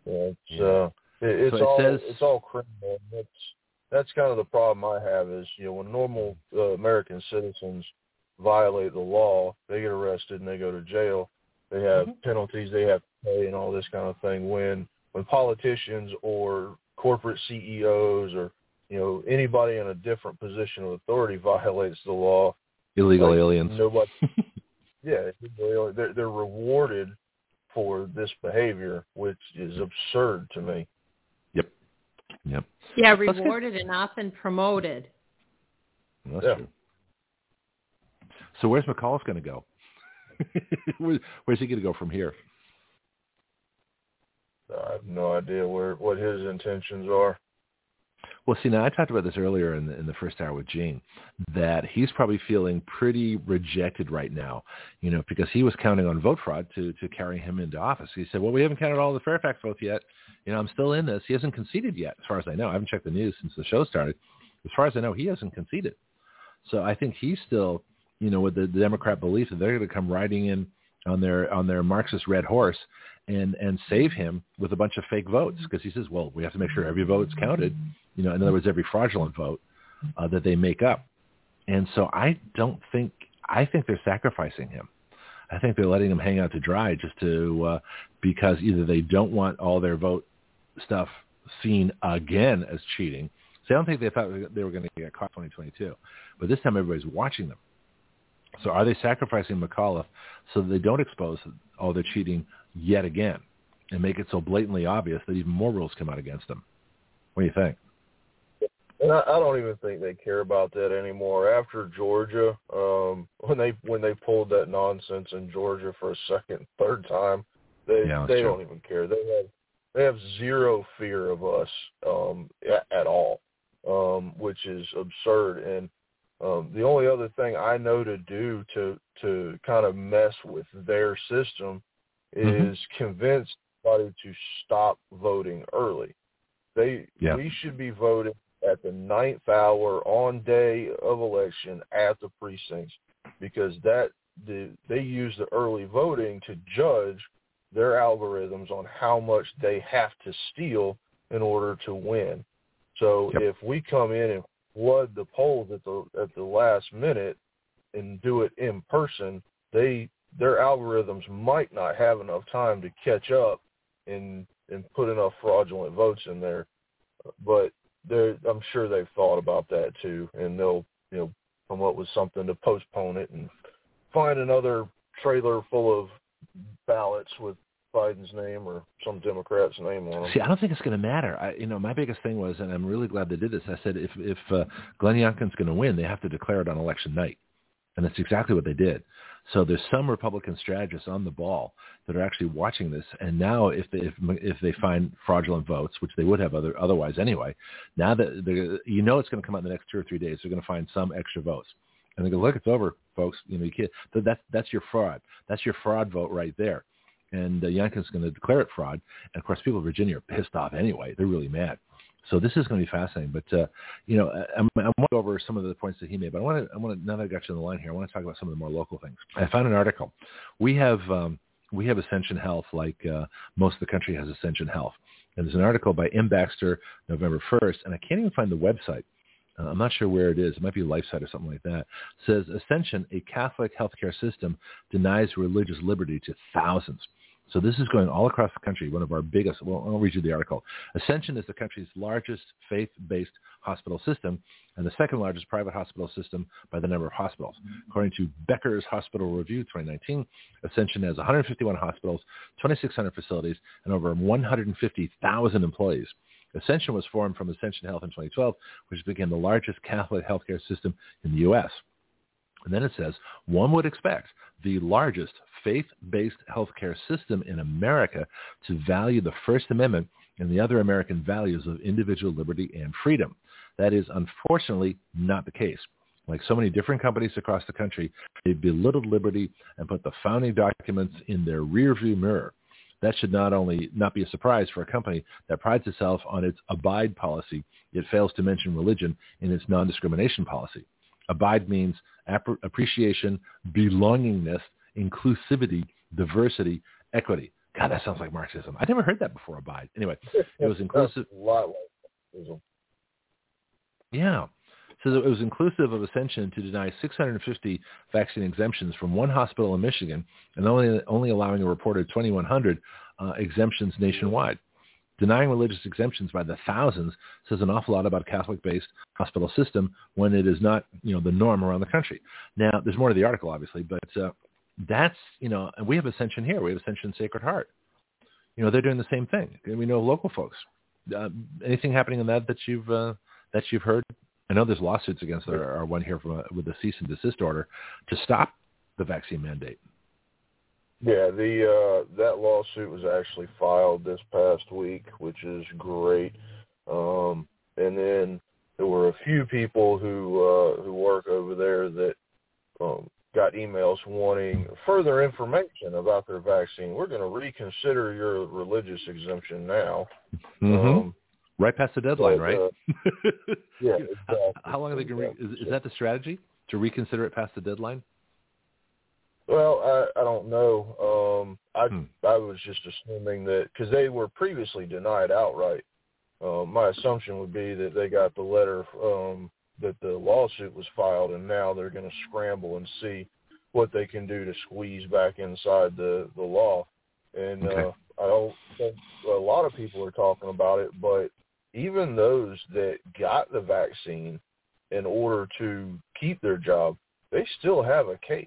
It's all criminal. That's kind of the problem I have is, when normal American citizens violate the law, they get arrested and they go to jail. They have penalties they have to pay and all this kind of thing. When politicians or corporate CEOs or anybody in a different position of authority violates the law, illegal aliens. Nobody. Yeah, they're rewarded for this behavior, which is absurd to me. Yep. Yeah, rewarded and often promoted. That's true. So where's McAuliffe going to go? Where's he going to go from here? I have no idea what his intentions are. Well, see, now I talked about this earlier in the first hour with Gene, that he's probably feeling pretty rejected right now, because he was counting on vote fraud to carry him into office. He said, well, we haven't counted all the Fairfax votes yet. I'm still in this. He hasn't conceded yet, as far as I know. I haven't checked the news since the show started. As far as I know, he hasn't conceded. So I think he's still, with the Democrat belief that they're going to come riding in on their Marxist red horse and save him with a bunch of fake votes, because he says, well, we have to make sure every vote's counted. In other words, every fraudulent vote that they make up. And so I think they're sacrificing him. I think they're letting him hang out to dry just to because either they don't want all their vote stuff seen again as cheating. So I don't think they thought they were going to get caught in 2022. But this time everybody's watching them. So are they sacrificing McAuliffe so that they don't expose all their cheating yet again and make it so blatantly obvious that even more rules come out against them? What do you think? And I don't even think they care about that anymore. After Georgia, when they pulled that nonsense in Georgia for a second, third time, they don't even care. They have zero fear of us at all, which is absurd. And the only other thing I know to do to kind of mess with their system is convince somebody to stop voting early. We should be voting at the 9th hour on day of election at the precincts, because they use the early voting to judge their algorithms on how much they have to steal in order to win. So if we come in and flood the polls at the last minute and do it in person, their algorithms might not have enough time to catch up and put enough fraudulent votes in there. But I'm sure they've thought about that too, and they'll come up with something to postpone it and find another trailer full of ballots with Biden's name or some Democrat's name on them. See, I don't think it's going to matter. My biggest thing was, and I'm really glad they did this, I said if Glenn Youngkin's going to win, they have to declare it on election night. And that's exactly what they did. So there's some Republican strategists on the ball that are actually watching this. And now if they find fraudulent votes, which they would have otherwise anyway, now that it's going to come out in the next 2 or 3 days, they're going to find some extra votes. And they go, look, it's over, folks. You can't. That's your fraud. That's your fraud vote right there. And Youngkin's going to declare it fraud. And, of course, people in Virginia are pissed off anyway. They're really mad. So this is going to be fascinating. But, I'm going to go over some of the points that he made. But I want to, now that I got you on the line here, I want to talk about some of the more local things. I found an article. We have Ascension Health, like most of the country has Ascension Health. And there's an article by M. Baxter, November 1st, and I can't even find the website. I'm not sure where it is. It might be LifeSite or something like that. It says, Ascension, a Catholic healthcare system, denies religious liberty to thousands. So this is going all across the country, one of our biggest. Well, I'll read you the article. Ascension is the country's largest faith-based hospital system and the second largest private hospital system by the number of hospitals. According to Becker's Hospital Review 2019, Ascension has 151 hospitals, 2,600 facilities, and over 150,000 employees. Ascension was formed from Ascension Health in 2012, which became the largest Catholic healthcare system in the U.S. And then it says, one would expect the largest faith-based healthcare system in America to value the First Amendment and the other American values of individual liberty and freedom. That is unfortunately not the case. Like so many different companies across the country, they belittled liberty and put the founding documents in their rearview mirror. That should not only not be a surprise for a company that prides itself on its abide policy, it fails to mention religion in its non-discrimination policy. Abide means appreciation, belongingness, inclusivity, diversity, equity. God, that sounds like Marxism. I never heard that before, abide. Anyway, it was inclusive. A lot like Marxism. Yeah. So it was inclusive of Ascension to deny 650 vaccine exemptions from one hospital in Michigan and only allowing a reported 2,100 exemptions nationwide. Denying religious exemptions by the thousands says an awful lot about Catholic-based hospital system when it is not, the norm around the country. Now, there's more to the article, obviously, but that's, and we have Ascension here. We have Ascension Sacred Heart. They're doing the same thing. And we know local folks. Anything happening in that you've heard? I know there's lawsuits against our one here with a cease and desist order to stop the vaccine mandate. Yeah, that lawsuit was actually filed this past week, which is great. And then there were a few people who work over there that got emails wanting further information about their vaccine. We're going to reconsider your religious exemption now. Mm-hmm. Right past the deadline, right? Yeah. Exactly. How long are they going to is that the strategy, to reconsider it past the deadline? Well, I don't know. I was just assuming that because they were previously denied outright. My assumption would be that they got the letter that the lawsuit was filed, and now they're going to scramble and see what they can do to squeeze back inside the law. And okay. I don't think a lot of people are talking about it, but even those that got the vaccine in order to keep their job, they still have a case.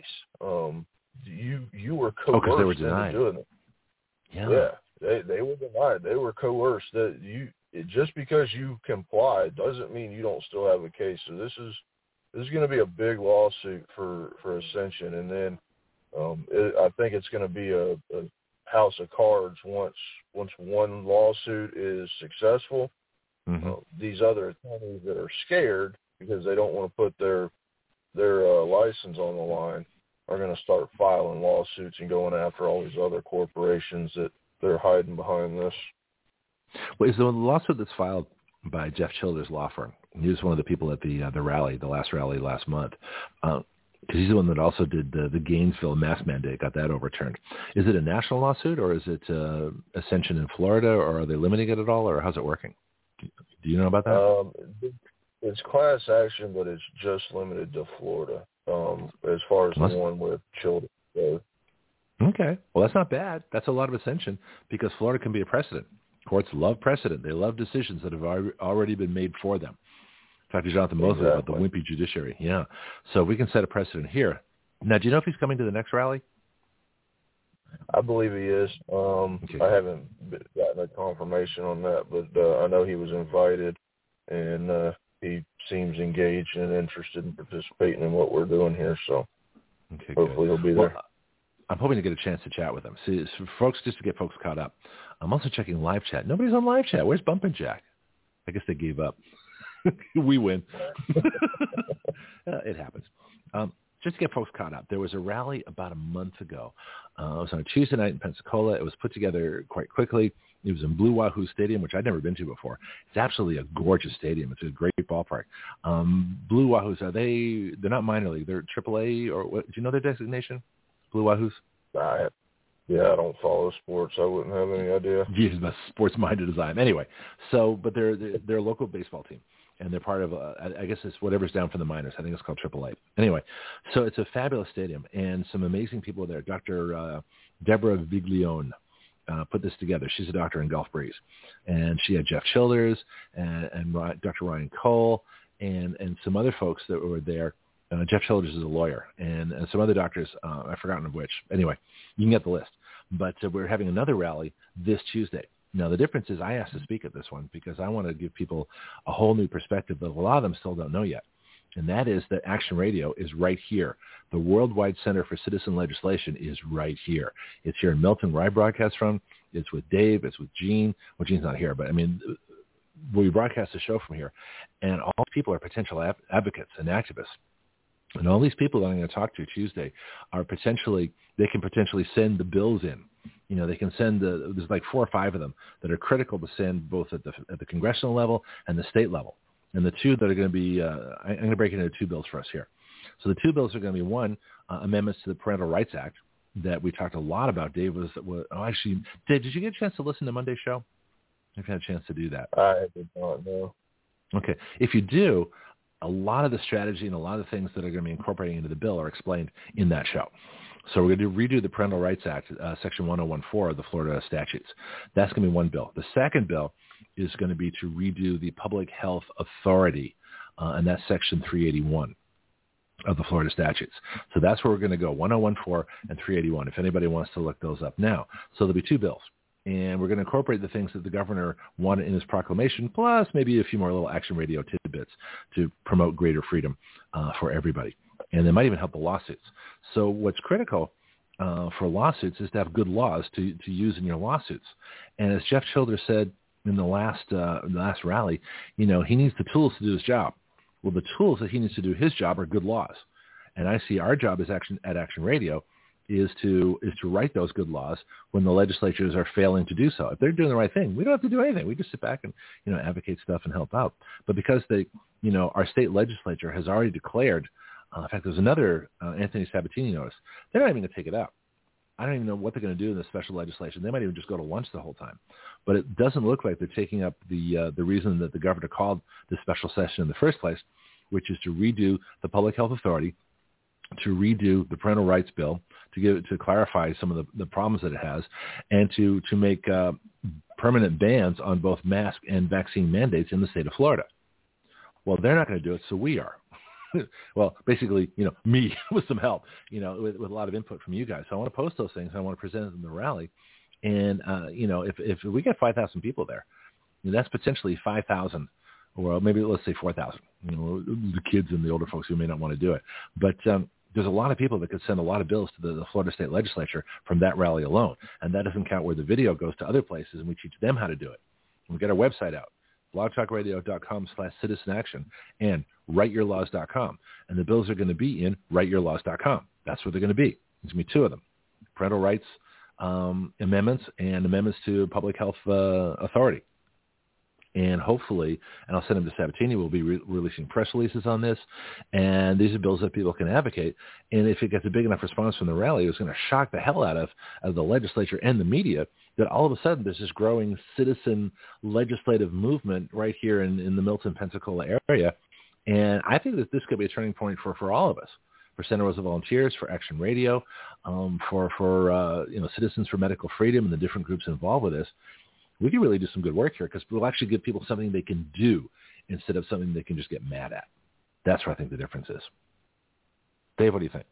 You were coerced they were denied. into doing it. Yeah, they were denied. They were coerced. That just because you comply doesn't mean you don't still have a case. So this is going to be a big lawsuit for Ascension, and then I think it's going to be a house of cards once one lawsuit is successful. Mm-hmm. These other attorneys that are scared because they don't want to put their license on the line are going to start filing lawsuits and going after all these other corporations that they're hiding behind this. Well, is the lawsuit that's filed by Jeff Childers' law firm? He was one of the people at the rally, the last rally last month. Because he's the one that also did the Gainesville mask mandate, got that overturned. Is it a national lawsuit, or is it Ascension in Florida, or are they limiting it at all, or how's it working? Do you know about that? It's class action, but it's just limited to Florida as far as the one with children. So. Okay. Well, that's not bad. That's a lot of Ascension because Florida can be a precedent. Courts love precedent. They love decisions that have already been made for them. Talked to Jonathan Mosley about the wimpy judiciary. Yeah. So we can set a precedent here. Now, do you know if he's coming to the next rally? I believe he is. Okay. I haven't gotten a confirmation on that, but I know he was invited, and he seems engaged and interested in participating in what we're doing here. So hopefully he'll be there. Well, I'm hoping to get a chance to chat with him. See, folks, just to get folks caught up. I'm also checking live chat. Nobody's on live chat. Where's Bump and Jack? I guess they gave up. We win. It happens. Just to get folks caught up, there was a rally about a month ago. It was on a Tuesday night in Pensacola. It was put together quite quickly. It was in Blue Wahoo Stadium, which I'd never been to before. It's absolutely a gorgeous stadium. It's a great ballpark. Blue Wahoos, they're not minor league. They're AAA, or what? Do you know their designation? Blue Wahoos? Yeah, I don't follow sports. I wouldn't have any idea. He's as sports-minded as I am. Anyway, but they're a local baseball team, and they're part of, I guess it's whatever's down from the minors. I think it's called AAA. Anyway, so it's a fabulous stadium, and some amazing people are there. Dr. Deborah Viglione put this together. She's a doctor in Gulf Breeze, and she had Jeff Childers and Dr. Ryan Cole and some other folks that were there. Jeff Childers is a lawyer, and some other doctors, I've forgotten of which. Anyway, you can get the list. But we're having another rally this Tuesday. Now, the difference is I asked to speak at this one because I want to give people a whole new perspective that a lot of them still don't know yet. And that is that Action Radio is right here. The Worldwide Center for Citizen Legislation is right here. It's here in Milton, where I broadcast from. It's with Dave. It's with Gene. Well, Gene's not here, but I mean, we broadcast the show from here. And all people are potential advocates and activists. And all these people that I'm going to talk to Tuesday they can potentially send the bills in. They can send there's like 4 or 5 of them that are critical to send both at the congressional level and the state level. And the 2 that are going to be, I'm going to break it into 2 bills for us here. So the 2 bills are going to be, one, amendments to the Parental Rights Act that we talked a lot about. Dave did you get a chance to listen to Monday's show? If you had a chance to do that. I did not know. Okay. If you do, a lot of the strategy and a lot of the things that are going to be incorporating into the bill are explained in that show. So we're going to redo the Parental Rights Act, Section 1014 of the Florida statutes. That's going to be one bill. The second bill is going to be to redo the Public Health Authority, and that's Section 381 of the Florida statutes. So that's where we're going to go, 1014 and 381, if anybody wants to look those up now. So there'll be 2 bills. And we're going to incorporate the things that the governor wanted in his proclamation, plus maybe a few more little Action Radio tidbits to promote greater freedom for everybody. And they might even help the lawsuits. So what's critical for lawsuits is to have good laws to use in your lawsuits. And as Jeff Childers said in the last rally, he needs the tools to do his job. Well, the tools that he needs to do his job are good laws. And I see our job at Action Radio is to write those good laws when the legislatures are failing to do so. If they're doing the right thing, we don't have to do anything. We just sit back and advocate stuff and help out. But because our state legislature has already declared, in fact, there's another Anthony Sabatini notice. They're not even going to take it out. I don't even know what they're going to do in the special legislation. They might even just go to lunch the whole time. But it doesn't look like they're taking up the reason that the governor called this special session in the first place, which is to redo the Public Health Authority, to redo the Parental Rights Bill, to clarify some of the problems that it has, and to make permanent bans on both mask and vaccine mandates in the state of Florida. Well, they're not going to do it, so we are. Well, basically, me with some help, with a lot of input from you guys. So I want to post those things. I want to present them in the rally. And, if we get 5,000 people there, that's potentially 5,000, or maybe let's say 4,000, the kids and the older folks who may not want to do it. But there's a lot of people that could send a lot of bills to the Florida State Legislature from that rally alone. And that doesn't count where the video goes to other places and we teach them how to do it. And we get our website out, blogtalkradio.com/citizenaction and writeyourlaws.com. And the bills are going to be in writeyourlaws.com. That's where they're going to be. There's going to be 2 of them, parental rights amendments and amendments to Public Health Authority. And hopefully, and I'll send them to Sabatini, we'll be releasing press releases on this. And these are bills that people can advocate. And if it gets a big enough response from the rally, it's going to shock the hell out of the legislature and the media that all of a sudden there's this growing citizen legislative movement right here in the Milton, Pensacola area. And I think that this could be a turning point for all of us, for Santa Rosa Volunteers, for Action Radio, for Citizens for Medical Freedom and the different groups involved with this. We can really do some good work here because we'll actually give people something they can do instead of something they can just get mad at. That's where I think the difference is. Dave, what do you think?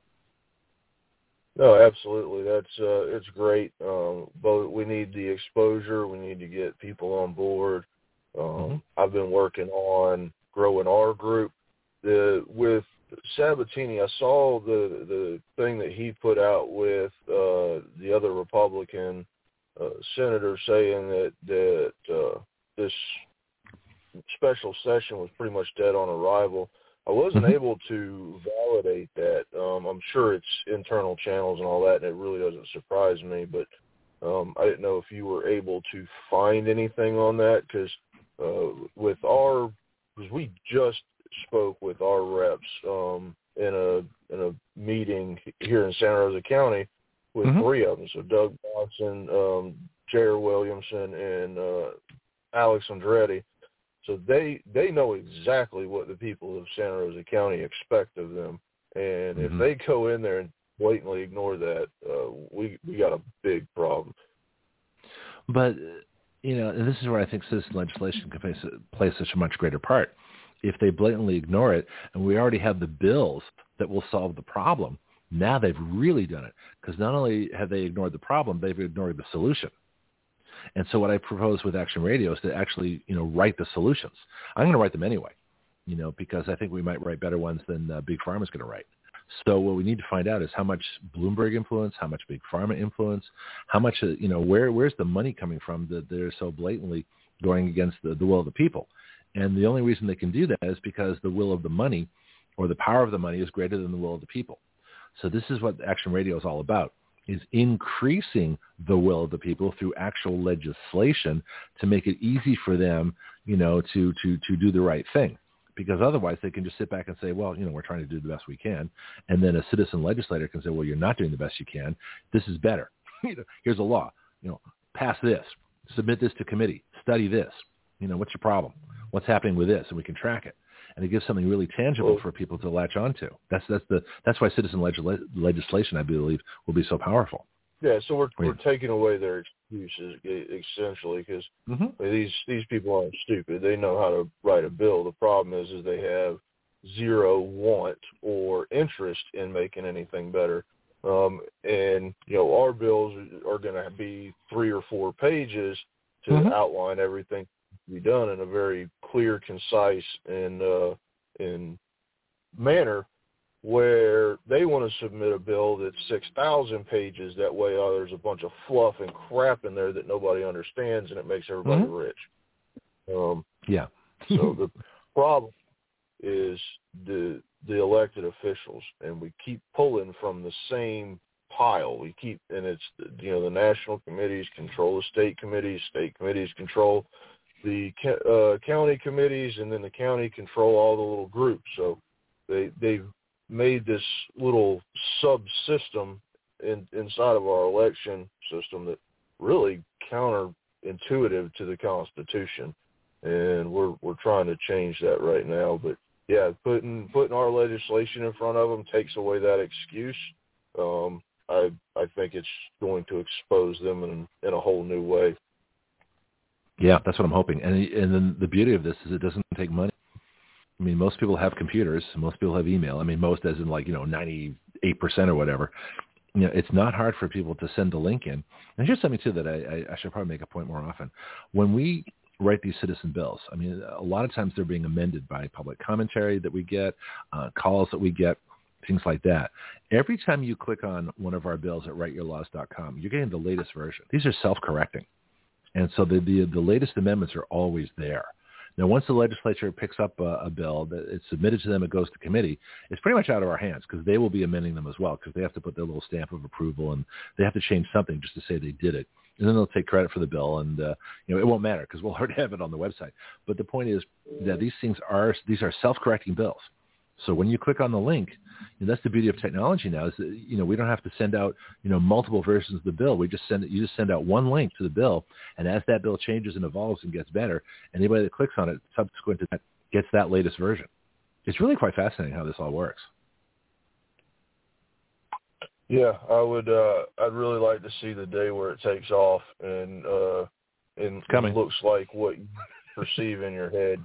No, absolutely. It's great. But we need the exposure. We need to get people on board. I've been working on growing our group. With Sabatini, I saw the thing that he put out with the other Republican senator saying that this special session was pretty much dead on arrival. I wasn't able to validate that. I'm sure it's internal channels and all that, and it really doesn't surprise me. But I didn't know if you were able to find anything on that because we just spoke with our reps in a meeting here in Santa Rosa County with 3 of them. So Doug Johnson, Jair Williamson, and Alex Andretti. So they know exactly what the people of Santa Rosa County expect of them. And if they go in there and blatantly ignore that, we got a big problem. But, and this is where I think citizen legislation can play such a much greater part. If they blatantly ignore it, and we already have the bills that will solve the problem, now they've really done it. Because not only have they ignored the problem, they've ignored the solution. And so what I propose with Action Radio is to actually, write the solutions. I'm going to write them anyway, because I think we might write better ones than Big Pharma is going to write. So what we need to find out is how much Bloomberg influence, how much Big Pharma influence, how much, where's the money coming from that they're so blatantly going against the will of the people. And the only reason they can do that is because the will of the money or the power of the money is greater than the will of the people. So this is what Action Radio is all about, is increasing the will of the people through actual legislation to make it easy for them, to do the right thing. Because otherwise they can just sit back and say, well, we're trying to do the best we can. And then a citizen legislator can say, well, you're not doing the best you can. This is better. Here's a law. Pass this. Submit this to committee. Study this. What's your problem? What's happening with this? And we can track it. And it gives something really tangible for people to latch onto. That's why citizen legislation, I believe, will be so powerful. Yeah, so we're taking away their excuses essentially, because these people aren't stupid. They know how to write a bill. The problem is they have zero want or interest in making anything better. And our bills are going to be 3 or 4 pages to outline everything to be done in a very clear, concise, and manner, where they want to submit a bill that's 6,000 pages. That way there's a bunch of fluff and crap in there that nobody understands, and it makes everybody rich. So the problem is the elected officials, and we keep pulling from the same pile. And it's, the national committees control the state committees control the county committees, and then the county control all the little groups. So they've made this little subsystem inside of our election system that really counterintuitive to the Constitution, and we're trying to change that right now. But yeah, putting our legislation in front of them takes away that excuse. I think it's going to expose them in a whole new way. Yeah, that's what I'm hoping. And then the beauty of this is it doesn't take money. I mean, most people have computers. Most people have email. I mean, most as in 98% or whatever. It's not hard for people to send a link in. And here's something, too, that I should probably make a point more often. When we write these citizen bills, I mean, a lot of times they're being amended by public commentary that we get, calls that we get, things like that. Every time you click on one of our bills at writeyourlaws.com, you're getting the latest version. These are self-correcting. And so the latest amendments are always there. Now, once the legislature picks up a bill, that it's submitted to them, it goes to committee, it's pretty much out of our hands, because they will be amending them as well, because they have to put their little stamp of approval, and they have to change something just to say they did it. And then they'll take credit for the bill, and it won't matter, because we'll already have it on the website. But the point is that these are self-correcting bills. So when you click on the link, that's the beauty of technology now, is that, we don't have to send out, multiple versions of the bill. You just send out one link to the bill, and as that bill changes and evolves and gets better, anybody that clicks on it subsequent to that gets that latest version. It's really quite fascinating how this all works. Yeah, I'd really like to see the day where it takes off and looks like what you perceive in your head.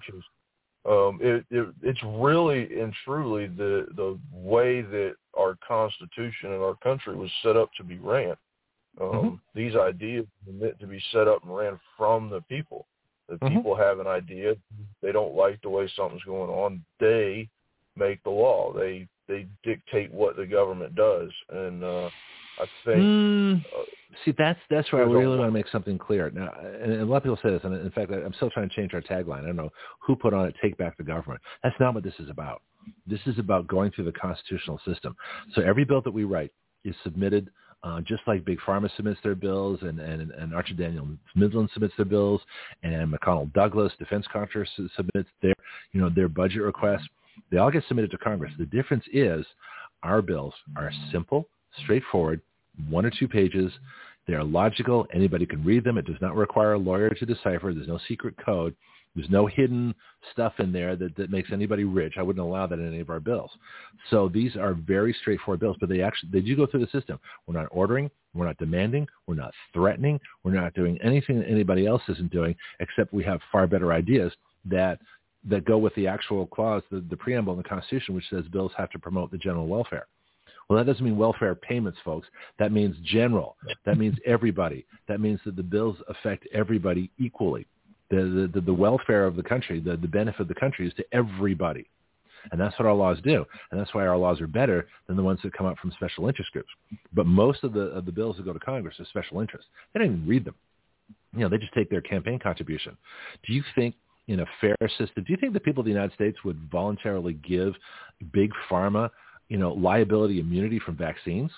It's really and truly the way that our Constitution and our country was set up to be ran. These ideas are meant to be set up and ran from the people. The people have an idea. They don't like the way something's going on. They make the law. They dictate what the government does. And I think see, that's where I really want to make something clear. Now, and a lot of people say this, and in fact, I'm still trying to change our tagline. I don't know who put on it, "Take back the government." That's not what this is about. This is about going through the constitutional system. So every bill that we write is submitted, just like Big Pharma submits their bills, and Archer Daniels Midland submits their bills, and McConnell Douglas Defense Contractors submits their budget requests. They all get submitted to Congress. The difference is our bills are simple, straightforward, 1 or 2 pages. They are logical. Anybody can read them. It does not require a lawyer to decipher. There's no secret code. There's no hidden stuff in there that makes anybody rich. I wouldn't allow that in any of our bills. So these are very straightforward bills, but they do go through the system. We're not ordering. We're not demanding. We're not threatening. We're not doing anything that anybody else isn't doing, except we have far better ideas that go with the actual clause, the preamble in the Constitution, which says bills have to promote the general welfare. Well, that doesn't mean welfare payments, folks. That means general. That means everybody. That means that the bills affect everybody equally. The welfare of the country, the benefit of the country is to everybody. And that's what our laws do. And that's why our laws are better than the ones that come up from special interest groups. But most of the bills that go to Congress are special interest. They don't even read them. They just take their campaign contribution. Do you think, in a fair system, do you think the people of the United States would voluntarily give big pharma, liability immunity from vaccines?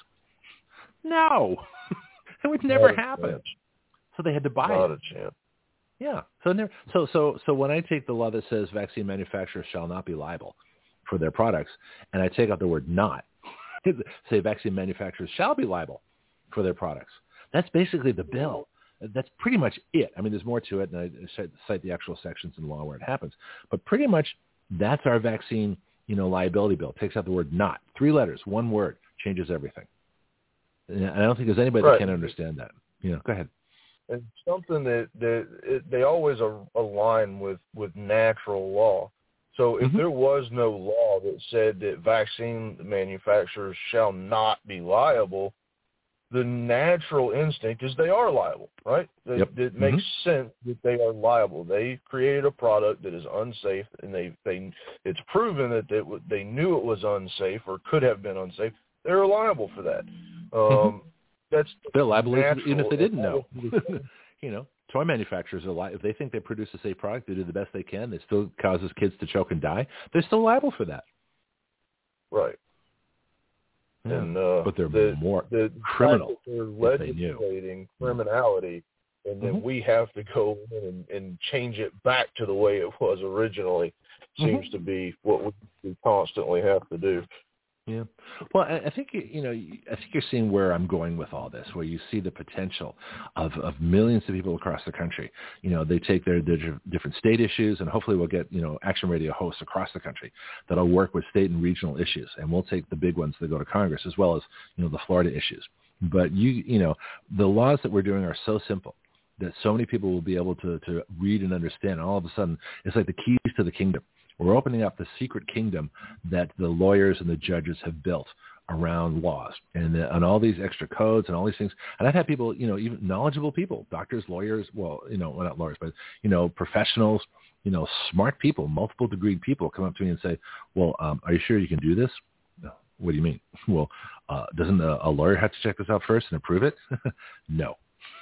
No, it would never happen. So they had to buy it. Not a chance. Yeah. So when I take the law that says vaccine manufacturers shall not be liable for their products, and I take out the word "not," say vaccine manufacturers shall be liable for their products. That's basically the bill. That's pretty much it. I mean, there's more to it, and I cite the actual sections in the law where it happens. But pretty much that's our vaccine, liability bill. It takes out the word "not." 3 letters, 1 word, changes everything. And I don't think there's anybody that can understand that. Go ahead. It's something that they always align with natural law. So if there was no law that said that vaccine manufacturers shall not be liable, the natural instinct is they are liable, right? It makes sense that they are liable. They created a product that is unsafe, and it's proven that they knew it was unsafe or could have been unsafe. They're liable for that. They're liable even if they didn't know. Toy manufacturers are liable. If they think they produce a safe product, they do the best they can. It still causes kids to choke and die. They're still liable for that. Right. Yeah. And but they're more criminal they're if they knew. legislating criminality, and then we have to go in and change it back to the way it was originally. Seems to be what we constantly have to do. Yeah. Well, I think, I think you're seeing where I'm going with all this, where you see the potential of millions of people across the country. They take their different state issues, and hopefully we'll get, Action Radio hosts across the country that'll work with state and regional issues. And we'll take the big ones that go to Congress as well as, the Florida issues. But the laws that we're doing are so simple that so many people will be able to read and understand. And all of a sudden, it's like the keys to the kingdom. We're opening up the secret kingdom that the lawyers and the judges have built around laws and all these extra codes and all these things. And I've had people, even knowledgeable people, doctors, lawyers, well, not lawyers, but, professionals, smart people, multiple degreed people come up to me and say, well, are you sure you can do this? No. What do you mean? Well, doesn't a lawyer have to check this out first and approve it? No.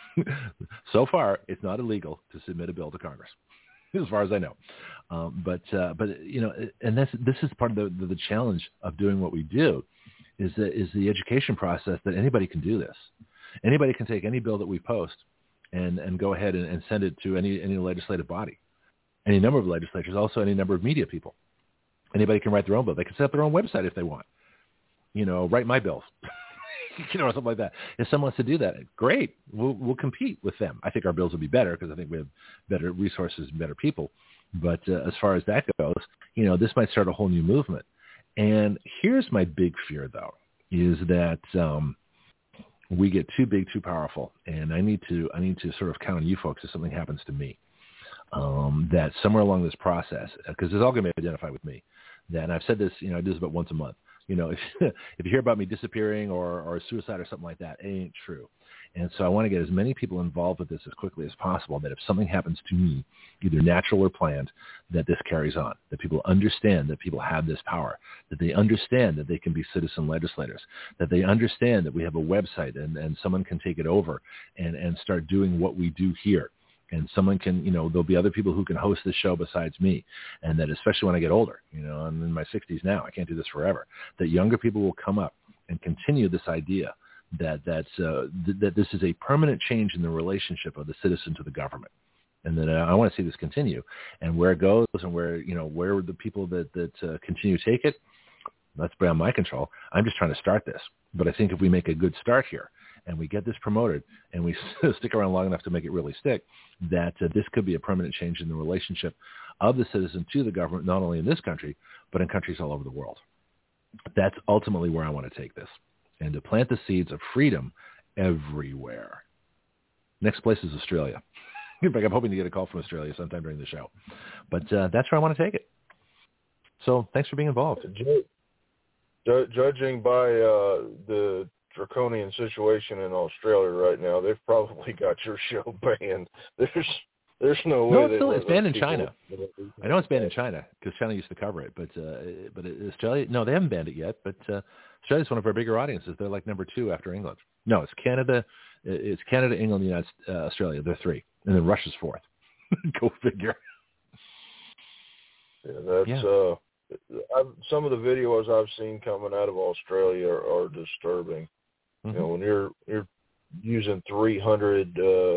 So far, it's not illegal to submit a bill to Congress, as far as I know. But and this is part of the challenge of doing what we do is the education process that anybody can do this. Anybody can take any bill that we post and go ahead and send it to any legislative body, any number of legislatures, also any number of media people. Anybody can write their own bill. They can set up their own website if they want. Write my bills. Or something like that. If someone wants to do that, great. We'll compete with them. I think our bills will be better because I think we have better resources and better people. But as far as that goes, this might start a whole new movement. And here's my big fear, though, is that we get too big, too powerful, and I need to sort of count on you folks if something happens to me. That somewhere along this process, because it's all going to be identified with me. And I've said this, I do this about once a month. If you hear about me disappearing or suicide or something like that, it ain't true. And so I want to get as many people involved with this as quickly as possible, that if something happens to me, either natural or planned, that this carries on, that people understand that people have this power, that they understand that they can be citizen legislators, that they understand that we have a website and someone can take it over and start doing what we do here. And someone can, there'll be other people who can host this show besides me. And that especially when I get older, I'm in my 60s now, I can't do this forever, that younger people will come up and continue this idea that this is a permanent change in the relationship of the citizen to the government. And then I want to see this continue. And where it goes and where the people that continue to take it, that's beyond my control. I'm just trying to start this. But I think if we make a good start here, and we get this promoted, and we stick around long enough to make it really stick, that this could be a permanent change in the relationship of the citizen to the government, not only in this country, but in countries all over the world. That's ultimately where I want to take this, and to plant the seeds of freedom everywhere. Next place is Australia. In fact, I'm hoping to get a call from Australia sometime during the show. But that's where I want to take it. So thanks for being involved. Judging by the draconian situation in Australia right now, they've probably got your show banned. There's no way. No, it's banned in China. I know it's banned in China because China used to cover it, but Australia, no, they haven't banned it yet. But Australia's one of our bigger audiences. They're like number 2 after England. No, it's Canada. It's Canada, England, Australia. They're 3, and then Russia's 4th. Go figure. Yeah, some of the videos I've seen coming out of Australia are disturbing. Mm-hmm. You know, when you're using 300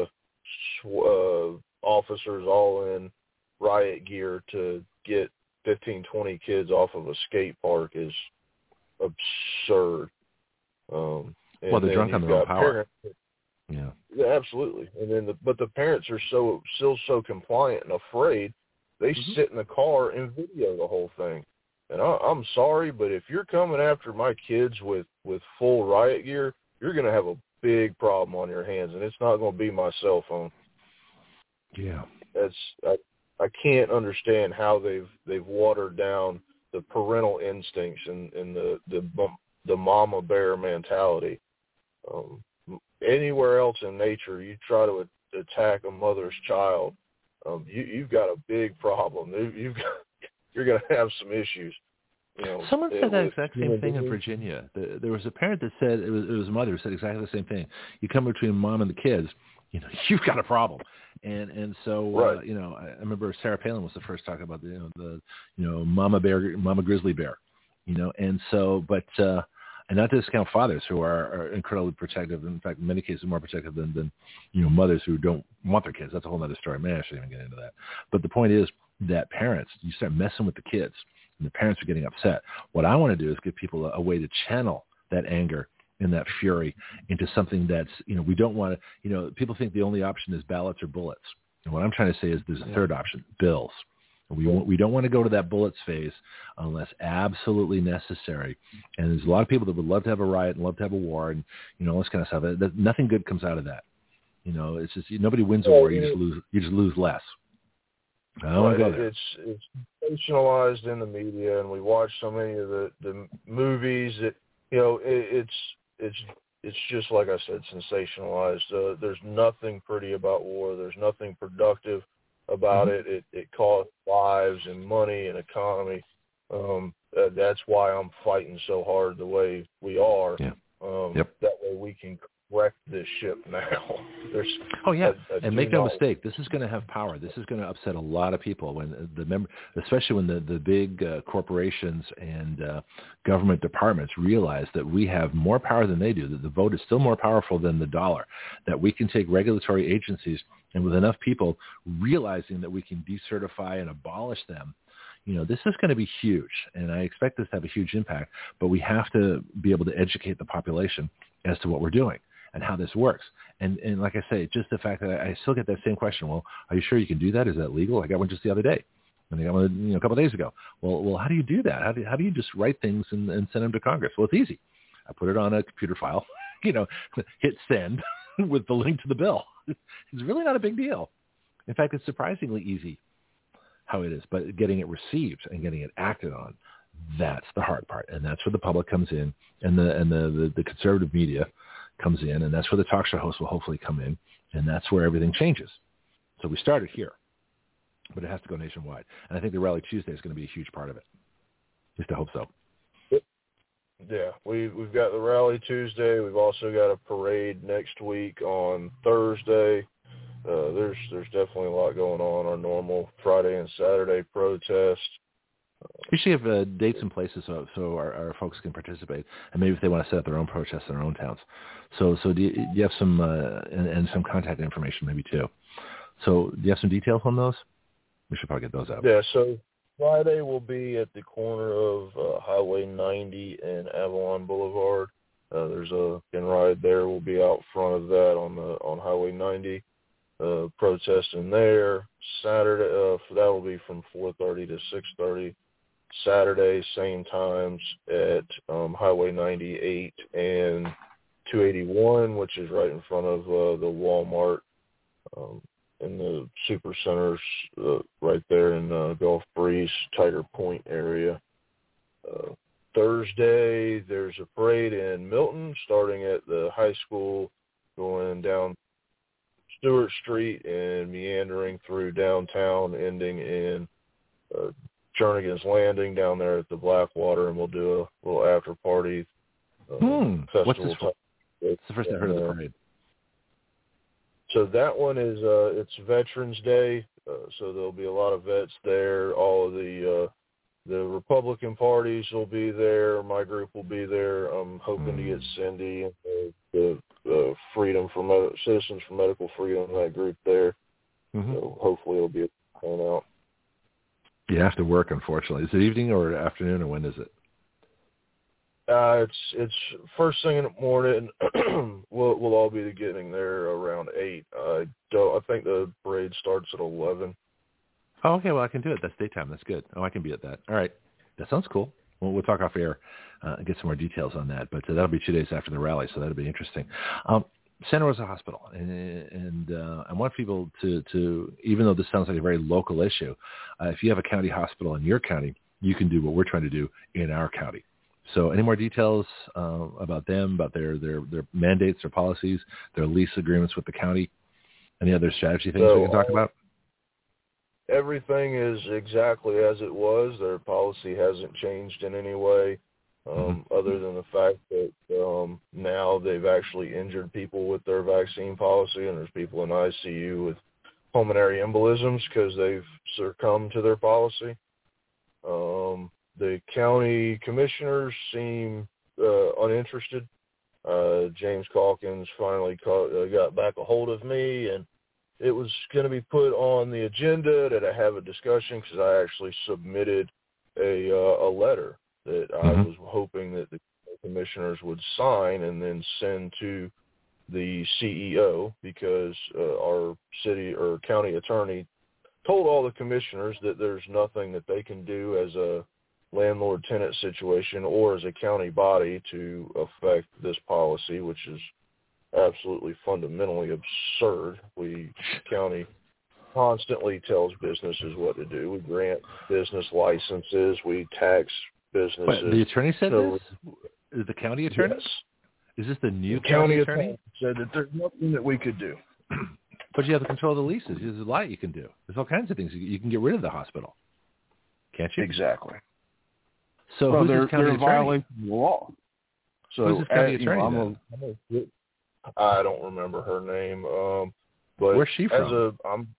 officers all in riot gear to get 15, 20 kids off of a skate park is absurd. Well, they're drunk on their own power. Yeah, absolutely. And then, but the parents are still so compliant and afraid. They sit in the car and video the whole thing. And I'm sorry, but if you're coming after my kids with full riot gear, you're going to have a big problem on your hands, and it's not going to be my cell phone. Yeah, I can't understand how they've watered down the parental instincts and the mama bear mentality. Anywhere else in nature, you try to attack a mother's child, you've got a big problem. You're going to have some issues. You know, someone said that exact same thing in Virginia. There was a parent that said it was a mother who said exactly the same thing. You come between mom and the kids, you know, you've got a problem. And so right. You know, I remember Sarah Palin was the first talking about the mama grizzly bear, you know, and so and not to discount fathers who are incredibly protective. In fact, in many cases, more protective than mothers who don't want their kids. That's a whole other story. Man, I shouldn't even get into that. But the point is that parents, you start messing with the kids, and the parents are getting upset. What I want to do is give people a way to channel that anger and that fury into something that's, we don't want to, people think the only option is ballots or bullets. And what I'm trying to say is there's a third option, bills. We don't want to go to that bullets phase unless absolutely necessary. And there's a lot of people that would love to have a riot and love to have a war and, all this kind of stuff. Nothing good comes out of that. It's just nobody wins a war. You just lose less. I don't want to go there. It's sensationalized in the media, and we watch so many of the movies that, it's just like I said, sensationalized. There's nothing pretty about war. There's nothing productive about it. It costs lives and money and economy. That's why I'm fighting so hard the way we are. Yeah. That way we can wreck this ship now. And make no mistake, this is going to have power. This is going to upset a lot of people especially when the big corporations and government departments realize that we have more power than they do, that the vote is still more powerful than the dollar, that we can take regulatory agencies and with enough people realizing that we can decertify and abolish them. This is going to be huge, and I expect this to have a huge impact, but we have to be able to educate the population as to what we're doing and how this works. And like I say, just the fact that I still get that same question, well, are you sure you can do that? Is that legal? I got one just the other day. And I got one a couple of days ago. Well, how do you do that? How do you just write things and send them to Congress? Well, it's easy. I put it on a computer file, hit send with the link to the bill. It's really not a big deal. In fact, it's surprisingly easy how it is, but getting it received and getting it acted on, that's the hard part. And that's where the public comes in and the conservative media comes in, and that's where the talk show hosts will hopefully come in, and that's where everything changes. So we started here, but it has to go nationwide. And I think the Rally Tuesday is going to be a huge part of it. At least I hope so. Yeah, we've got the Rally Tuesday. We've also got a parade next week on Thursday. There's definitely a lot going on. Our normal Friday and Saturday protest. We should have dates and places so our folks can participate, and maybe if they want to set up their own protests in their own towns. So do you have some and some contact information maybe too? So do you have some details on those? We should probably get those out. Yeah. So Friday will be at the corner of Highway 90 and Avalon Boulevard. There's a pin ride there. We'll be out front of that on Highway 90. Protesting there. Saturday, that will be from 4:30 to 6:30. Saturday, same times at Highway 98 and 281, which is right in front of the Walmart in the Super Centers right there in Gulf Breeze, Tiger Point area. Thursday, there's a parade in Milton starting at the high school, going down Stewart Street and meandering through downtown, ending in Jernigan's Landing down there at the Blackwater, and we'll do a little after party festival. What's this for? It's the first I heard of the parade. So that one is it's Veterans Day. So there'll be a lot of vets there. All of the Republican parties will be there. My group will be there. I'm hoping to get Cindy and the Freedom for Citizens for Medical Freedom, that group there. Mm-hmm. So hopefully it'll be a turnout. You have to work, unfortunately. Is it evening or afternoon, or when is it? It's first thing in the morning. We'll all be getting there around 8. I think the parade starts at 11. Oh, okay. Well, I can do it. That's daytime. That's good. Oh, I can be at that. All right. That sounds cool. Well, we'll talk off air and get some more details on that. But that'll be 2 days after the rally, so that'll be interesting. Santa Rosa Hospital, and I want people to, even though this sounds like a very local issue, if you have a county hospital in your county, you can do what we're trying to do in our county. So any more details about them, about their mandates, their policies, their lease agreements with the county, any other strategy things we can talk about? Everything is exactly as it was. Their policy hasn't changed in any way, other than the fact that now they've actually injured people with their vaccine policy, and there's people in ICU with pulmonary embolisms because they've succumbed to their policy. The county commissioners seem uninterested. James Calkins finally got back a hold of me, and it was going to be put on the agenda that I have a discussion, because I actually submitted a letter that I was hoping that the commissioners would sign and then send to the CEO, because our city or county attorney told all the commissioners that there's nothing that they can do as a landlord-tenant situation or as a county body to affect this policy, which is absolutely fundamentally absurd. County constantly tells businesses what to do. We grant business licenses. We tax businesses. But the attorney said this? Is the county attorney? Yes. Is this the new county attorney? Said that there's nothing that we could do. But you have the control of the leases. There's a lot you can do. There's all kinds of things. You can get rid of the hospital. Can't you? Exactly. So who's this county attorney? Violating the law. So who's this county attorney? I don't remember her name. But where's she from?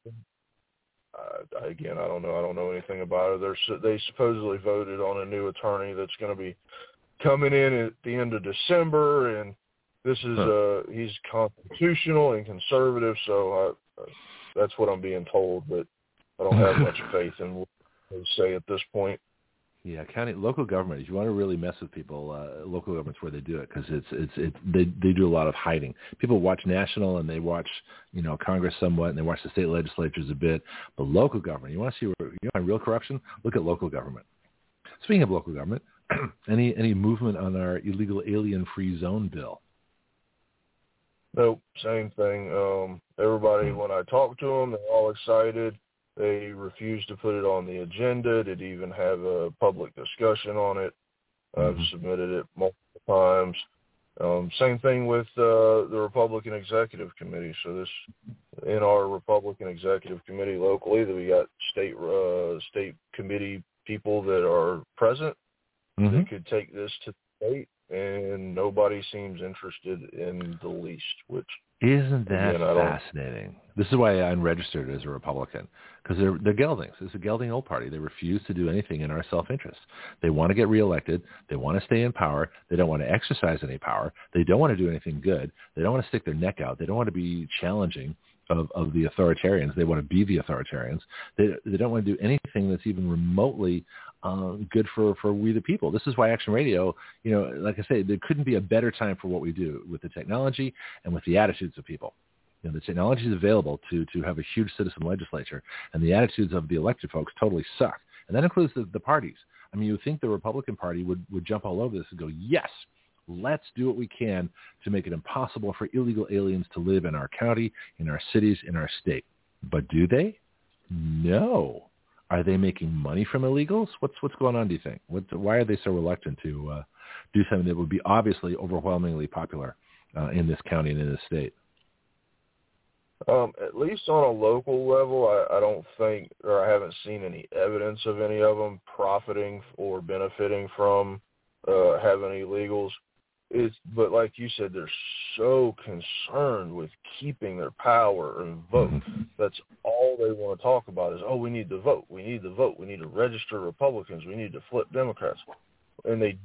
Again, I don't know. I don't know anything about her. They supposedly voted on a new attorney that's going to be coming in at the end of December, and this is he's constitutional and conservative, so that's what I'm being told. But I don't have much faith in what they say at this point. Yeah, local government. If you want to really mess with people, local government's where they do it, because they do a lot of hiding. People watch national and they watch Congress somewhat, and they watch the state legislatures a bit. But local government, you want to see where real corruption? Look at local government. Speaking of local government, any movement on our illegal alien free zone bill? Nope, same thing. Everybody, when I talk to them, they're all excited. They refused to put it on the agenda, didn't even have a public discussion on it. I've submitted it multiple times. Same thing with the Republican Executive Committee. So in our Republican Executive Committee locally, that we got state committee people that are present that could take this to the state, and nobody seems interested in the least, which isn't that fascinating? This is why I'm registered as a Republican, because they're geldings. It's a gelding old party. They refuse to do anything in our self-interest. They want to get reelected. They want to stay in power. They don't want to exercise any power. They don't want to do anything good. They don't want to stick their neck out. They don't want to be challenging of the authoritarians. They want to be the authoritarians. They don't want to do anything that's even remotely good for we the people. This is why Action Radio, like I say, there couldn't be a better time for what we do with the technology and with the attitudes of people. The technology is available to have a huge citizen legislature, and the attitudes of the elected folks totally suck. And that includes the parties. I mean, you would think the Republican Party would jump all over this and go, yes, let's do what we can to make it impossible for illegal aliens to live in our county, in our cities, in our state. But do they? No. Are they making money from illegals? What's going on, do you think? Why are they so reluctant to do something that would be obviously overwhelmingly popular in this county and in this state? At least on a local level, I don't think, or I haven't seen any evidence of any of them profiting or benefiting from having illegals. but like you said, they're so concerned with keeping their power and vote. That's all they want to talk about is, we need to vote. We need to vote. We need to register Republicans. We need to flip Democrats. And they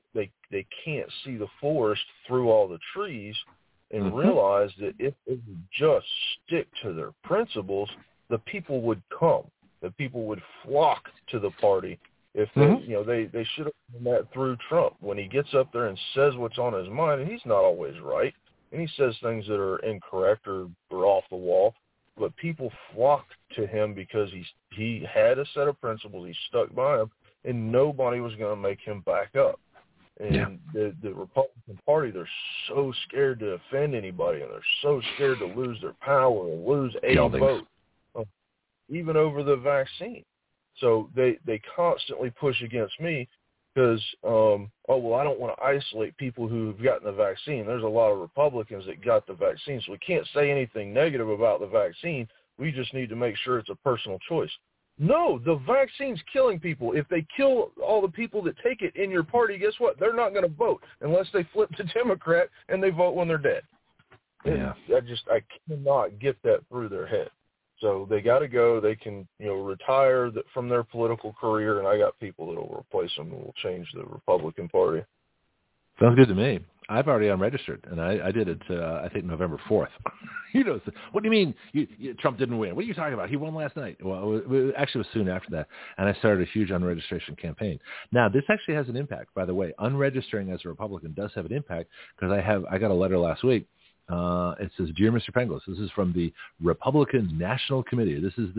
can't see the forest through all the trees and realize that if they would just stick to their principles, the people would come. The people would flock to the party. If they should have done that through Trump when he gets up there and says what's on his mind, and he's not always right, and he says things that are incorrect or off the wall, but people flocked to him because he had a set of principles, he stuck by them, and nobody was going to make him back up. And the Republican Party, they're so scared to offend anybody, and they're so scared to lose their power and lose a vote, even over the vaccine. So they constantly push against me because, I don't want to isolate people who've gotten the vaccine. There's a lot of Republicans that got the vaccine, so we can't say anything negative about the vaccine. We just need to make sure it's a personal choice. No, the vaccine's killing people. If they kill all the people that take it in your party, guess what? They're not going to vote unless they flip to Democrat and they vote when they're dead. Yeah. I cannot get that through their head. So they got to go. They can, retire from their political career, and I got people that will replace them and will change the Republican Party. Sounds good to me. I've already unregistered, and I did it, I think, November 4th. What do you mean Trump didn't win? What are you talking about? He won last night. Well, it actually was soon after that, and I started a huge unregistration campaign. Now, this actually has an impact, by the way. Unregistering as a Republican does have an impact because I got a letter last week. It says, "Dear Mr. Penglis, this is from the Republican National Committee." This is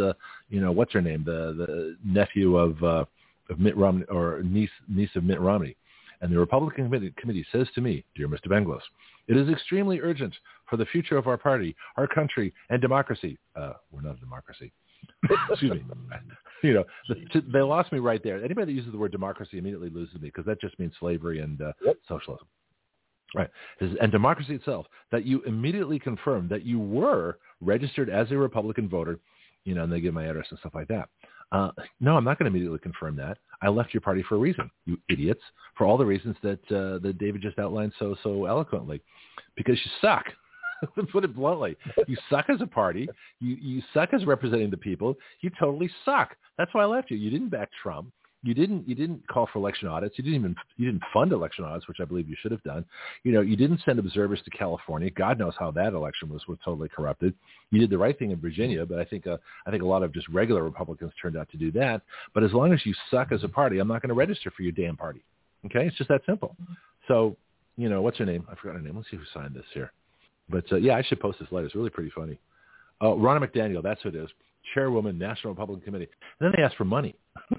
what's her name, the nephew of Mitt Romney, or niece of Mitt Romney. And the Republican Committee says to me, "Dear Mr. Penglis, it is extremely urgent for the future of our party, our country, and democracy." We're not a democracy. Excuse me. They lost me right there. Anybody that uses the word democracy immediately loses me because that just means slavery and socialism. Right. And democracy itself, that you immediately confirm that you were registered as a Republican voter, and they give my address and stuff like that. No, I'm not going to immediately confirm that. I left your party for a reason, you idiots, for all the reasons that David just outlined so eloquently, because you suck. To put it bluntly, you suck as a party. You suck as representing the people. You totally suck. That's why I left you. You didn't back Trump. You didn't call for election audits. You didn't fund election audits, which I believe you should have done. You didn't send observers to California. God knows how that election was totally corrupted. You did the right thing in Virginia, but I think a lot of just regular Republicans turned out to do that. But as long as you suck as a party, I'm not going to register for your damn party. Okay, it's just that simple. So, what's her name? I forgot her name. Let's see who signed this here. But I should post this letter. It's really pretty funny. Oh, Ronna McDaniel, that's who it is. Chairwoman, National Republican Committee. And then they asked for money.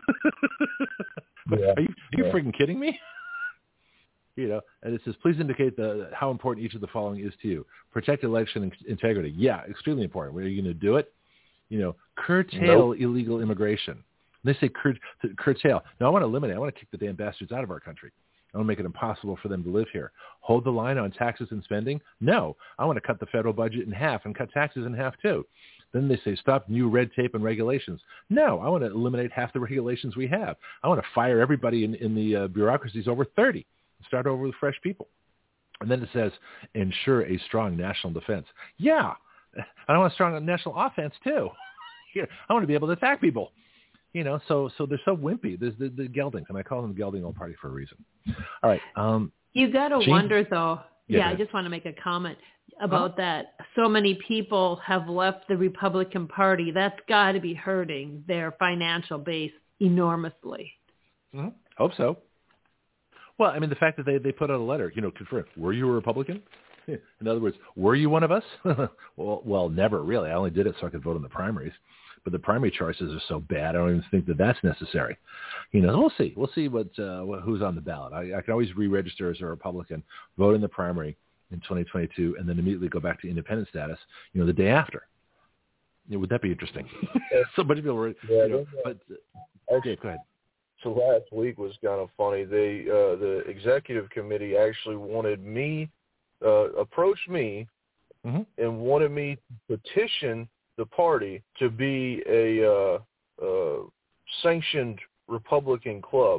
Are you freaking kidding me? And it says, please indicate how important each of the following is to you. Protect election integrity. Yeah, extremely important. Are you going to do it? Curtail illegal immigration. And they say curtail. No, I want to eliminate. I want to kick the damn bastards out of our country. I want to make it impossible for them to live here. Hold the line on taxes and spending? No. I want to cut the federal budget in half and cut taxes in half too. Then they say stop new red tape and regulations. No, I want to eliminate half the regulations we have. I want to fire everybody in the bureaucracies over 30 and start over with fresh people. And then it says ensure a strong national defense. Yeah, I want a strong national offense too. I want to be able to attack people. So they're so wimpy. There's the geldings, and I call them the gelding old party for a reason. All right. You got to wonder, though. Yeah, I just want to make a comment about that. So many people have left the Republican Party. That's got to be hurting their financial base enormously. Mm-hmm. Hope so. Well, I mean, the fact that they put out a letter, confirm, were you a Republican? In other words, were you one of us? well, never really. I only did it so I could vote in the primaries. But the primary choices are so bad, I don't even think that that's necessary. We'll see. We'll see who's on the ballot. I can always re-register as a Republican, vote in the primary in 2022, and then immediately go back to independent status, the day after. Would that be interesting? So many people were, but okay, go ahead. So last week was kind of funny. The executive committee actually approached me and wanted me to petition the party to be a sanctioned Republican club.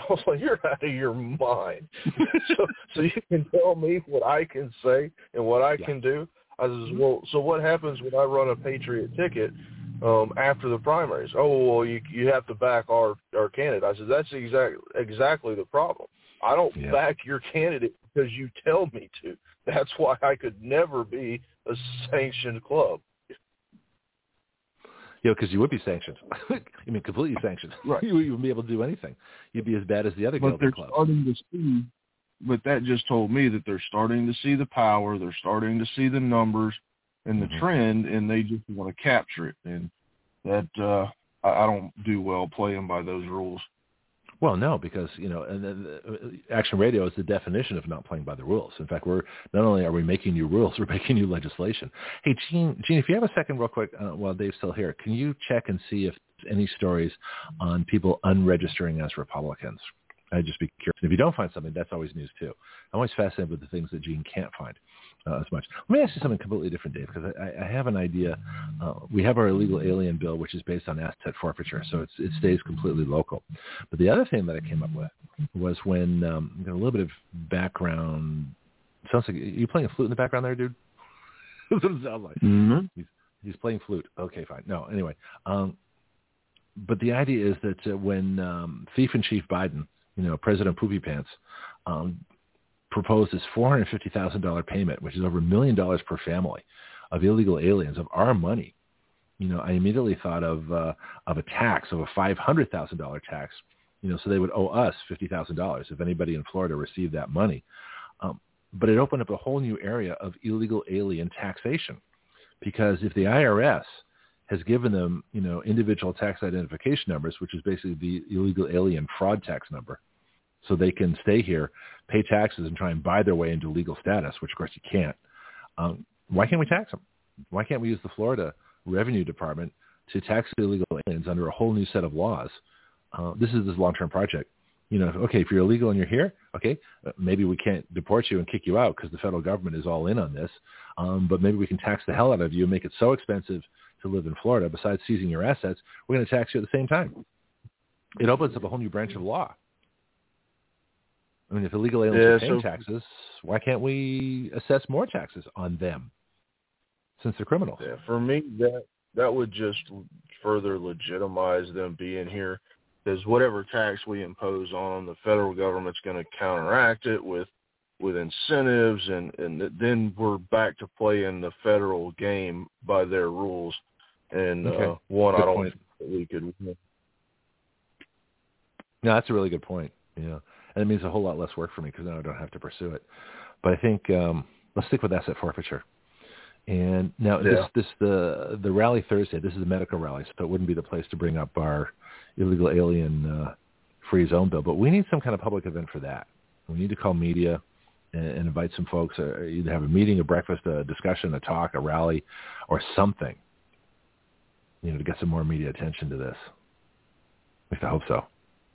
I was like, you're out of your mind. so you can tell me what I can say and what I can do. I says, well, so what happens when I run a Patriot ticket after the primaries? Oh, well, you have to back our candidate. I said, that's exactly the problem. I don't back your candidate because you tell me to. That's why I could never be a sanctioned club. Because you would be sanctioned. I mean, completely sanctioned. Right. You wouldn't be able to do anything. You'd be as bad as the other gilded clubs. But that just told me that they're starting to see the power, they're starting to see the numbers and the trend, and they just want to capture it. And that I don't do well playing by those rules. Well, no, because, Action Radio is the definition of not playing by the rules. In fact, not only are we making new rules, we're making new legislation. Hey, Gene, if you have a second real quick while Dave's still here, can you check and see if there's any stories on people unregistering as Republicans? I'd just be curious. If you don't find something, that's always news too. I'm always fascinated with the things that Gene can't find as much. Let me ask you something completely different, Dave, because I have an idea. We have our illegal alien bill, which is based on asset forfeiture, so it stays completely local. But the other thing that I came up with was when got a little bit of background. Sounds like you playing a flute in the background there, dude. That's what it sounds like. Mm-hmm. He's playing flute. Okay, fine. No, anyway. But the idea is that when Thief-in-Chief Biden, President Poopy Pants, proposed this $450,000 payment, which is over $1 million per family, of illegal aliens, of our money. I immediately thought of a tax, of a $500,000 tax, so they would owe us $50,000 if anybody in Florida received that money. But it opened up a whole new area of illegal alien taxation, because if the IRS has given them, individual tax identification numbers, which is basically the illegal alien fraud tax number, so they can stay here, pay taxes, and try and buy their way into legal status, which, of course, you can't. Why can't we tax them? Why can't we use the Florida Revenue Department to tax the illegal aliens under a whole new set of laws? This is this long-term project. Okay, if you're illegal and you're here, okay, maybe we can't deport you and kick you out because the federal government is all in on this, but maybe we can tax the hell out of you and make it so expensive to live in Florida, besides seizing your assets, we're going to tax you at the same time. It opens up a whole new branch of law. I mean, if illegal aliens are paying taxes, why can't we assess more taxes on them since they're criminals? Yeah, for me, that would just further legitimize them being here, because whatever tax we impose on them, the federal government's going to counteract it with incentives, and then we're back to playing the federal game by their rules. And Good I don't point. think that we could win. No, that's a really good point. And it means a whole lot less work for me because now I don't have to pursue it. But I think let's stick with asset forfeiture. And now the rally Thursday, this is a medical rally, so it wouldn't be the place to bring up our illegal alien free zone bill. But we need some kind of public event for that. We need to call media and invite some folks, either have a meeting, a breakfast, a discussion, a talk, a rally, or something, to get some more media attention to this. At least I hope so.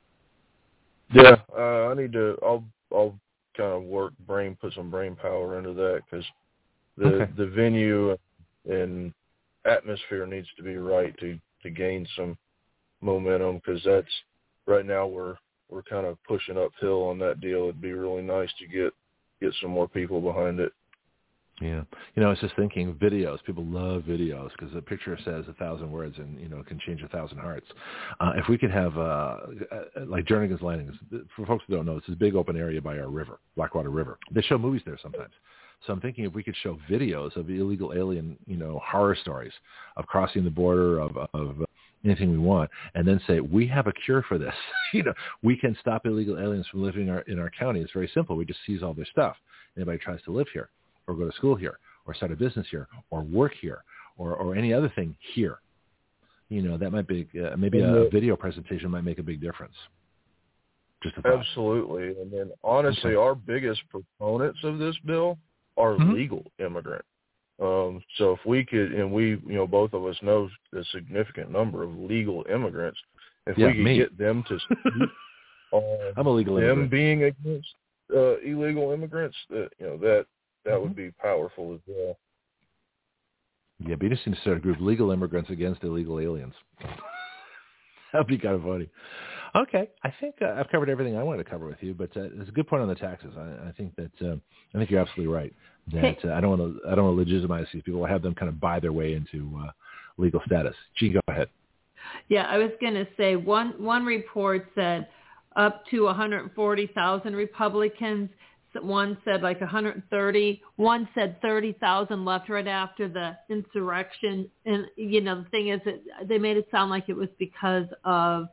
Yeah, I need to. I'll kind of put some brain power into that, because the venue and atmosphere needs to be right to gain some momentum, because that's right now we're kind of pushing uphill on that deal. It'd be really nice to get some more people behind it. Yeah. I was just thinking videos. People love videos because the picture says 1,000 words and, can change 1,000 hearts. If we could have, like Jernigan's Landing, for folks who don't know, it's this big open area by our river, Blackwater River. They show movies there sometimes. So I'm thinking if we could show videos of illegal alien, horror stories of crossing the border, of anything we want, and then say, we have a cure for this. We can stop illegal aliens from living in our county. It's very simple. We just seize all their stuff. Anybody tries to live here, or go to school here, or start a business here, or work here, or any other thing here. That might be, maybe a video presentation might make a big difference. Just a thought. Absolutely. And then honestly, our biggest proponents of this bill are legal immigrants. So if we could, and we, both of us know a significant number of legal immigrants, if we could get them to speak on I'm a legal them immigrant. being against illegal immigrants, that would be powerful as well. Yeah, but you just need to start a group, legal immigrants against illegal aliens. That'd be kind of funny. Okay, I think I've covered everything I wanted to cover with you, but it's a good point on the taxes. I think you're absolutely right. That I don't want to legitimize these people. I have them kind of buy their way into legal status. Gee, go ahead. Yeah, I was going to say one report said up to 140,000 Republicans. One said like 130. One said 30,000 left right after the insurrection. And, the thing is that they made it sound like it was because of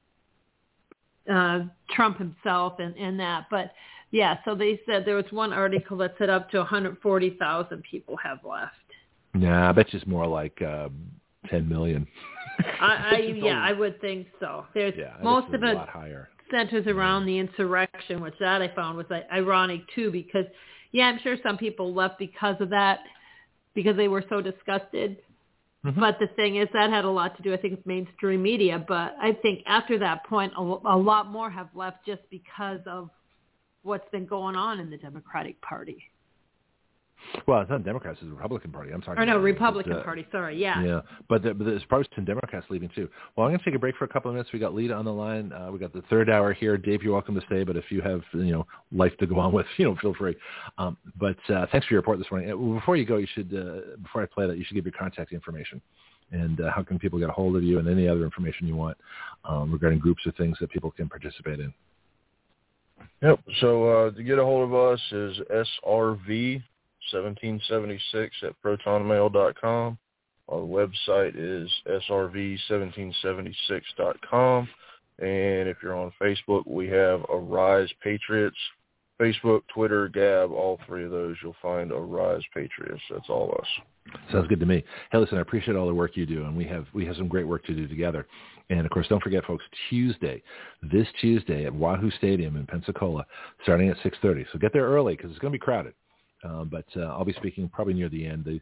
Trump himself and that. But, yeah, so they said there was one article that said up to 140,000 people have left. Nah, I bet you it's more like 10 million. I would think so. There's most of it. A lot higher. Centers around the insurrection, which that I found was ironic too, because I'm sure some people left because of that, because they were so disgusted. Mm-hmm. But the thing is, that had a lot to do, I think, with mainstream media. But I think after that point, a lot more have left just because of what's been going on in the Democratic Party. Well, it's not Democrats; it's the Republican Party. I'm sorry. Republican Party. Sorry, yeah. Yeah, but there's probably some Democrats leaving too. Well, I'm going to take a break for a couple of minutes. We got Lita on the line. We got the third hour here. Dave, you're welcome to stay, but if you have life to go on with, feel free. But thanks for your report this morning. Before you go, you should before I play that, you should give your contact information and how can people get a hold of you and any other information you want regarding groups or things that people can participate in. Yep. So to get a hold of us is SRV 1776 at protonmail.com. Our website is srv1776.com. And if you're on Facebook, we have Arise Patriots. Facebook, Twitter, Gab, all three of those, you'll find Arise Patriots. That's all us. Sounds good to me. Hey, listen, I appreciate all the work you do, and we have some great work to do together. And, of course, don't forget, folks, this Tuesday at Wahoo Stadium in Pensacola, starting at 6:30. So get there early because it's going to be crowded. But I'll be speaking probably near the end.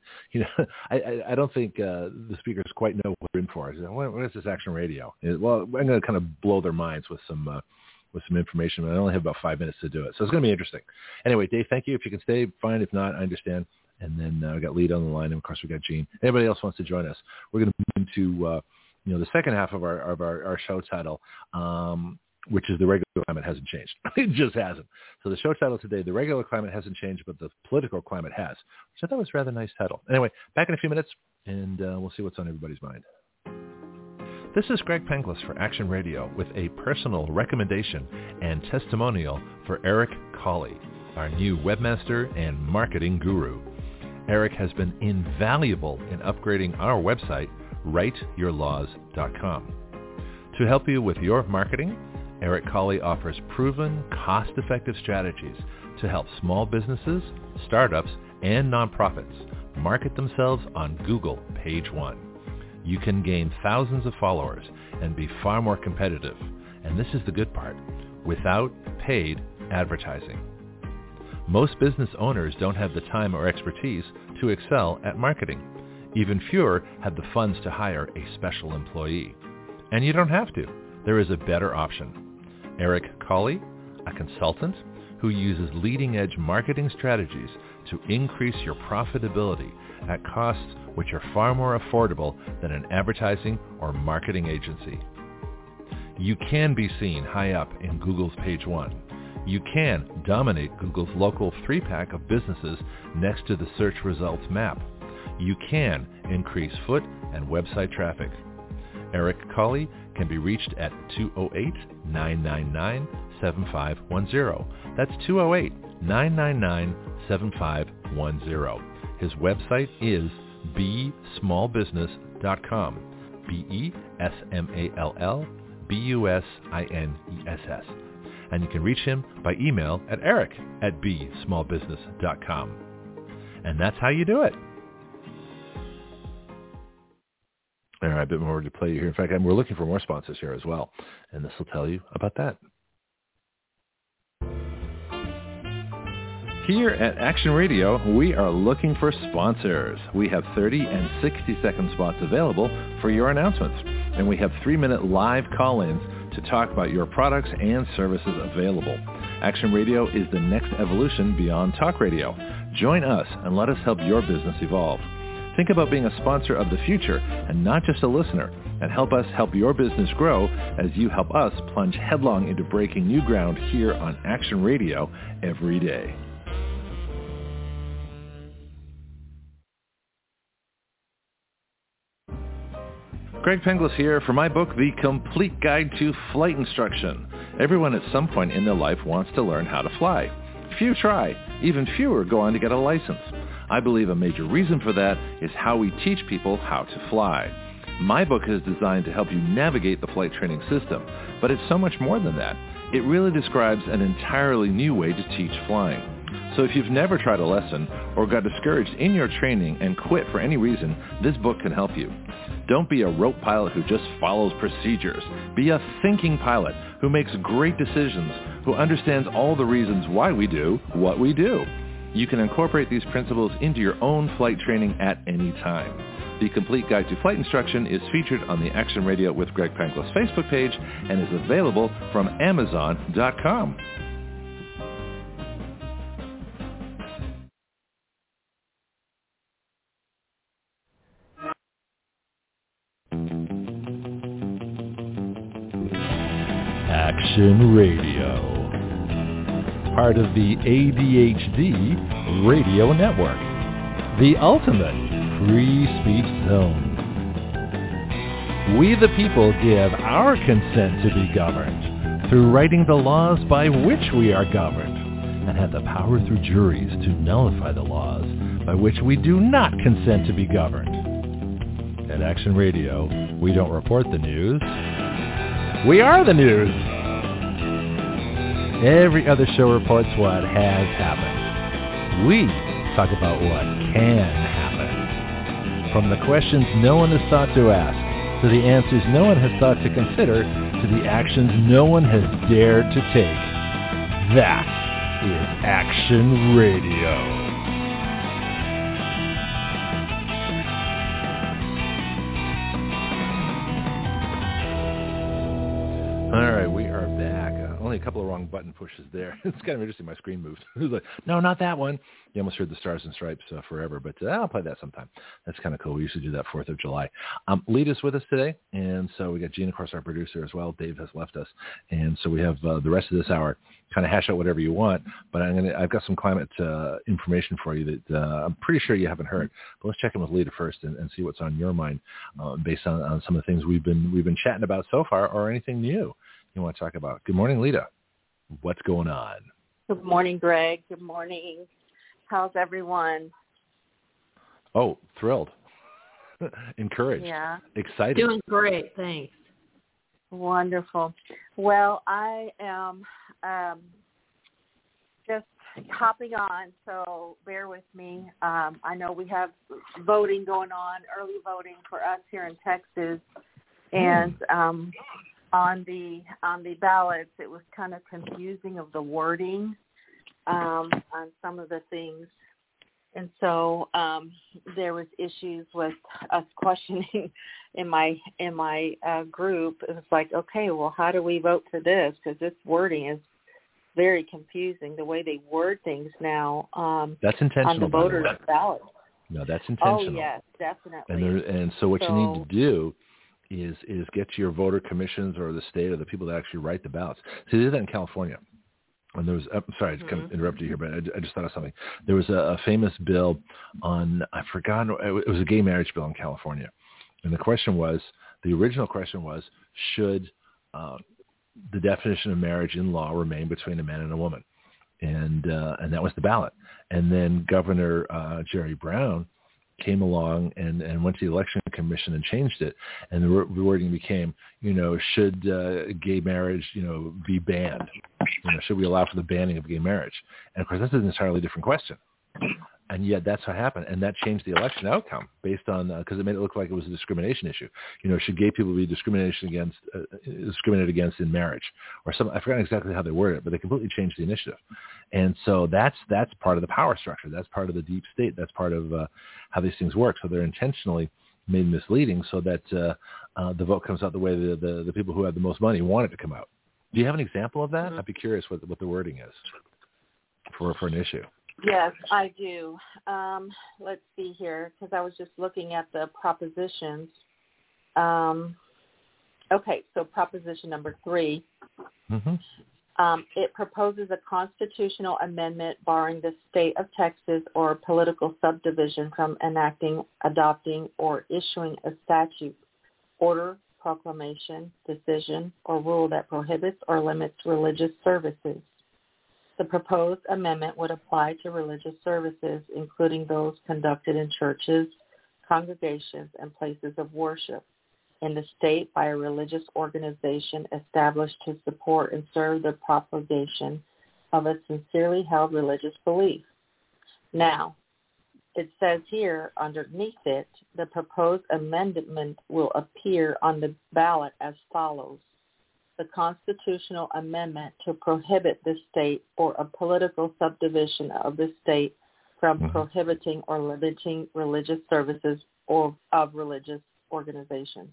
I don't think the speakers quite know what we're in for. What is this Action Radio? Well, I'm going to kind of blow their minds with some information, but I only have about 5 minutes to do it. So it's going to be interesting. Anyway, Dave, thank you. If you can stay, fine. If not, I understand. And then we got Lita on the line, and of course we got Gene. Anybody else wants to join us? We're going to move into the second half of our show title, which is The Regular Climate Hasn't Changed. It just hasn't. So the show title today, The Regular Climate Hasn't Changed, but the Political Climate has, which I thought was a rather nice title. Anyway, back in a few minutes, and we'll see what's on everybody's mind. This is Greg Penglis for Action Radio with a personal recommendation and testimonial for Eric Cawley, our new webmaster and marketing guru. Eric has been invaluable in upgrading our website, writeyourlaws.com. To help you with your marketing, Eric Cawley offers proven, cost-effective strategies to help small businesses, startups, and nonprofits market themselves on Google Page One. You can gain thousands of followers and be far more competitive, and this is the good part, without paid advertising. Most business owners don't have the time or expertise to excel at marketing. Even fewer have the funds to hire a special employee. And you don't have to. There is a better option. Eric Cawley, a consultant who uses leading-edge marketing strategies to increase your profitability at costs which are far more affordable than an advertising or marketing agency. You can be seen high up in Google's Page One. You can dominate Google's local 3-pack of businesses next to the search results map. You can increase foot and website traffic. Eric Cawley can be reached at 208-999-7510. That's 208-999-7510. His website is besmallbusiness.com. BESMALLBUSINESS. And you can reach him by email at eric@besmallbusiness.com. And that's how you do it. All right, a bit more to play here. In fact, we're looking for more sponsors here as well, and this will tell you about that. Here at Action Radio, we are looking for sponsors. We have 30 and 60-second spots available for your announcements, and we have 3-minute live call-ins to talk about your products and services available. Action Radio is the next evolution beyond talk radio. Join us and let us help your business evolve. Think about being a sponsor of the future and not just a listener. and help us help your business grow as you help us plunge headlong into breaking new ground here on Action Radio every day. Greg Penglis here for my book, The Complete Guide to Flight Instruction. Everyone at some point in their life wants to learn how to fly. Few try. Even fewer go on to get a license. I believe a major reason for that is how we teach people how to fly. My book is designed to help you navigate the flight training system, but it's so much more than that. It really describes an entirely new way to teach flying. So if you've never tried a lesson or got discouraged in your training and quit for any reason, this book can help you. Don't be a rote pilot who just follows procedures. Be a thinking pilot who makes great decisions, who understands all the reasons why we do what we do. You can incorporate these principles into your own flight training at any time. The Complete Guide to Flight Instruction is featured on the Action Radio with Greg Penglis Facebook page and is available from Amazon.com. Action Radio, part of the ADHD Radio Network, the ultimate free speech zone. We the people give our consent to be governed through writing the laws by which we are governed, and have the power through juries to nullify the laws by which we do not consent to be governed. At Action Radio, we don't report the news. We are the news. Every other show reports what has happened. We talk about what can happen. From the questions no one has thought to ask, to the answers no one has thought to consider, to the actions no one has dared to take. That is Action Radio. All right, we are back. Only a couple of wrong button pushes there. It's kind of interesting. My screen moved. It was like, no, not that one. You almost heard the Stars and Stripes forever, but I'll play that sometime. That's kind of cool. We used to do that 4th of July. Lita's with us today, and so we got Gene, of course, our producer as well. Dave has left us, and so we have the rest of this hour. Kind of hash out whatever you want, but I've got some climate information for you that I'm pretty sure you haven't heard. But let's check in with Lita first and see what's on your mind based on some of the things we've been chatting about so far, or anything new you want to talk about. Good morning, Lita. What's going on? Good morning, Greg. Good morning. How's everyone? Oh, thrilled. Encouraged. Yeah. Excited. Doing great, thanks. Wonderful. Well, I am just hopping on, so bear with me. I know we have voting going on, early voting for us here in Texas, and on the ballots, it was kind of confusing of the wording on some of the things. And so there was issues with us questioning in my group. It was like, okay, well, how do we vote for this? Because this wording is very confusing, the way they word things now that's intentional, on the voters' ballot. No, that's intentional. Oh, yes, definitely. And so what you need to do is get to your voter commissions or the state or the people that actually write the ballots. So they did that in California. And there was, I'm sorry to interrupt you here, but I just thought of something. There was a famous bill on, I forgot, it was a gay marriage bill in California. And the original question was, should the definition of marriage in law remain between a man and a woman? And that was the ballot. And then Governor Jerry Brown came along and went to the election commission and changed it. And the wording became, should gay marriage, be banned? Should we allow for the banning of gay marriage? And of course, that's an entirely different question. And yet that's what happened. And that changed the election outcome based on, because it made it look like it was a discrimination issue. Should gay people be discriminated against in marriage? Or something? I forgot exactly how they worded it, but they completely changed the initiative. And so that's part of the power structure. That's part of the deep state. That's part of how these things work. So they're intentionally made misleading so that the vote comes out the way the people who have the most money want it to come out. Do you have an example of that? I'd be curious what the wording is for an issue. Yes, I do. Let's see here, because I was just looking at the propositions. Okay, so proposition number 3. Mm-hmm. It proposes a constitutional amendment barring the state of Texas or a political subdivision from enacting, adopting, or issuing a statute, order, proclamation, decision, or rule that prohibits or limits religious services. The proposed amendment would apply to religious services, including those conducted in churches, congregations, and places of worship in the state by a religious organization established to support and serve the propagation of a sincerely held religious belief. Now, it says here underneath it, the proposed amendment will appear on the ballot as follows. The constitutional amendment to prohibit the state or a political subdivision of the state from prohibiting or limiting religious services or of religious organizations.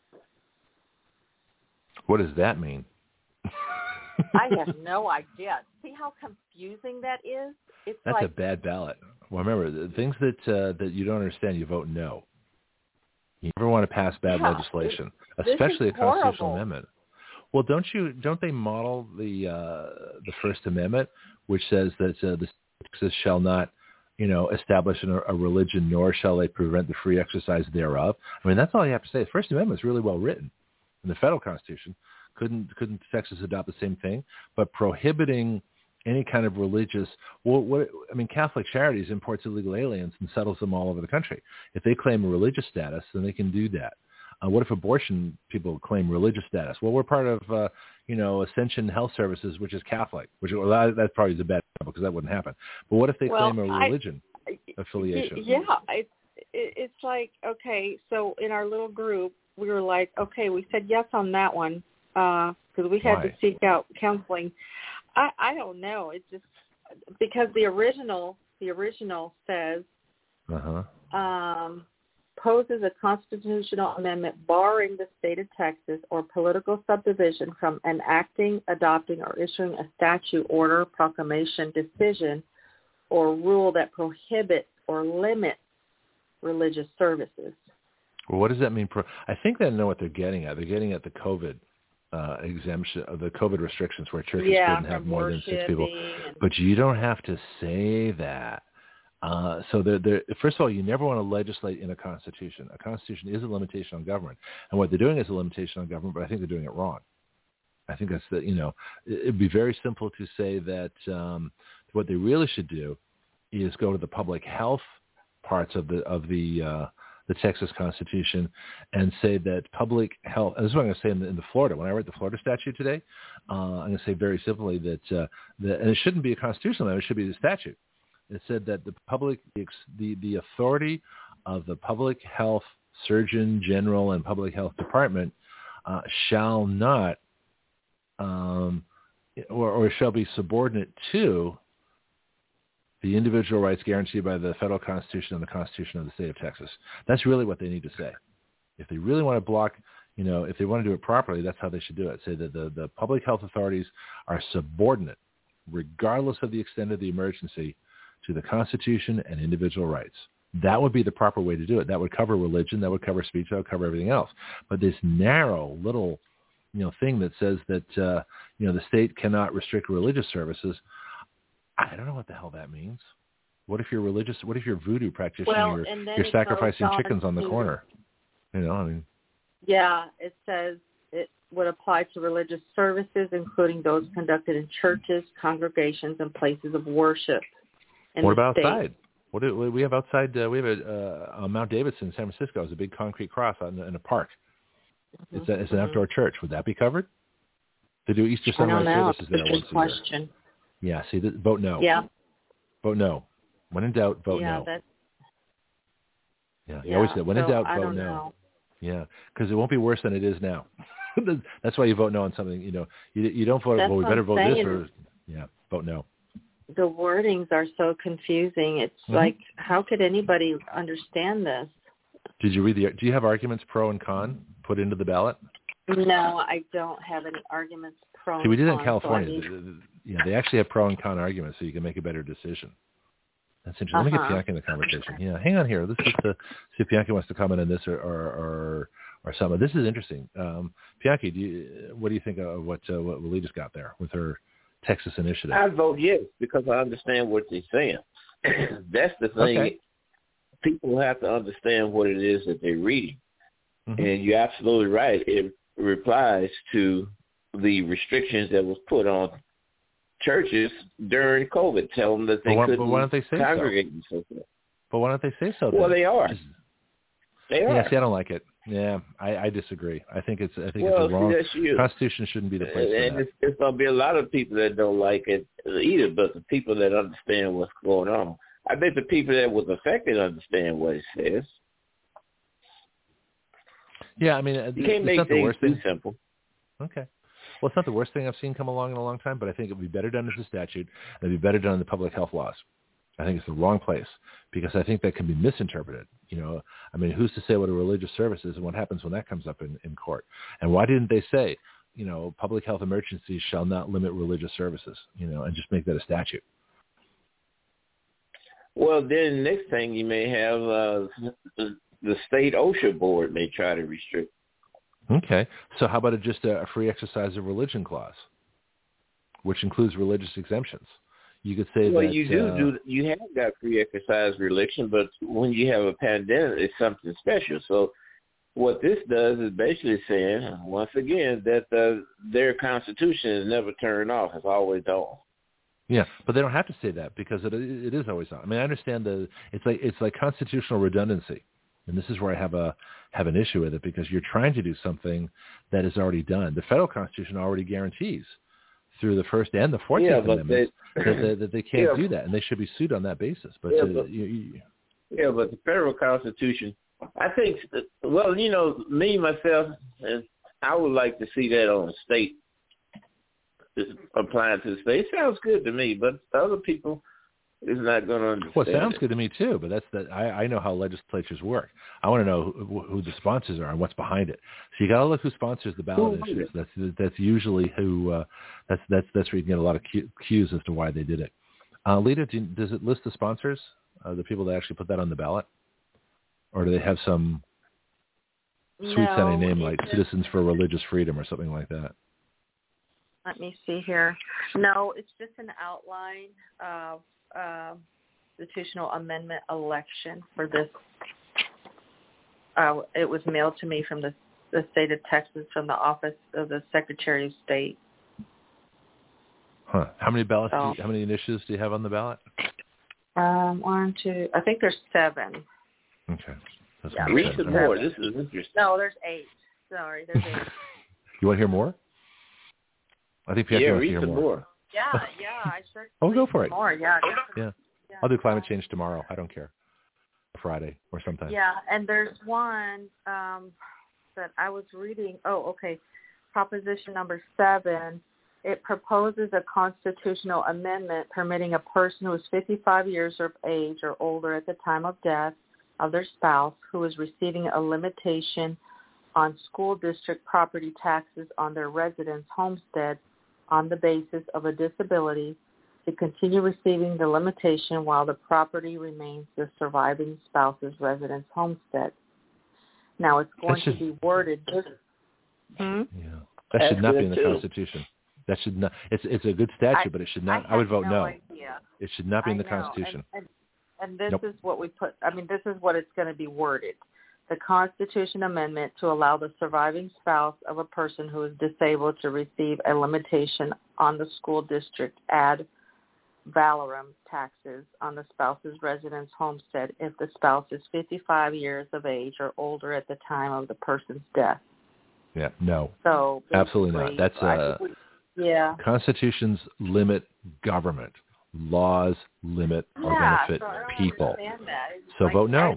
What does that mean? I have no idea. See how confusing that is? That's like a bad ballot. Well, remember, the things that you don't understand, you vote no. You never want to pass bad legislation, especially a constitutional amendment. Well, don't they model the First Amendment, which says that the Texas shall not, establish a religion, nor shall they prevent the free exercise thereof? I mean, that's all you have to say. The First Amendment is really well written. In the federal Constitution, couldn't Texas adopt the same thing? But prohibiting any kind of religious, Catholic Charities imports illegal aliens and settles them all over the country. If they claim a religious status, then they can do that. What if abortion people claim religious status? Well, we're part of, Ascension Health Services, which is Catholic, that's probably the bad example because that wouldn't happen. But what if they claim a religion affiliation? Yeah, it's like, okay, so in our little group, we were like, okay, we said yes on that one because we had to seek out counseling. I don't know. It's just because the original says poses a constitutional amendment barring the state of Texas or political subdivision from enacting, adopting, or issuing a statute, order, proclamation, decision, or rule that prohibits or limits religious services. Well, what does that mean? I think they know what they're getting at. They're getting at the COVID exemption, the COVID restrictions where churches couldn't have more than 6 people. But you don't have to say that. So first of all, you never want to legislate in a constitution. A constitution is a limitation on government. And what they're doing is a limitation on government, but I think they're doing it wrong. I think that's it'd be very simple to say that what they really should do is go to the public health parts of the Texas Constitution and say that public health, and this is what I'm going to say in the Florida, when I read the Florida statute today, I'm going to say very simply that, and it shouldn't be a constitutional amendment, it should be the statute. It said that the authority of the public health surgeon general and public health department shall not, or shall be subordinate to the individual rights guaranteed by the federal Constitution and the Constitution of the state of Texas. That's really what they need to say. If they really want to block, if they want to do it properly, that's how they should do it. Say that the public health authorities are subordinate, regardless of the extent of the emergency, to the Constitution and individual rights. That would be the proper way to do it. That would cover religion. That would cover speech. That would cover everything else. But this narrow little, thing that says that, the state cannot restrict religious services, I don't know what the hell that means. What if you're religious? What if you're voodoo practitioner? You're sacrificing chickens on the corner? Yeah, it says it would apply to religious services, including those conducted in churches, congregations, and places of worship. What about outside? What do we have outside? We have on Mount Davidson in San Francisco. It's a big concrete cross out in a park. It's an outdoor church. Would that be covered? They do Easter sunrise services there once a year. Yeah, see, vote no. Yeah. Vote no. When in doubt, vote no. You always say, when in doubt, vote no. Yeah, because it won't be worse than it is now. That's why you vote no on something, you don't vote, we better vote this or, vote no. The wordings are so confusing. It's like, how could anybody understand this? Did you read do you have arguments pro and con put into the ballot? No, I don't have any arguments pro and con. See, we did that in California. They actually have pro and con arguments so you can make a better decision. That's interesting. Let me get Bianca in the conversation. Yeah, hang on here. Let's just see if Bianca wants to comment on this or or something. This is interesting. Bianchi, what do you think of what Lee just got there with her Texas initiative? I vote yes because I understand what they're saying. That's the thing. Okay. People have to understand what it is that they're reading. Mm-hmm. And you're absolutely right. It replies to the restrictions that was put on churches during COVID, tell them that they couldn't why don't they say congregate and so forth. But why don't they say so? Well, then? they are. They are. Yeah, see, I don't like it. Yeah, I disagree. I think it's Well, it's wrong. that's you. Constitution shouldn't be the place for And that. it's going to be a lot of people that don't like it either, but the people that understand what's going on. I bet the people that was affected understand what it says. Yeah, I mean, You can't make things too simple. Okay. Well, it's not the worst thing I've seen come along in a long time, but I think it would be better done as a statute, and it would be better done in the public health laws. I think it's the wrong place because I think that can be misinterpreted. You know, I mean, who's to say what a religious service is and what happens when that comes up in court? And why didn't they say, you know, public health emergencies shall not limit religious services, you know, and just make that a statute? Well, then the next thing you may have the state OSHA board may try to restrict. Okay. So how about just a free exercise of religion clause, which includes religious exemptions? You could say well, that... you have got free exercise religion, but when you have a pandemic, it's something special. So what this does is basically saying, once again, that their constitution is never turned off. It's always on. Yeah, but they don't have to say that because it is always on. I mean, I understand it's like constitutional redundancy, and this is where I have an issue with it because you're trying to do something that is already done. The federal Constitution already guarantees through the First and the 14th Amendments that they can't do that, and they should be sued on that basis. But but the federal Constitution, I think, well, you know, me, myself, I would like to see that on the state, applying to the state. It sounds good to me, but other people is not going to understand. Well, it sounds good to me, too, but I know how legislatures work. I want to know who the sponsors are and what's behind it. So you got to look who sponsors the ballot issues. That's usually who. That's where you can get a lot of cues as to why they did it. Lita, does it list the sponsors, the people that actually put that on the ballot, or do they have some sweet-sounding name like Citizens for Religious Freedom or something like that? Let me see here. No, it's just an outline of constitutional amendment election for this. It was mailed to me from the state of Texas from the office of the Secretary of State. Huh. How many ballots? How many initiatives do you have on the ballot? 1, 2. I think there's 7. Okay. Read some more. This is interesting. No, there's 8. Sorry, there's 8. You want to hear more? I think Pierre wants to hear more. Yeah, I sure. Oh, go for it. More, yeah. I'll do climate change tomorrow. I don't care. Friday or sometime. Yeah, and there's one that I was reading. Oh, okay. Proposition number 7. It proposes a constitutional amendment permitting a person who is 55 years of age or older at the time of death of their spouse who is receiving a limitation on school district property taxes on their residence homestead on the basis of a disability to continue receiving the limitation while the property remains the surviving spouse's residence homestead. Now, it's going to be worded. Yeah, that should not be in the Constitution. That should not. It's a good statute, but it should not. I would vote no. Idea. It should not be in the Constitution. And this is what we put. I mean, this is what it's going to be worded. The Constitution Amendment to allow the surviving spouse of a person who is disabled to receive a limitation on the school district ad valorem taxes on the spouse's residence homestead if the spouse is 55 years of age or older at the time of the person's death. Yeah, no. So absolutely not. That's Constitutions limit government. Laws limit or benefit people. So vote no.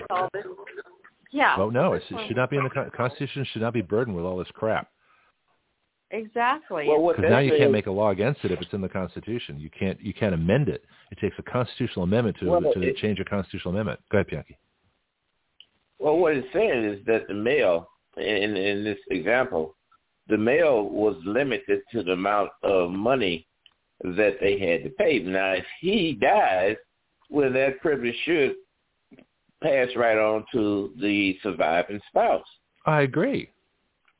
Vote no. It should not be in the Constitution. Should not be burdened with all this crap. Exactly. Because now you can't make a law against it if it's in the Constitution. You can't amend it. It takes a constitutional amendment to change a constitutional amendment. Go ahead, Bianchi. Well, what it's saying is that the mail, in this example, the mail was limited to the amount of money that they had to pay. Now, if he dies, well, that privilege should pass right on to the surviving spouse. I agree.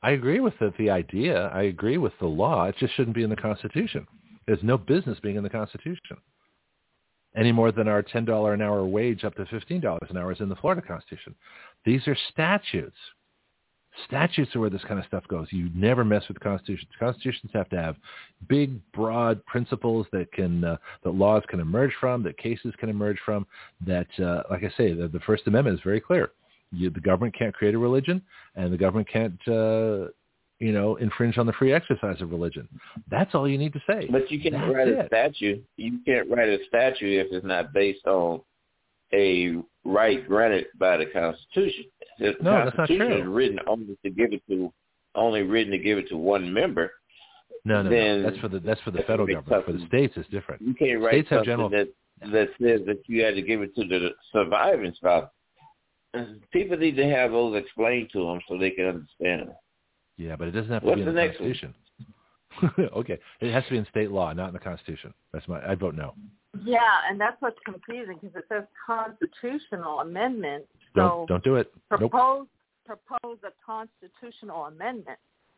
I agree with the idea. I agree with the law. It just shouldn't be in the Constitution. There's no business being in the Constitution. Any more than our $10 an hour wage up to $15 an hour is in the Florida Constitution. These are statutes. Statutes are where this kind of stuff goes. You never mess with constitutions. Constitutions have to have big, broad principles that laws can emerge from, that cases can emerge from. That, like I say, the First Amendment is very clear. The government can't create a religion, and the government can't, infringe on the free exercise of religion. That's all you need to say. But you can't write a statute. You can't write a statute if it's not based on a right granted by the Constitution. If the Constitution that's not true. Is written only written to give it to one member. No. That's for the federal government. For the states, it's different. You can't write something that says that you had to give it to the surviving spouse. People need to have those explained to them so they can understand them. Yeah, but it doesn't have to be in the Constitution. Okay, it has to be in state law, not in the Constitution. I'd vote no. Yeah, and that's what's confusing because it says constitutional amendment. So don't do it. Propose a constitutional amendment.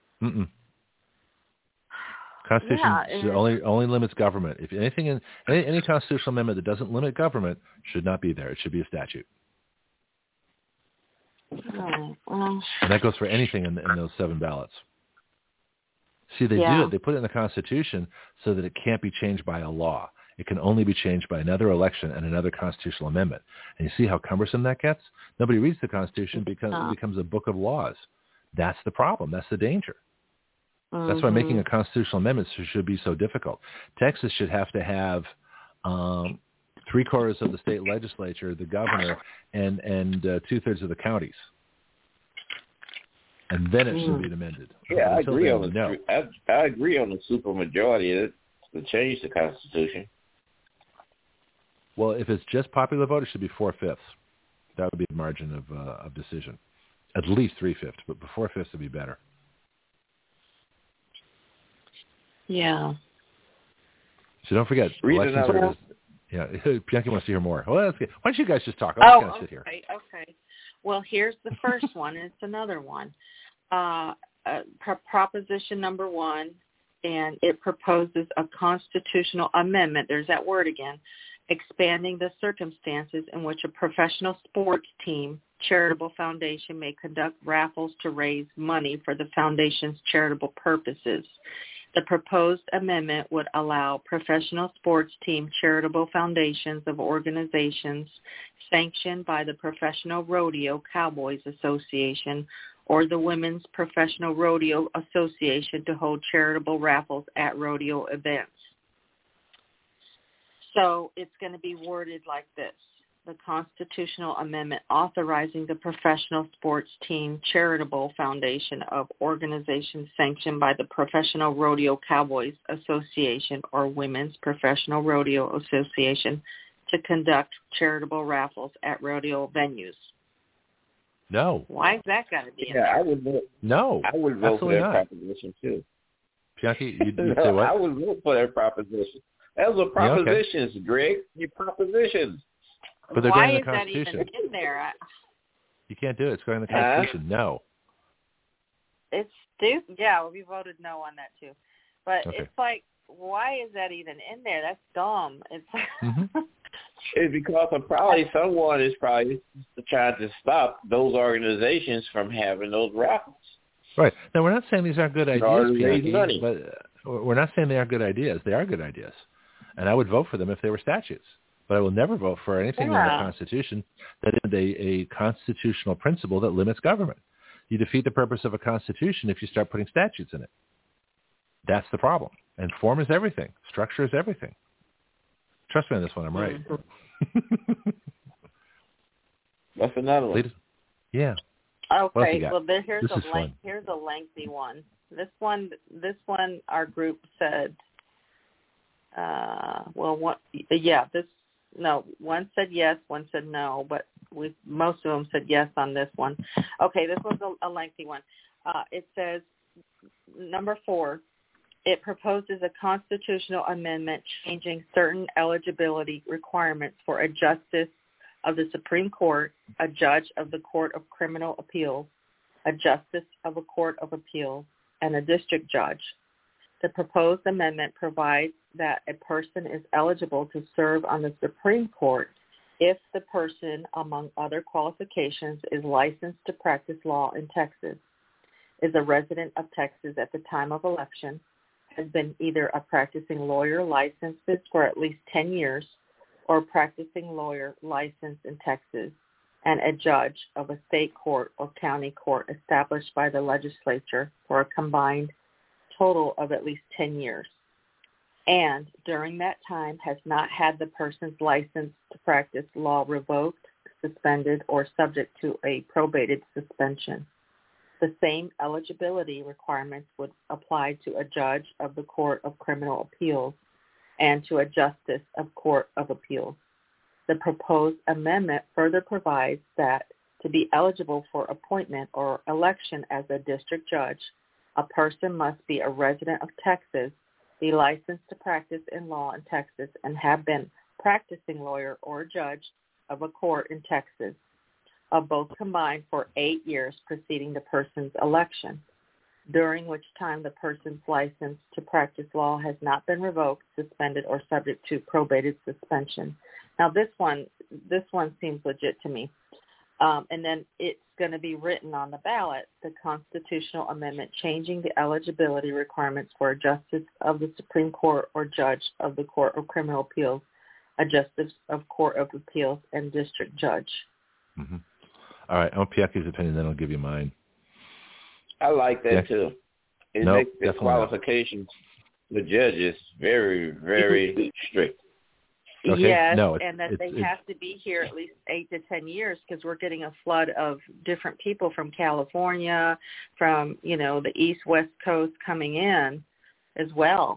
Constitution only limits government. If anything in any constitutional amendment that doesn't limit government should not be there. It should be a statute. And that goes for anything in those 7 ballots. See, they do it. They put it in the Constitution so that it can't be changed by a law. It can only be changed by another election and another constitutional amendment. And you see how cumbersome that gets? Nobody reads the Constitution because it becomes a book of laws. That's the problem. That's the danger. That's why making a constitutional amendment should be so difficult. Texas should have to have 3/4 of the state legislature, the governor, and 2/3 of the counties. And then it should be amended. Yeah, I agree on I agree on the supermajority to change the Constitution. Well, if it's just popular vote, it should be 4/5. That would be the margin of decision. At least 3/5, but 4/5 would be better. Yeah. So don't forget, elections are just... Yeah, Bianchi wants to hear more. Well, that's good. Why don't you guys just talk? I'm just going to sit here. Okay. Well, here's the first one. It's another one. Proposition number 1, and it proposes a constitutional amendment. There's that word again. Expanding the circumstances in which a professional sports team, charitable foundation may conduct raffles to raise money for the foundation's charitable purposes. The proposed amendment would allow professional sports team charitable foundations of organizations sanctioned by the Professional Rodeo Cowboys Association or the Women's Professional Rodeo Association to hold charitable raffles at rodeo events. So it's going to be worded like this. The constitutional amendment authorizing the professional sports team charitable foundation of organizations sanctioned by the Professional Rodeo Cowboys Association or Women's Professional Rodeo Association to conduct charitable raffles at rodeo venues. No. Why's that got to be in there? I would vote. No. I would vote for that proposition too. Bianchi, you'd say what? I would vote for that proposition. Those are propositions, yeah, okay. Greg. Your propositions. But they're Why going in is the Constitution. that even in there? You can't do it. It's going in the Constitution. No. It's stupid. Yeah, we voted no on that too. But okay. It's like, why is that even in there? That's dumb. It's It's because someone is probably trying to stop those organizations from having those raffles. Right. Now, we're not saying these aren't good ideas, Bianchi, but we're not saying they aren't good ideas. They are good ideas. And I would vote for them if they were statutes. But I will never vote for anything in the Constitution that is a constitutional principle that limits government. You defeat the purpose of a Constitution if you start putting statutes in it. That's the problem. And form is everything. Structure is everything. Trust me on this one. I'm right. That's another one. Yeah. Okay. Well, here's a lengthy one. This one, our group said. One said yes, one said no, but most of them said yes on this one. Okay, this one's a lengthy one. It says, number 4, it proposes a constitutional amendment changing certain eligibility requirements for a justice of the Supreme Court, a judge of the Court of Criminal Appeals, a justice of a court of appeals, and a district judge. The proposed amendment provides that a person is eligible to serve on the Supreme Court if the person, among other qualifications, is licensed to practice law in Texas, is a resident of Texas at the time of election, has been either a practicing lawyer licensed for at least 10 years or a practicing lawyer licensed in Texas, and a judge of a state court or county court established by the legislature for a combined total of at least 10 years, and during that time has not had the person's license to practice law revoked, suspended, or subject to a probated suspension. The same eligibility requirements would apply to a judge of the Court of Criminal Appeals and to a justice of Court of Appeals. The proposed amendment further provides that to be eligible for appointment or election as a district judge, a person must be a resident of Texas, be licensed to practice in law in Texas, and have been practicing lawyer or judge of a court in Texas, of both combined for 8 years preceding the person's election, during which time the person's license to practice law has not been revoked, suspended, or subject to probated suspension. Now, this one seems legit to me. And then it's going to be written on the ballot, the constitutional amendment changing the eligibility requirements for a justice of the Supreme Court or judge of the Court of Criminal Appeals, a justice of Court of Appeals, and district judge. Mm-hmm. All right, I want Piaki's opinion, then I'll give you mine. I like that too. It makes the qualifications the judges very, very strict. Okay. Yes, no, and that they have to be here at least 8 to 10 years because we're getting a flood of different people from California, from, the East, West Coast coming in as well.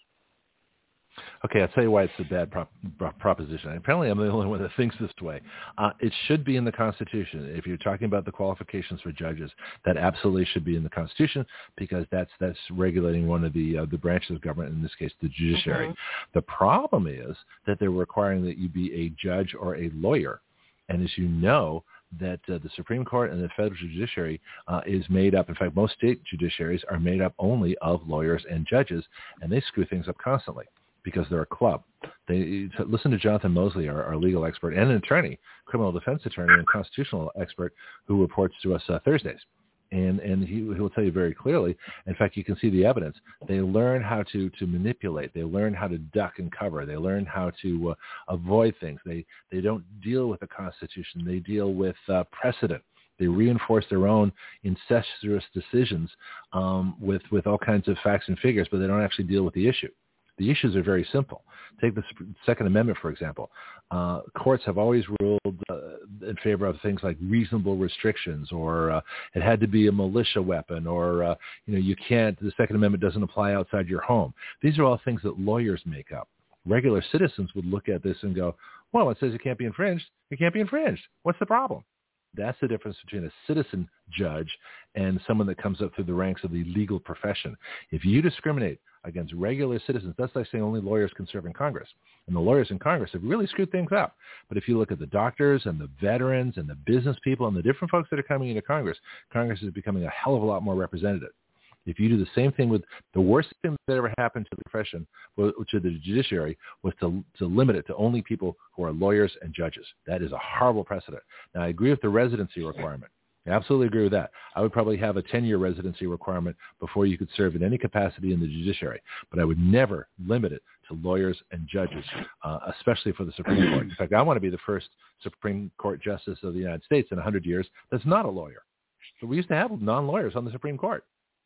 Okay, I'll tell you why it's a bad proposition. Apparently, I'm the only one that thinks this way. It should be in the Constitution. If you're talking about the qualifications for judges, that absolutely should be in the Constitution because that's regulating one of the branches of government, in this case, the judiciary. Mm-hmm. The problem is that they're requiring that you be a judge or a lawyer. And as you know, that the Supreme Court and the federal judiciary is made up. In fact, most state judiciaries are made up only of lawyers and judges, and they screw things up constantly because they're a club. Listen to Jonathan Mosley, our legal expert and an attorney, criminal defense attorney and constitutional expert who reports to us Thursdays. And he will tell you very clearly. In fact, you can see the evidence. They learn how to manipulate. They learn how to duck and cover. They learn how to avoid things. They don't deal with the Constitution. They deal with precedent. They reinforce their own incestuous decisions with all kinds of facts and figures, but they don't actually deal with the issue. The issues are very simple. Take the Second Amendment, for example. Courts have always ruled in favor of things like reasonable restrictions, or it had to be a militia weapon, or you can't. The Second Amendment doesn't apply outside your home. These are all things that lawyers make up. Regular citizens would look at this and go, "Well, it says it can't be infringed. It can't be infringed. What's the problem?" That's the difference between a citizen judge and someone that comes up through the ranks of the legal profession. If you discriminate against regular citizens, that's like saying only lawyers can serve in Congress. And the lawyers in Congress have really screwed things up. But if you look at the doctors and the veterans and the business people and the different folks that are coming into Congress, Congress is becoming a hell of a lot more representative. If you do the same thing with the worst thing that ever happened to the profession, to the judiciary, was to limit it to only people who are lawyers and judges. That is a horrible precedent. Now, I agree with the residency requirement. I absolutely agree with that. I would probably have a 10-year residency requirement before you could serve in any capacity in the judiciary. But I would never limit it to lawyers and judges, especially for the Supreme Court. In fact, I want to be the first Supreme Court justice of the United States in 100 years that's not a lawyer. So we used to have non-lawyers on the Supreme Court.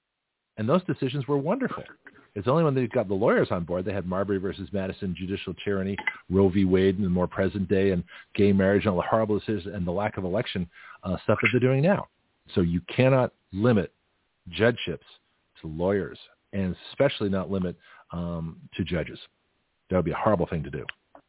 And those decisions were wonderful. It's only when they got the lawyers on board, they had Marbury versus Madison, judicial tyranny, Roe v. Wade, and the more present day, and gay marriage, and all the horrible decisions, and the lack of election stuff that they're doing now. So you cannot limit judgeships to lawyers, and especially not limit to judges. That would be a horrible thing to do.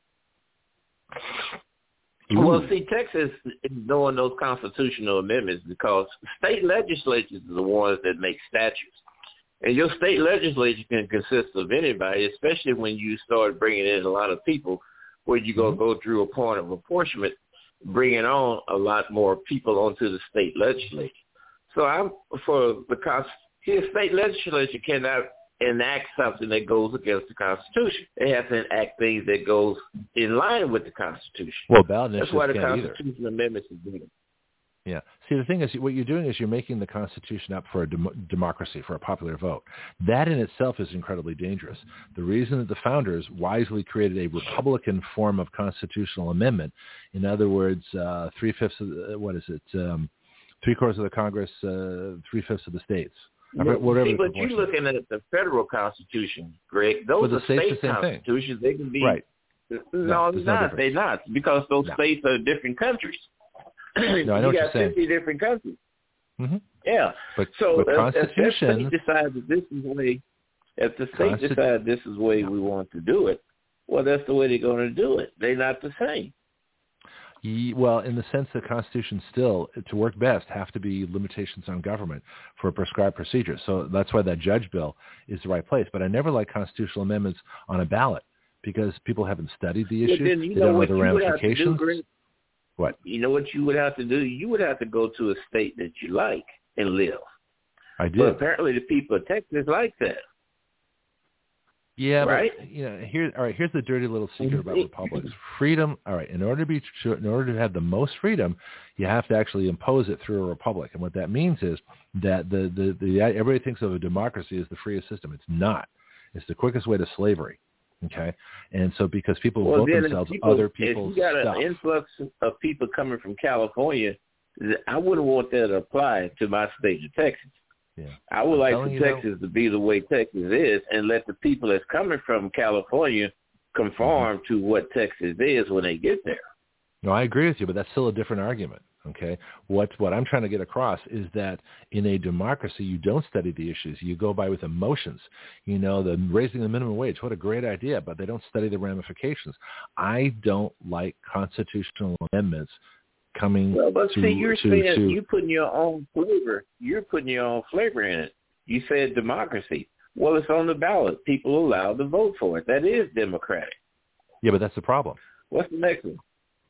Well, see, Texas is doing those constitutional amendments because state legislatures are the ones that make statutes. And your state legislature can consist of anybody, especially when you start bringing in a lot of people where you're going to go through a point of apportionment, bringing on a lot more people onto the state legislature. So I'm for the Constitution. State legislature cannot enact something that goes against the Constitution. They have to enact things that goes in line with the Constitution. Well, ballot that's why the can't Constitutional Amendments is needed. Yeah. See, the thing is, what you're doing is you're making the Constitution up for a democracy, for a popular vote. That in itself is incredibly dangerous. The reason that the founders wisely created a Republican form of constitutional amendment, in other words, 3/5 of three-quarters of the Congress, 3/5 of the states. Whatever. See, but you're looking at the federal Constitution, Greg. Those are state constitutions. They can be right. No, they're not, because those states are different countries. No, I know you what got 50 different countries. Mm-hmm. Yeah. But Constitution. If the state decides that this is the way, if the state decides this is the way we want to do it, well, that's the way they're going to do it. They're not the same. Well, in the sense that Constitution still, to work best, have to be limitations on government for a prescribed procedure. So that's why that judge bill is the right place. But I never like constitutional amendments on a ballot because people haven't studied the issue. They don't know the ramifications. What? You know what you would have to do? You would have to go to a state that you like and live. I do. But apparently the people of Texas like that. Yeah, right? But here's the dirty little secret about republics. Freedom, all right, in order to have the most freedom, you have to actually impose it through a republic. And what that means is that everybody thinks of a democracy as the freest system. It's not. It's the quickest way to slavery. Okay? And so because people vote themselves other people's stuff. If you got an influx of people coming from California, I wouldn't want that to apply to my state of Texas. Yeah. I would like for Texas to be the way Texas is and let the people that's coming from California conform to what Texas is when they get there. No, I agree with you, but that's still a different argument. Okay, what I'm trying to get across is that in a democracy, you don't study the issues. You go by with emotions. You know, the raising the minimum wage, what a great idea, but they don't study the ramifications. I don't like constitutional amendments coming you're putting your own flavor. You're putting your own flavor in it. You said democracy. Well, it's on the ballot. People are allowed to vote for it. That is democratic. Yeah, but that's the problem. What's the next one?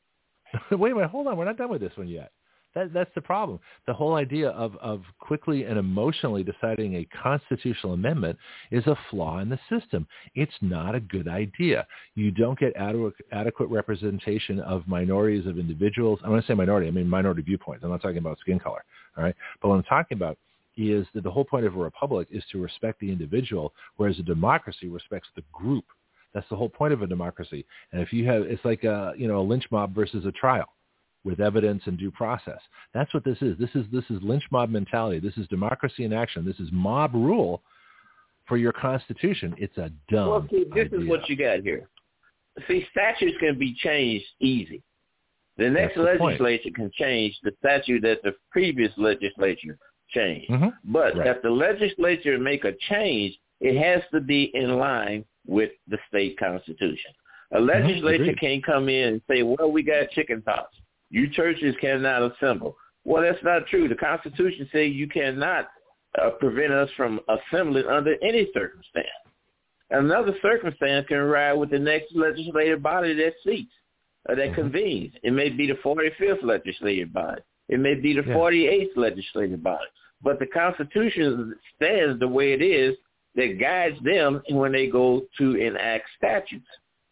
Wait a minute, hold on. We're not done with this one yet. That's the problem. The whole idea of quickly and emotionally deciding a constitutional amendment is a flaw in the system. It's not a good idea. You don't get adequate representation of minorities, of individuals. I want to say minority. I mean minority viewpoints. I'm not talking about skin color. All right. But what I'm talking about is that the whole point of a republic is to respect the individual, whereas a democracy respects the group. That's the whole point of a democracy. And if you have, it's like a lynch mob versus a trial with evidence and due process. That's what this is. This is lynch mob mentality. This is democracy in action. This is mob rule for your Constitution. It's a dumb this idea. Is what you got here. See, statutes can be changed easy. The next legislature can change the statute that the previous legislature changed. Mm-hmm. But if the legislature make a change, it has to be in line with the state constitution. A legislature can't come in and say, well, we got chicken pox. You churches cannot assemble. Well, that's not true. The Constitution says you cannot prevent us from assembling under any circumstance. Another circumstance can ride with the next legislative body that seats, that convenes. It may be the 45th legislative body. It may be the 48th legislative body. But the Constitution stands the way it is that guides them when they go to enact statutes.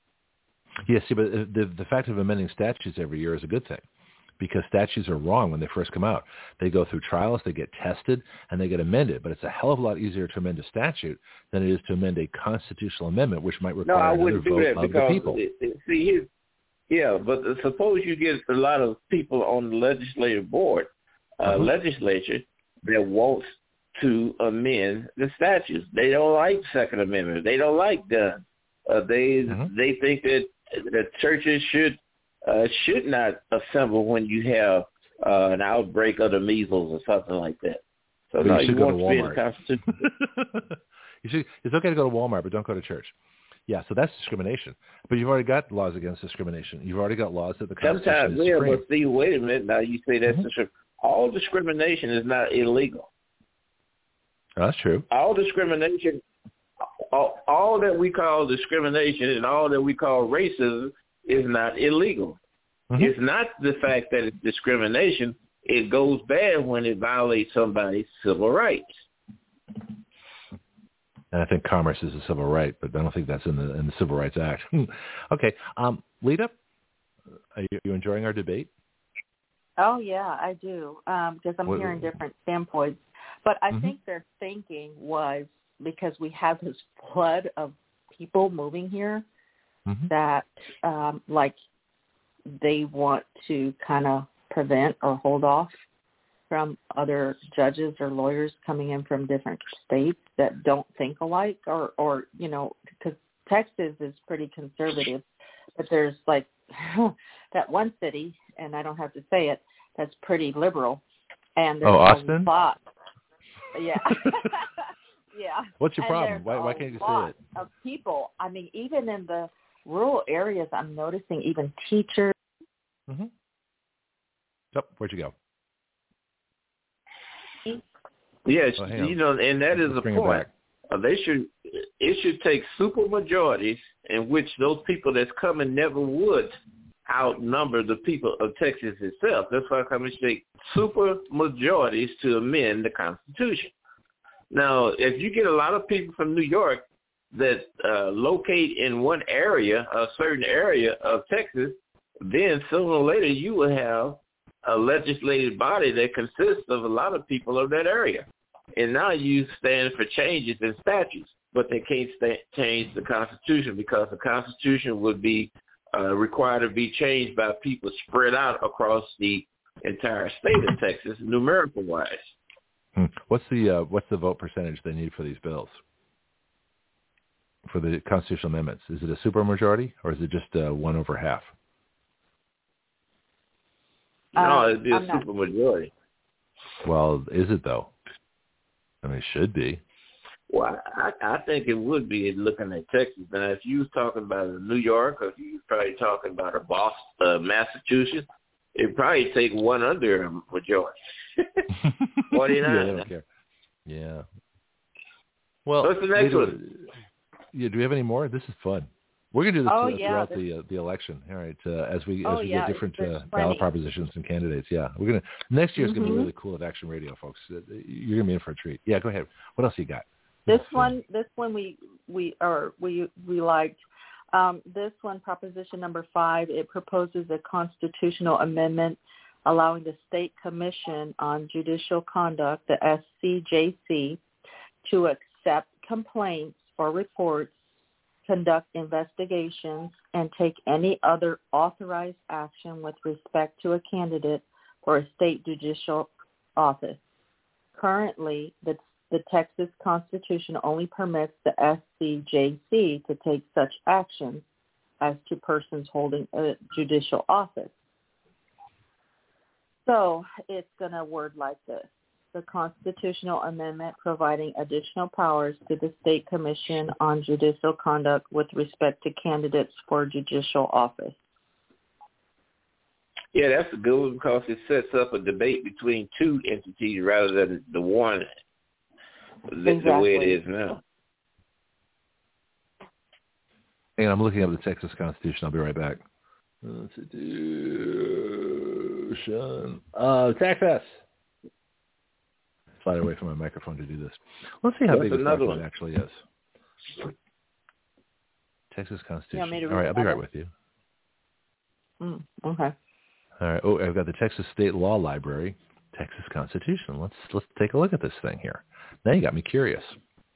Yes, see, but the fact of amending statutes every year is a good thing because statutes are wrong when they first come out. They go through trials, they get tested, and they get amended. But it's a hell of a lot easier to amend a statute than it is to amend a constitutional amendment, which might require another vote of the people. But suppose you get a lot of people on the legislative board, legislature, that wants to amend the statutes. They don't like Second Amendment. They don't like guns. They think that churches should not assemble when you have an outbreak of the measles or something like that. So no, you want to be in the Constitution. It's okay to go to Walmart, but don't go to church. Yeah, so that's discrimination. But you've already got laws against discrimination. You've already got laws that the Constitution is supreme. But see, wait a minute. Now you say that's all discrimination is not illegal. That's true. All discrimination, all that we call discrimination and all that we call racism is not illegal. It's not the fact that it's discrimination. it goes bad when it violates somebody's civil rights. And I think commerce is a civil right, but I don't think that's in the Civil Rights Act. Okay. Lita, are you enjoying our debate? Oh, yeah, I do, because I'm hearing different standpoints. But I think their thinking was, because we have this flood of people moving here, that, like, they want to kind of prevent or hold off from other judges or lawyers coming in from different states that don't think alike, or you know, because Texas is pretty conservative, but there's like that one city, and I don't have to say it, that's pretty liberal, and there's Austin? a lot. Yeah. Yeah. What's your problem? Why can't you say it? Of people, I mean, even in the rural areas, I'm noticing even teachers. Yep. Where'd you go? Yes, you know, and that is a point. It should take super majorities in which those people that's coming never would outnumber the people of Texas itself. That's why it should take super majorities to amend the Constitution. Now, if you get a lot of people from New York that locate in one area, a certain area of Texas, then sooner or later you will have a legislative body that consists of a lot of people of that area. And now you stand for changes in statutes, but they can't change the Constitution because the Constitution would be required to be changed by people spread out across the entire state of Texas, numerical-wise. What's the vote percentage they need for these bills, for the constitutional amendments? Is it a supermajority, or is it just 1 over half? No, it'd be a supermajority. Well, is it though? I mean, it should be. Well, I think it would be looking at Texas. Now, if you was talking about New York, or if you was probably talking about a Boston, Massachusetts, it'd probably take 1 under a majority. 49. Yeah, they don't care. Yeah. Well, what's the next one? Yeah, do we have any more? This is fun. We're going to do this throughout the election. All right, as we get different ballot propositions and candidates. Yeah, we're going to next year is going to be really cool at Action Radio, folks. You're going to be in for a treat. Yeah, go ahead. What else you got? This one we liked. This one, Proposition number 5, it proposes a constitutional amendment allowing the State Commission on Judicial Conduct, the SCJC, to accept complaints or reports, conduct investigations, and take any other authorized action with respect to a candidate for a state judicial office. Currently, the Texas Constitution only permits the SCJC to take such actions as to persons holding a judicial office. So it's going to word like this: the constitutional amendment providing additional powers to the State Commission on Judicial Conduct with respect to candidates for judicial office. Yeah, that's a good one because it sets up a debate between 2 entities rather than the one, the way it is now. And I'm looking up the Texas Constitution. I'll be right back. Texas. Slide away from my microphone to do this. Let's see how big this document actually is. Texas Constitution. All right, I'll be right with you. Okay. All right. Oh, I've got the Texas State Law Library, Texas Constitution. Let's take a look at this thing here. Now you got me curious.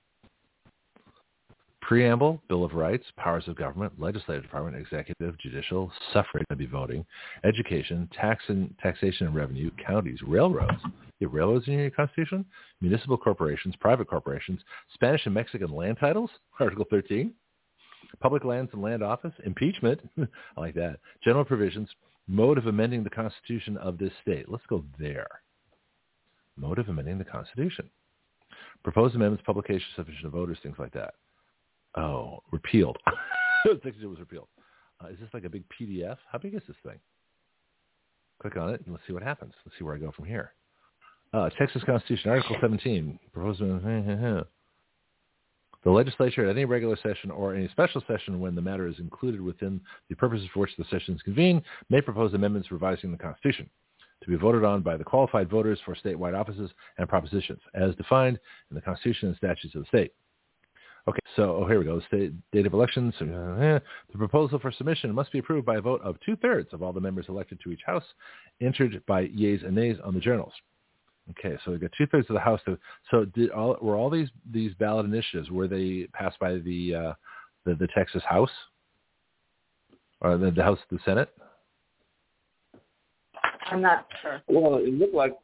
Preamble, Bill of Rights, powers of government, legislative department, executive, judicial, suffrage, that'd be voting, education, taxation and revenue, counties, railroads. You have railroads in your Constitution? Municipal corporations, private corporations, Spanish and Mexican land titles, Article 13, public lands and land office, impeachment, I like that, general provisions, mode of amending the Constitution of this state. Let's go there. Mode of amending the Constitution. Proposed amendments, publication, sufficient of voters, things like that. Oh, repealed. Section was repealed. Is this like a big PDF? How big is this thing? Click on it and let's see what happens. Let's see where I go from here. Texas Constitution, Article 17. Proposed amendment. The legislature at any regular session or any special session when the matter is included within the purposes for which the session is convened may propose amendments revising the Constitution. to be voted on by the qualified voters for statewide offices and propositions, as defined in the Constitution and statutes of the state. Okay, so here we go. The date of elections. The proposal for submission must be approved by a vote of 2/3 of all the members elected to each house, entered by yeas and nays on the journals. Okay, so we've got 2/3 of the House. Were all these ballot initiatives, were they passed by the Texas House or the House, the Senate? I'm not sure. Well, it looked like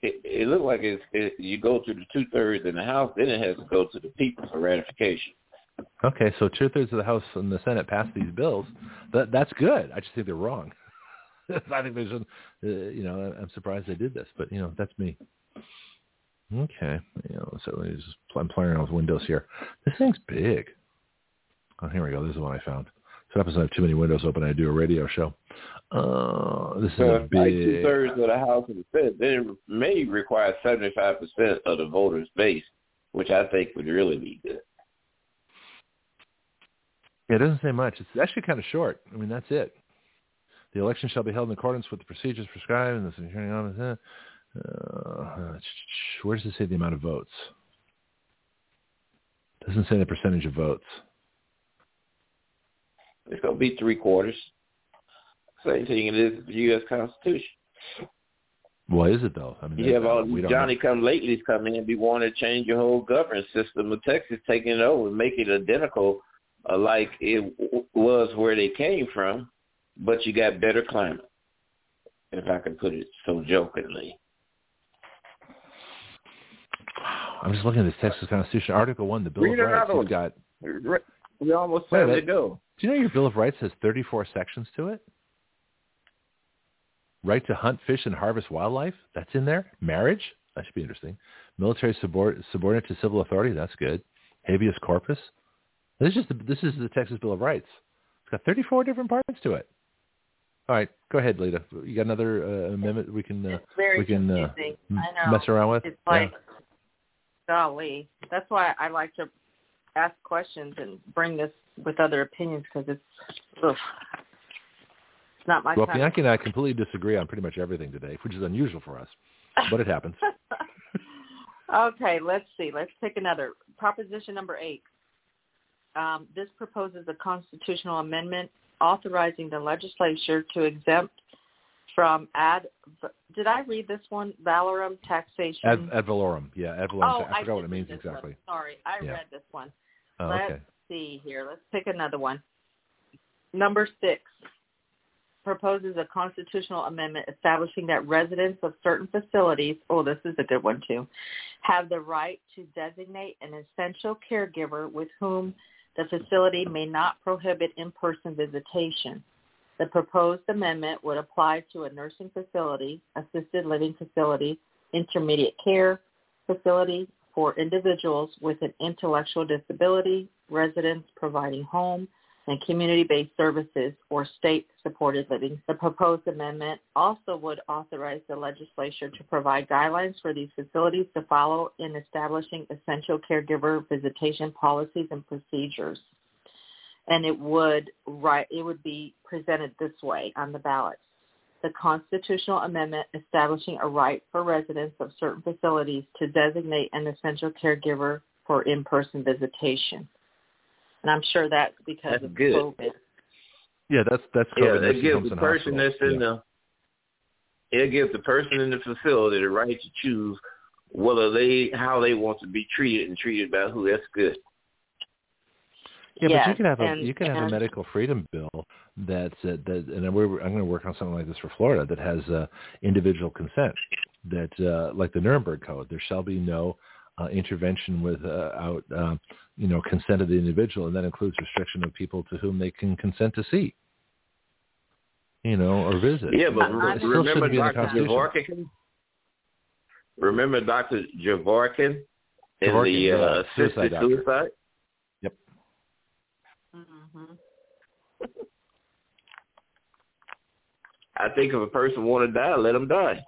you go through the 2/3 in the House, then it has to go to the people for ratification. Okay, so 2/3 of the House and the Senate passed these bills. That's good. I just think they're wrong. I think there's, I'm surprised they did this, but that's me. Okay, so I'm playing around with Windows here. This thing's big. Oh, here we go. This is what I found. So happens I have too many windows open. I do a radio show. This is a big. Like 2/3 of the House and the Senate, then it may require 75% of the voters' base, which I think would really be good. Yeah, it doesn't say much. It's actually kind of short. I mean, that's it. The election shall be held in accordance with the procedures prescribed in this hearing on. Where does it say the amount of votes? It doesn't say the percentage of votes. It's going to be 3/4. Same thing it is with the U.S. Constitution. What is it, though? I mean, you have all these Johnny-come-latelys come in and be wanting to change your whole governance system of Texas, taking it over and make it identical like it was where they came from, but you got better climate, if I can put it so jokingly. I'm just looking at this Texas Constitution. Article 1, the Bill of Rights. You've got... We almost time to go. Do you know your Bill of Rights has 34 sections to it? Right to hunt, fish, and harvest wildlife. That's in there. Marriage. That should be interesting. Military subordinate to civil authority. That's good. Habeas corpus. This is the Texas Bill of Rights. It's got 34 different parts to it. All right, go ahead, Lita. You got another amendment we can confusing. I know. Mess around with? It's like, golly. That's why I like to ask questions and bring this with other opinions, because it's not my time. Well, Bianchi and I completely disagree on pretty much everything today, which is unusual for us, but it happens. Okay, let's see. Let's take another. Proposition number 8. This proposes a constitutional amendment authorizing the legislature to exempt from did I read this one? Valorem taxation? Ad valorem. Yeah, ad valorem. I forgot what it means One. exactly. Sorry, I read this one. Okay. Let's see here. Let's pick another one. Number 6 proposes a constitutional amendment establishing that residents of certain facilities, this is a good one too, have the right to designate an essential caregiver with whom the facility may not prohibit in-person visitation. The proposed amendment would apply to a nursing facility, assisted living facility, intermediate care facility for individuals with an intellectual disability, residents providing home and community-based services, or state-supported living. The proposed amendment also would authorize the legislature to provide guidelines for these facilities to follow in establishing essential caregiver visitation policies and procedures. And it would be presented this way on the ballot. The constitutional amendment establishing a right for residents of certain facilities to designate an essential caregiver for in-person visitation. And I'm sure that's because of COVID. Yeah, that's COVID. It gives the person that's in it gives the person in the facility the right to choose how they want to be treated and treated by who. That's good. Yeah, but you could have a medical freedom bill and I'm going to work on something like this for Florida that has individual consent. That like the Nuremberg Code, there shall be no intervention without consent of the individual, and that includes restriction of people to whom they can consent to see, or visit. Yeah, but remember Dr. Javorkin? Remember Dr. Javorkin in the assisted suicide? Yep. Mm-hmm. I think if a person want to die, let them die.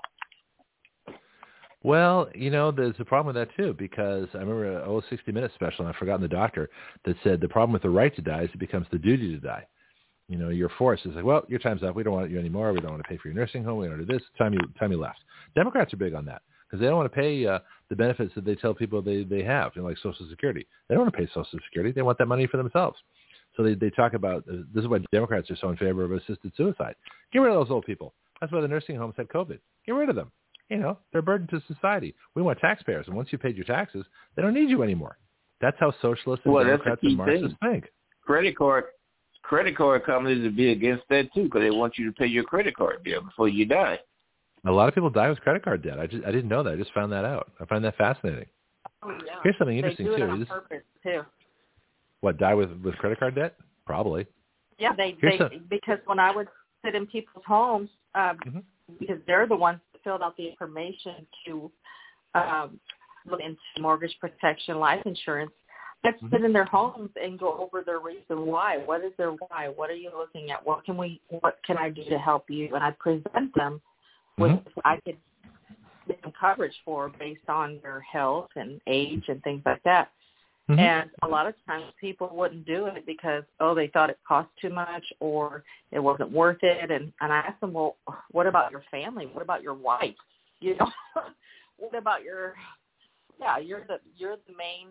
Well, there's a problem with that, too, because I remember a 60 Minutes special, and I've forgotten the doctor, that said the problem with the right to die is it becomes the duty to die. you're forced. It's like, well, your time's up. We don't want you anymore. We don't want to pay for your nursing home. We don't do this. Time you left. Democrats are big on that because they don't want to pay the benefits that they tell people they have, like Social Security. They don't want to pay Social Security. They want that money for themselves. So they talk about, this is why Democrats are so in favor of assisted suicide. Get rid of those old people. That's why the nursing homes had COVID. Get rid of them. They're a burden to society. We want taxpayers. And once you paid your taxes, they don't need you anymore. That's how socialists and Democrats and Marxists think. Credit card companies would be against that too because they want you to pay your credit card bill before you die. A lot of people die with credit card debt. I didn't know that. I just found that out. I find that fascinating. Oh, yeah. Here's something interesting they do too. it on purpose too. What, die with credit card debt? Probably. Yeah, because when I would sit in people's homes, because they're the ones that filled out the information to look into mortgage protection, life insurance, I'd sit in their homes and go over their reason why. What is their why? What are you looking at? What can I do to help you? And I present them with what I could get them coverage for based on their health and age and things like that. And a lot of times people wouldn't do it because, they thought it cost too much or it wasn't worth it. And I asked them, well, what about your family? What about your wife? What about you're the main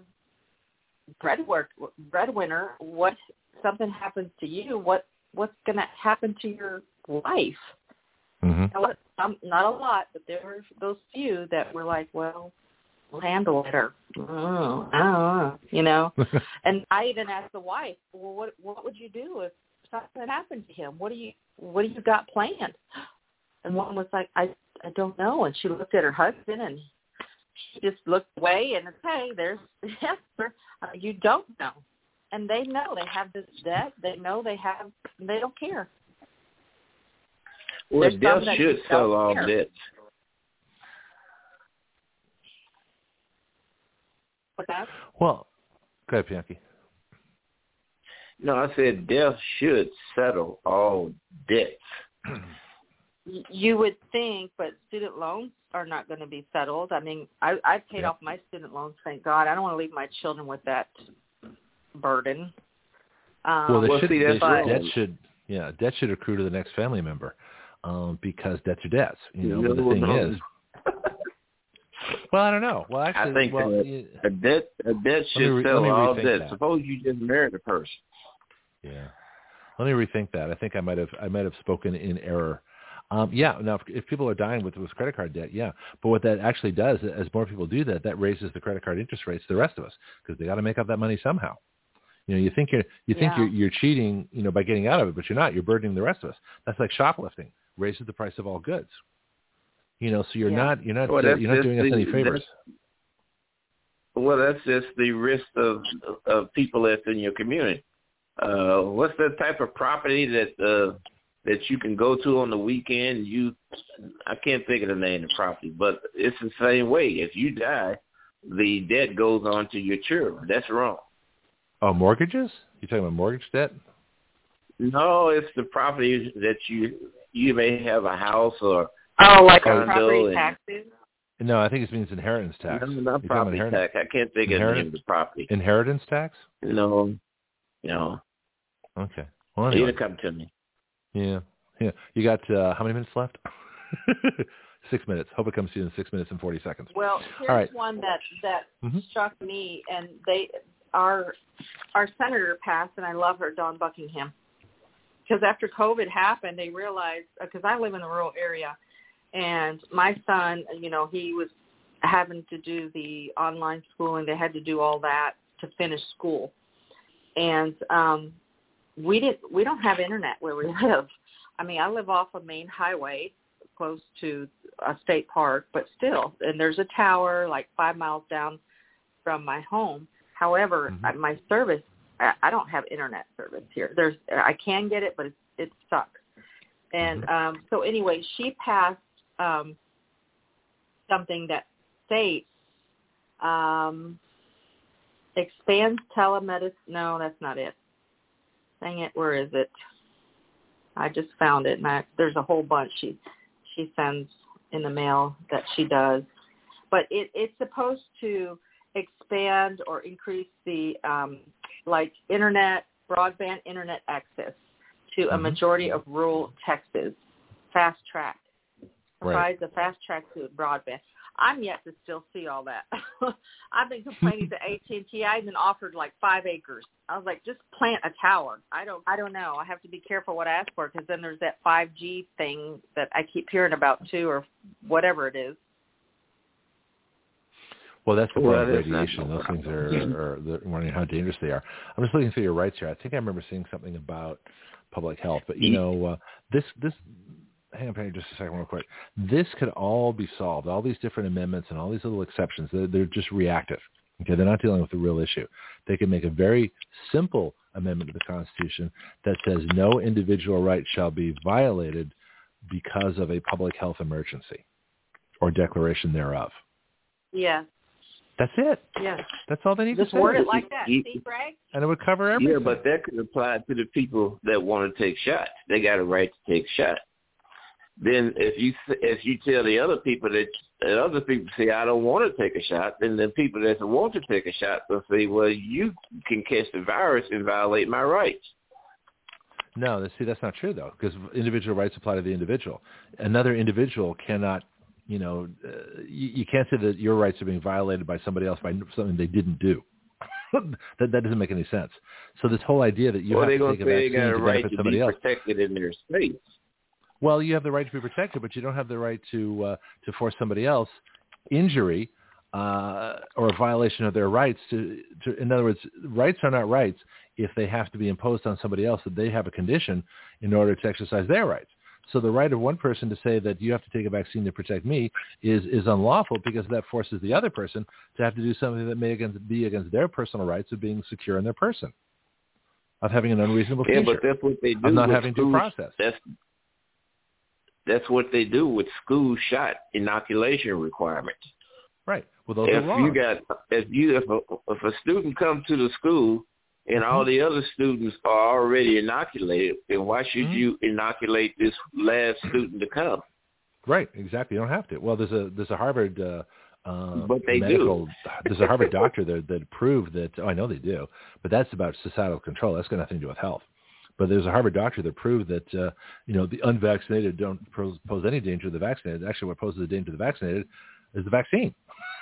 breadwinner. What something happens to you, what's going to happen to your life? Not a lot, but there were those few that were like, well, we'll handle it, or I don't know, And I even asked the wife, well, what would you do if something happened to him? What do you got planned? And one was like, I don't know. And she looked at her husband, and she just looked away, and hey, there's the answer. You don't know, and they know they have this debt. They know they don't care. Well, death should settle all debts. What's that? Well, go ahead, Bianchi. No, I said death should settle all debts. You would think, but student loans are not going to be settled. I mean, I paid off my student loans, thank God. I don't want to leave my children with that burden. Debt should accrue to the next family member because debts are debts. But the thing is, well, I don't know. Well, actually, a debt should settle all debts. Suppose you just married a person. Yeah. Let me rethink that. I think I might have spoken in error. Now if people are dying with credit card debt, but what that actually does, as more people do that raises the credit card interest rates to the rest of us because they got to make up that money somehow. You think you're cheating, by getting out of it, but you're not. You're burdening the rest of us. That's like shoplifting, raises the price of all goods. So you're not doing us any favors. That's just the risk of people that's in your community. What's the type of property that you can go to on the weekend? I can't think of the name of the property, but it's the same way. If you die, the debt goes on to your children. That's wrong. Oh, mortgages? You talking about mortgage debt? No, it's the property that you may have a house or like a property taxes. No, I think it means inheritance tax. No, not property tax. I can't think of the name of the property. Inheritance tax? No. Okay. Well, anyway. It'll come to me. Yeah. You got how many minutes left? 6 minutes. Hope it comes to you in 6 minutes and 40 seconds. Well, here's one that struck me, and our senator passed, and I love her, Dawn Buckingham, because after COVID happened, they realized, because I live in a rural area, and my son, he was having to do the online schooling. They had to do all that to finish school, and we don't have internet where we live. I mean, I live off a main highway close to a state park, but still, and there's a tower like 5 miles down from my home. However, my service, I don't have internet service here. I can get it, but it sucks. And so anyway, she passed something that states expands telemedicine. No, that's not it. Dang it, where is it? I just found it, and there's a whole bunch she sends in the mail that she does. But it's supposed to expand or increase the broadband internet access to a majority of rural Texas. Fast Track provides a fast track to broadband. I'm yet to still see all that. I've been complaining to AT&T. I even offered like 5 acres. I was like, just plant a tower. I don't know. I have to be careful what I ask for, because then there's that 5G thing that I keep hearing about too, or whatever it is. Well, that's the point of radiation. Those things are wondering how dangerous they are. I'm just looking through your rights here. I think I remember seeing something about public health, but this. Hang on just a second real quick. This could all be solved. All these different amendments and all these little exceptions, they're just reactive. Okay, they're not dealing with the real issue. They can make a very simple amendment to the Constitution that says no individual right shall be violated because of a public health emergency or declaration thereof. Yeah. That's it. Yeah. That's all they need to say. Just word it like that. See, Greg? And it would cover everything. Yeah, but that could apply to the people that want to take shots. They got a right to take shots. Then if you tell the other people that other people say, I don't want to take a shot, then the people that want to take a shot will say, well, you can catch the virus and violate my rights. No, that's not true, though, because individual rights apply to the individual. Another individual cannot, you can't say that your rights are being violated by somebody else by something they didn't do. that doesn't make any sense. So this whole idea that you have to take a vaccine to benefit somebody else. They got a right to be protected in their space. Well, you have the right to be protected, but you don't have the right to force somebody else injury or a violation of their rights. In other words, rights are not rights if they have to be imposed on somebody else, that they have a condition in order to exercise their rights. So the right of one person to say that you have to take a vaccine to protect me is unlawful, because that forces the other person to have to do something that may be against their personal rights of being secure in their person, of having an unreasonable future, but that's what they do of not with having due process. That's what they do with school shot inoculation requirements. Right. Well, those are wrong. If a student comes to the school and all the other students are already inoculated, then why should you inoculate this last student to come? Right. Exactly. You don't have to. Well, there's a Harvard but they there's a Harvard doctor that proved that. Oh, I know they do, but that's about societal control. That's got nothing to do with health. But there's a Harvard doctor that proved that, the unvaccinated don't pose any danger to the vaccinated. Actually, what poses a danger to the vaccinated is the vaccine,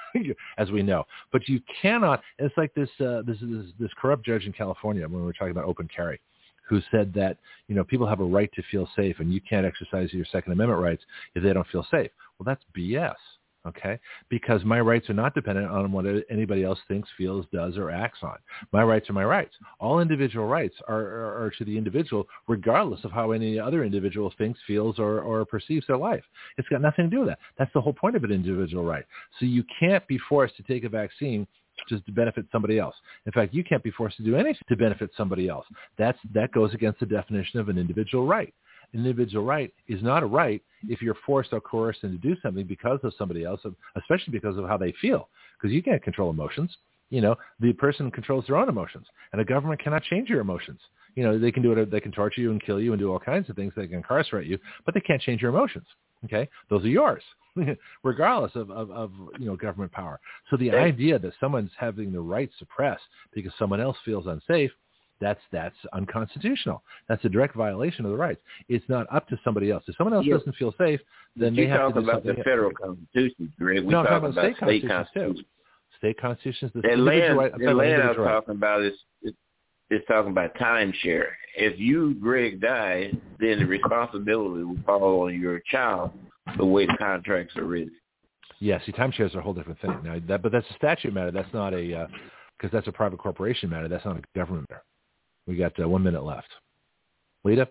as we know. But you cannot. It's like this corrupt judge in California when we were talking about open carry, who said that people have a right to feel safe, and you can't exercise your Second Amendment rights if they don't feel safe. Well, that's BS. Okay, because my rights are not dependent on what anybody else thinks, feels, does, or acts on. My rights are my rights. All individual rights are to the individual, regardless of how any other individual thinks, feels, or perceives their life. It's got nothing to do with that. That's the whole point of an individual right. So you can't be forced to take a vaccine just to benefit somebody else. In fact, you can't be forced to do anything to benefit somebody else. That goes against the definition of an individual right. An individual right is not a right if you're forced or coerced into do something because of somebody else, especially because of how they feel, because you can't control emotions. The person controls their own emotions, and a government cannot change your emotions. They can do it. They can torture you and kill you and do all kinds of things. They can incarcerate you, but they can't change your emotions. Okay, those are yours, regardless of government power. So the idea that someone's having the right suppressed because someone else feels unsafe, that's unconstitutional. That's a direct violation of the rights. It's not up to somebody else. If someone else doesn't feel safe, then they have to do something. You're talking about the federal constitution, Greg. No, I'm talking about state constitutions too. State constitutions. The land I'm talking about is talking about timeshare. If you, Greg, die, then the responsibility will fall on your child the way the contracts are written. Yeah, see, timeshares are a whole different thing. Now, but that's a statute matter. That's not because that's a private corporation matter. That's not a government matter. We got 1 minute left. Lita?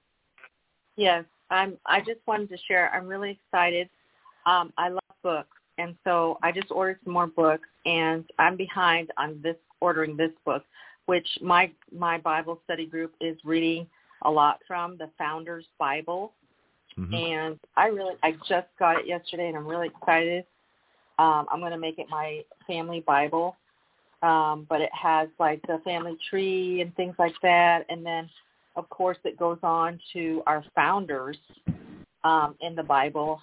Yes, I just wanted to share. I'm really excited. I love books, and so I just ordered some more books, and I'm behind on ordering this book, which my Bible study group is reading a lot from, the Founder's Bible. Mm-hmm. And I just got it yesterday, and I'm really excited. I'm going to make it my family Bible. But it has like the family tree and things like that. And then, of course, it goes on to our founders in the Bible,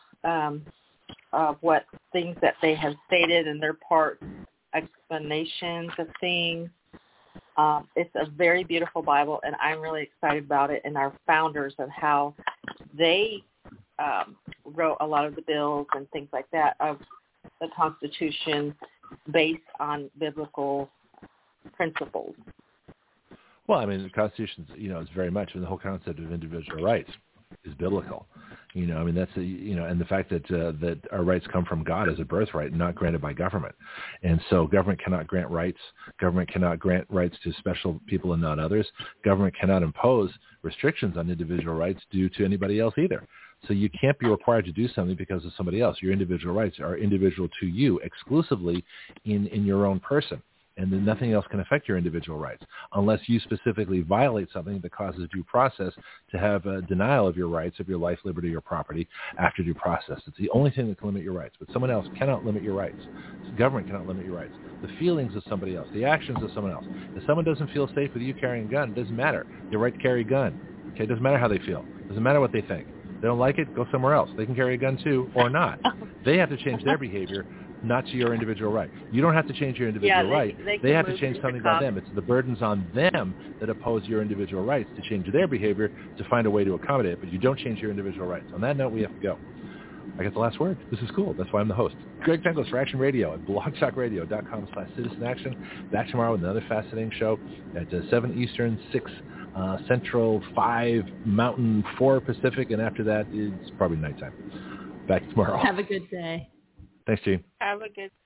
of what things that they have stated and their part explanations of things. It's a very beautiful Bible, and I'm really excited about it, and our founders of how they wrote a lot of the bills and things like that of the Constitution based on biblical principles. Well, I mean, the Constitution, is very much, and the whole concept of individual rights is biblical. I mean, that's and the fact that that our rights come from God as a birthright, not granted by government. And so government cannot grant rights. Government cannot grant rights to special people and not others. Government cannot impose restrictions on individual rights due to anybody else either. So you can't be required to do something because of somebody else. Your individual rights are individual to you exclusively in your own person. And then nothing else can affect your individual rights unless you specifically violate something that causes due process to have a denial of your rights, of your life, liberty, or property after due process. It's the only thing that can limit your rights. But someone else cannot limit your rights. The government cannot limit your rights. The feelings of somebody else, the actions of someone else. If someone doesn't feel safe with you carrying a gun, it doesn't matter. Your right to carry a gun. Okay, it doesn't matter how they feel. It doesn't matter what they think. If they don't like it, go somewhere else. They can carry a gun too or not. They have to change their behavior, not to your individual right. You don't have to change your individual right. They have to change something about them. It's the burdens on them that oppose your individual rights to change their behavior to find a way to accommodate it, but you don't change your individual rights. On that note, we have to go. I get the last word. This is cool. That's why I'm the host. Greg Penglis for Action Radio at blogtalkradio.com/citizen-action. Back tomorrow with another fascinating show at 7 Eastern, 6 Central, 5 Mountain, 4 Pacific, and after that, it's probably nighttime. Back tomorrow. Have a good day. Thanks, Gene. Have a good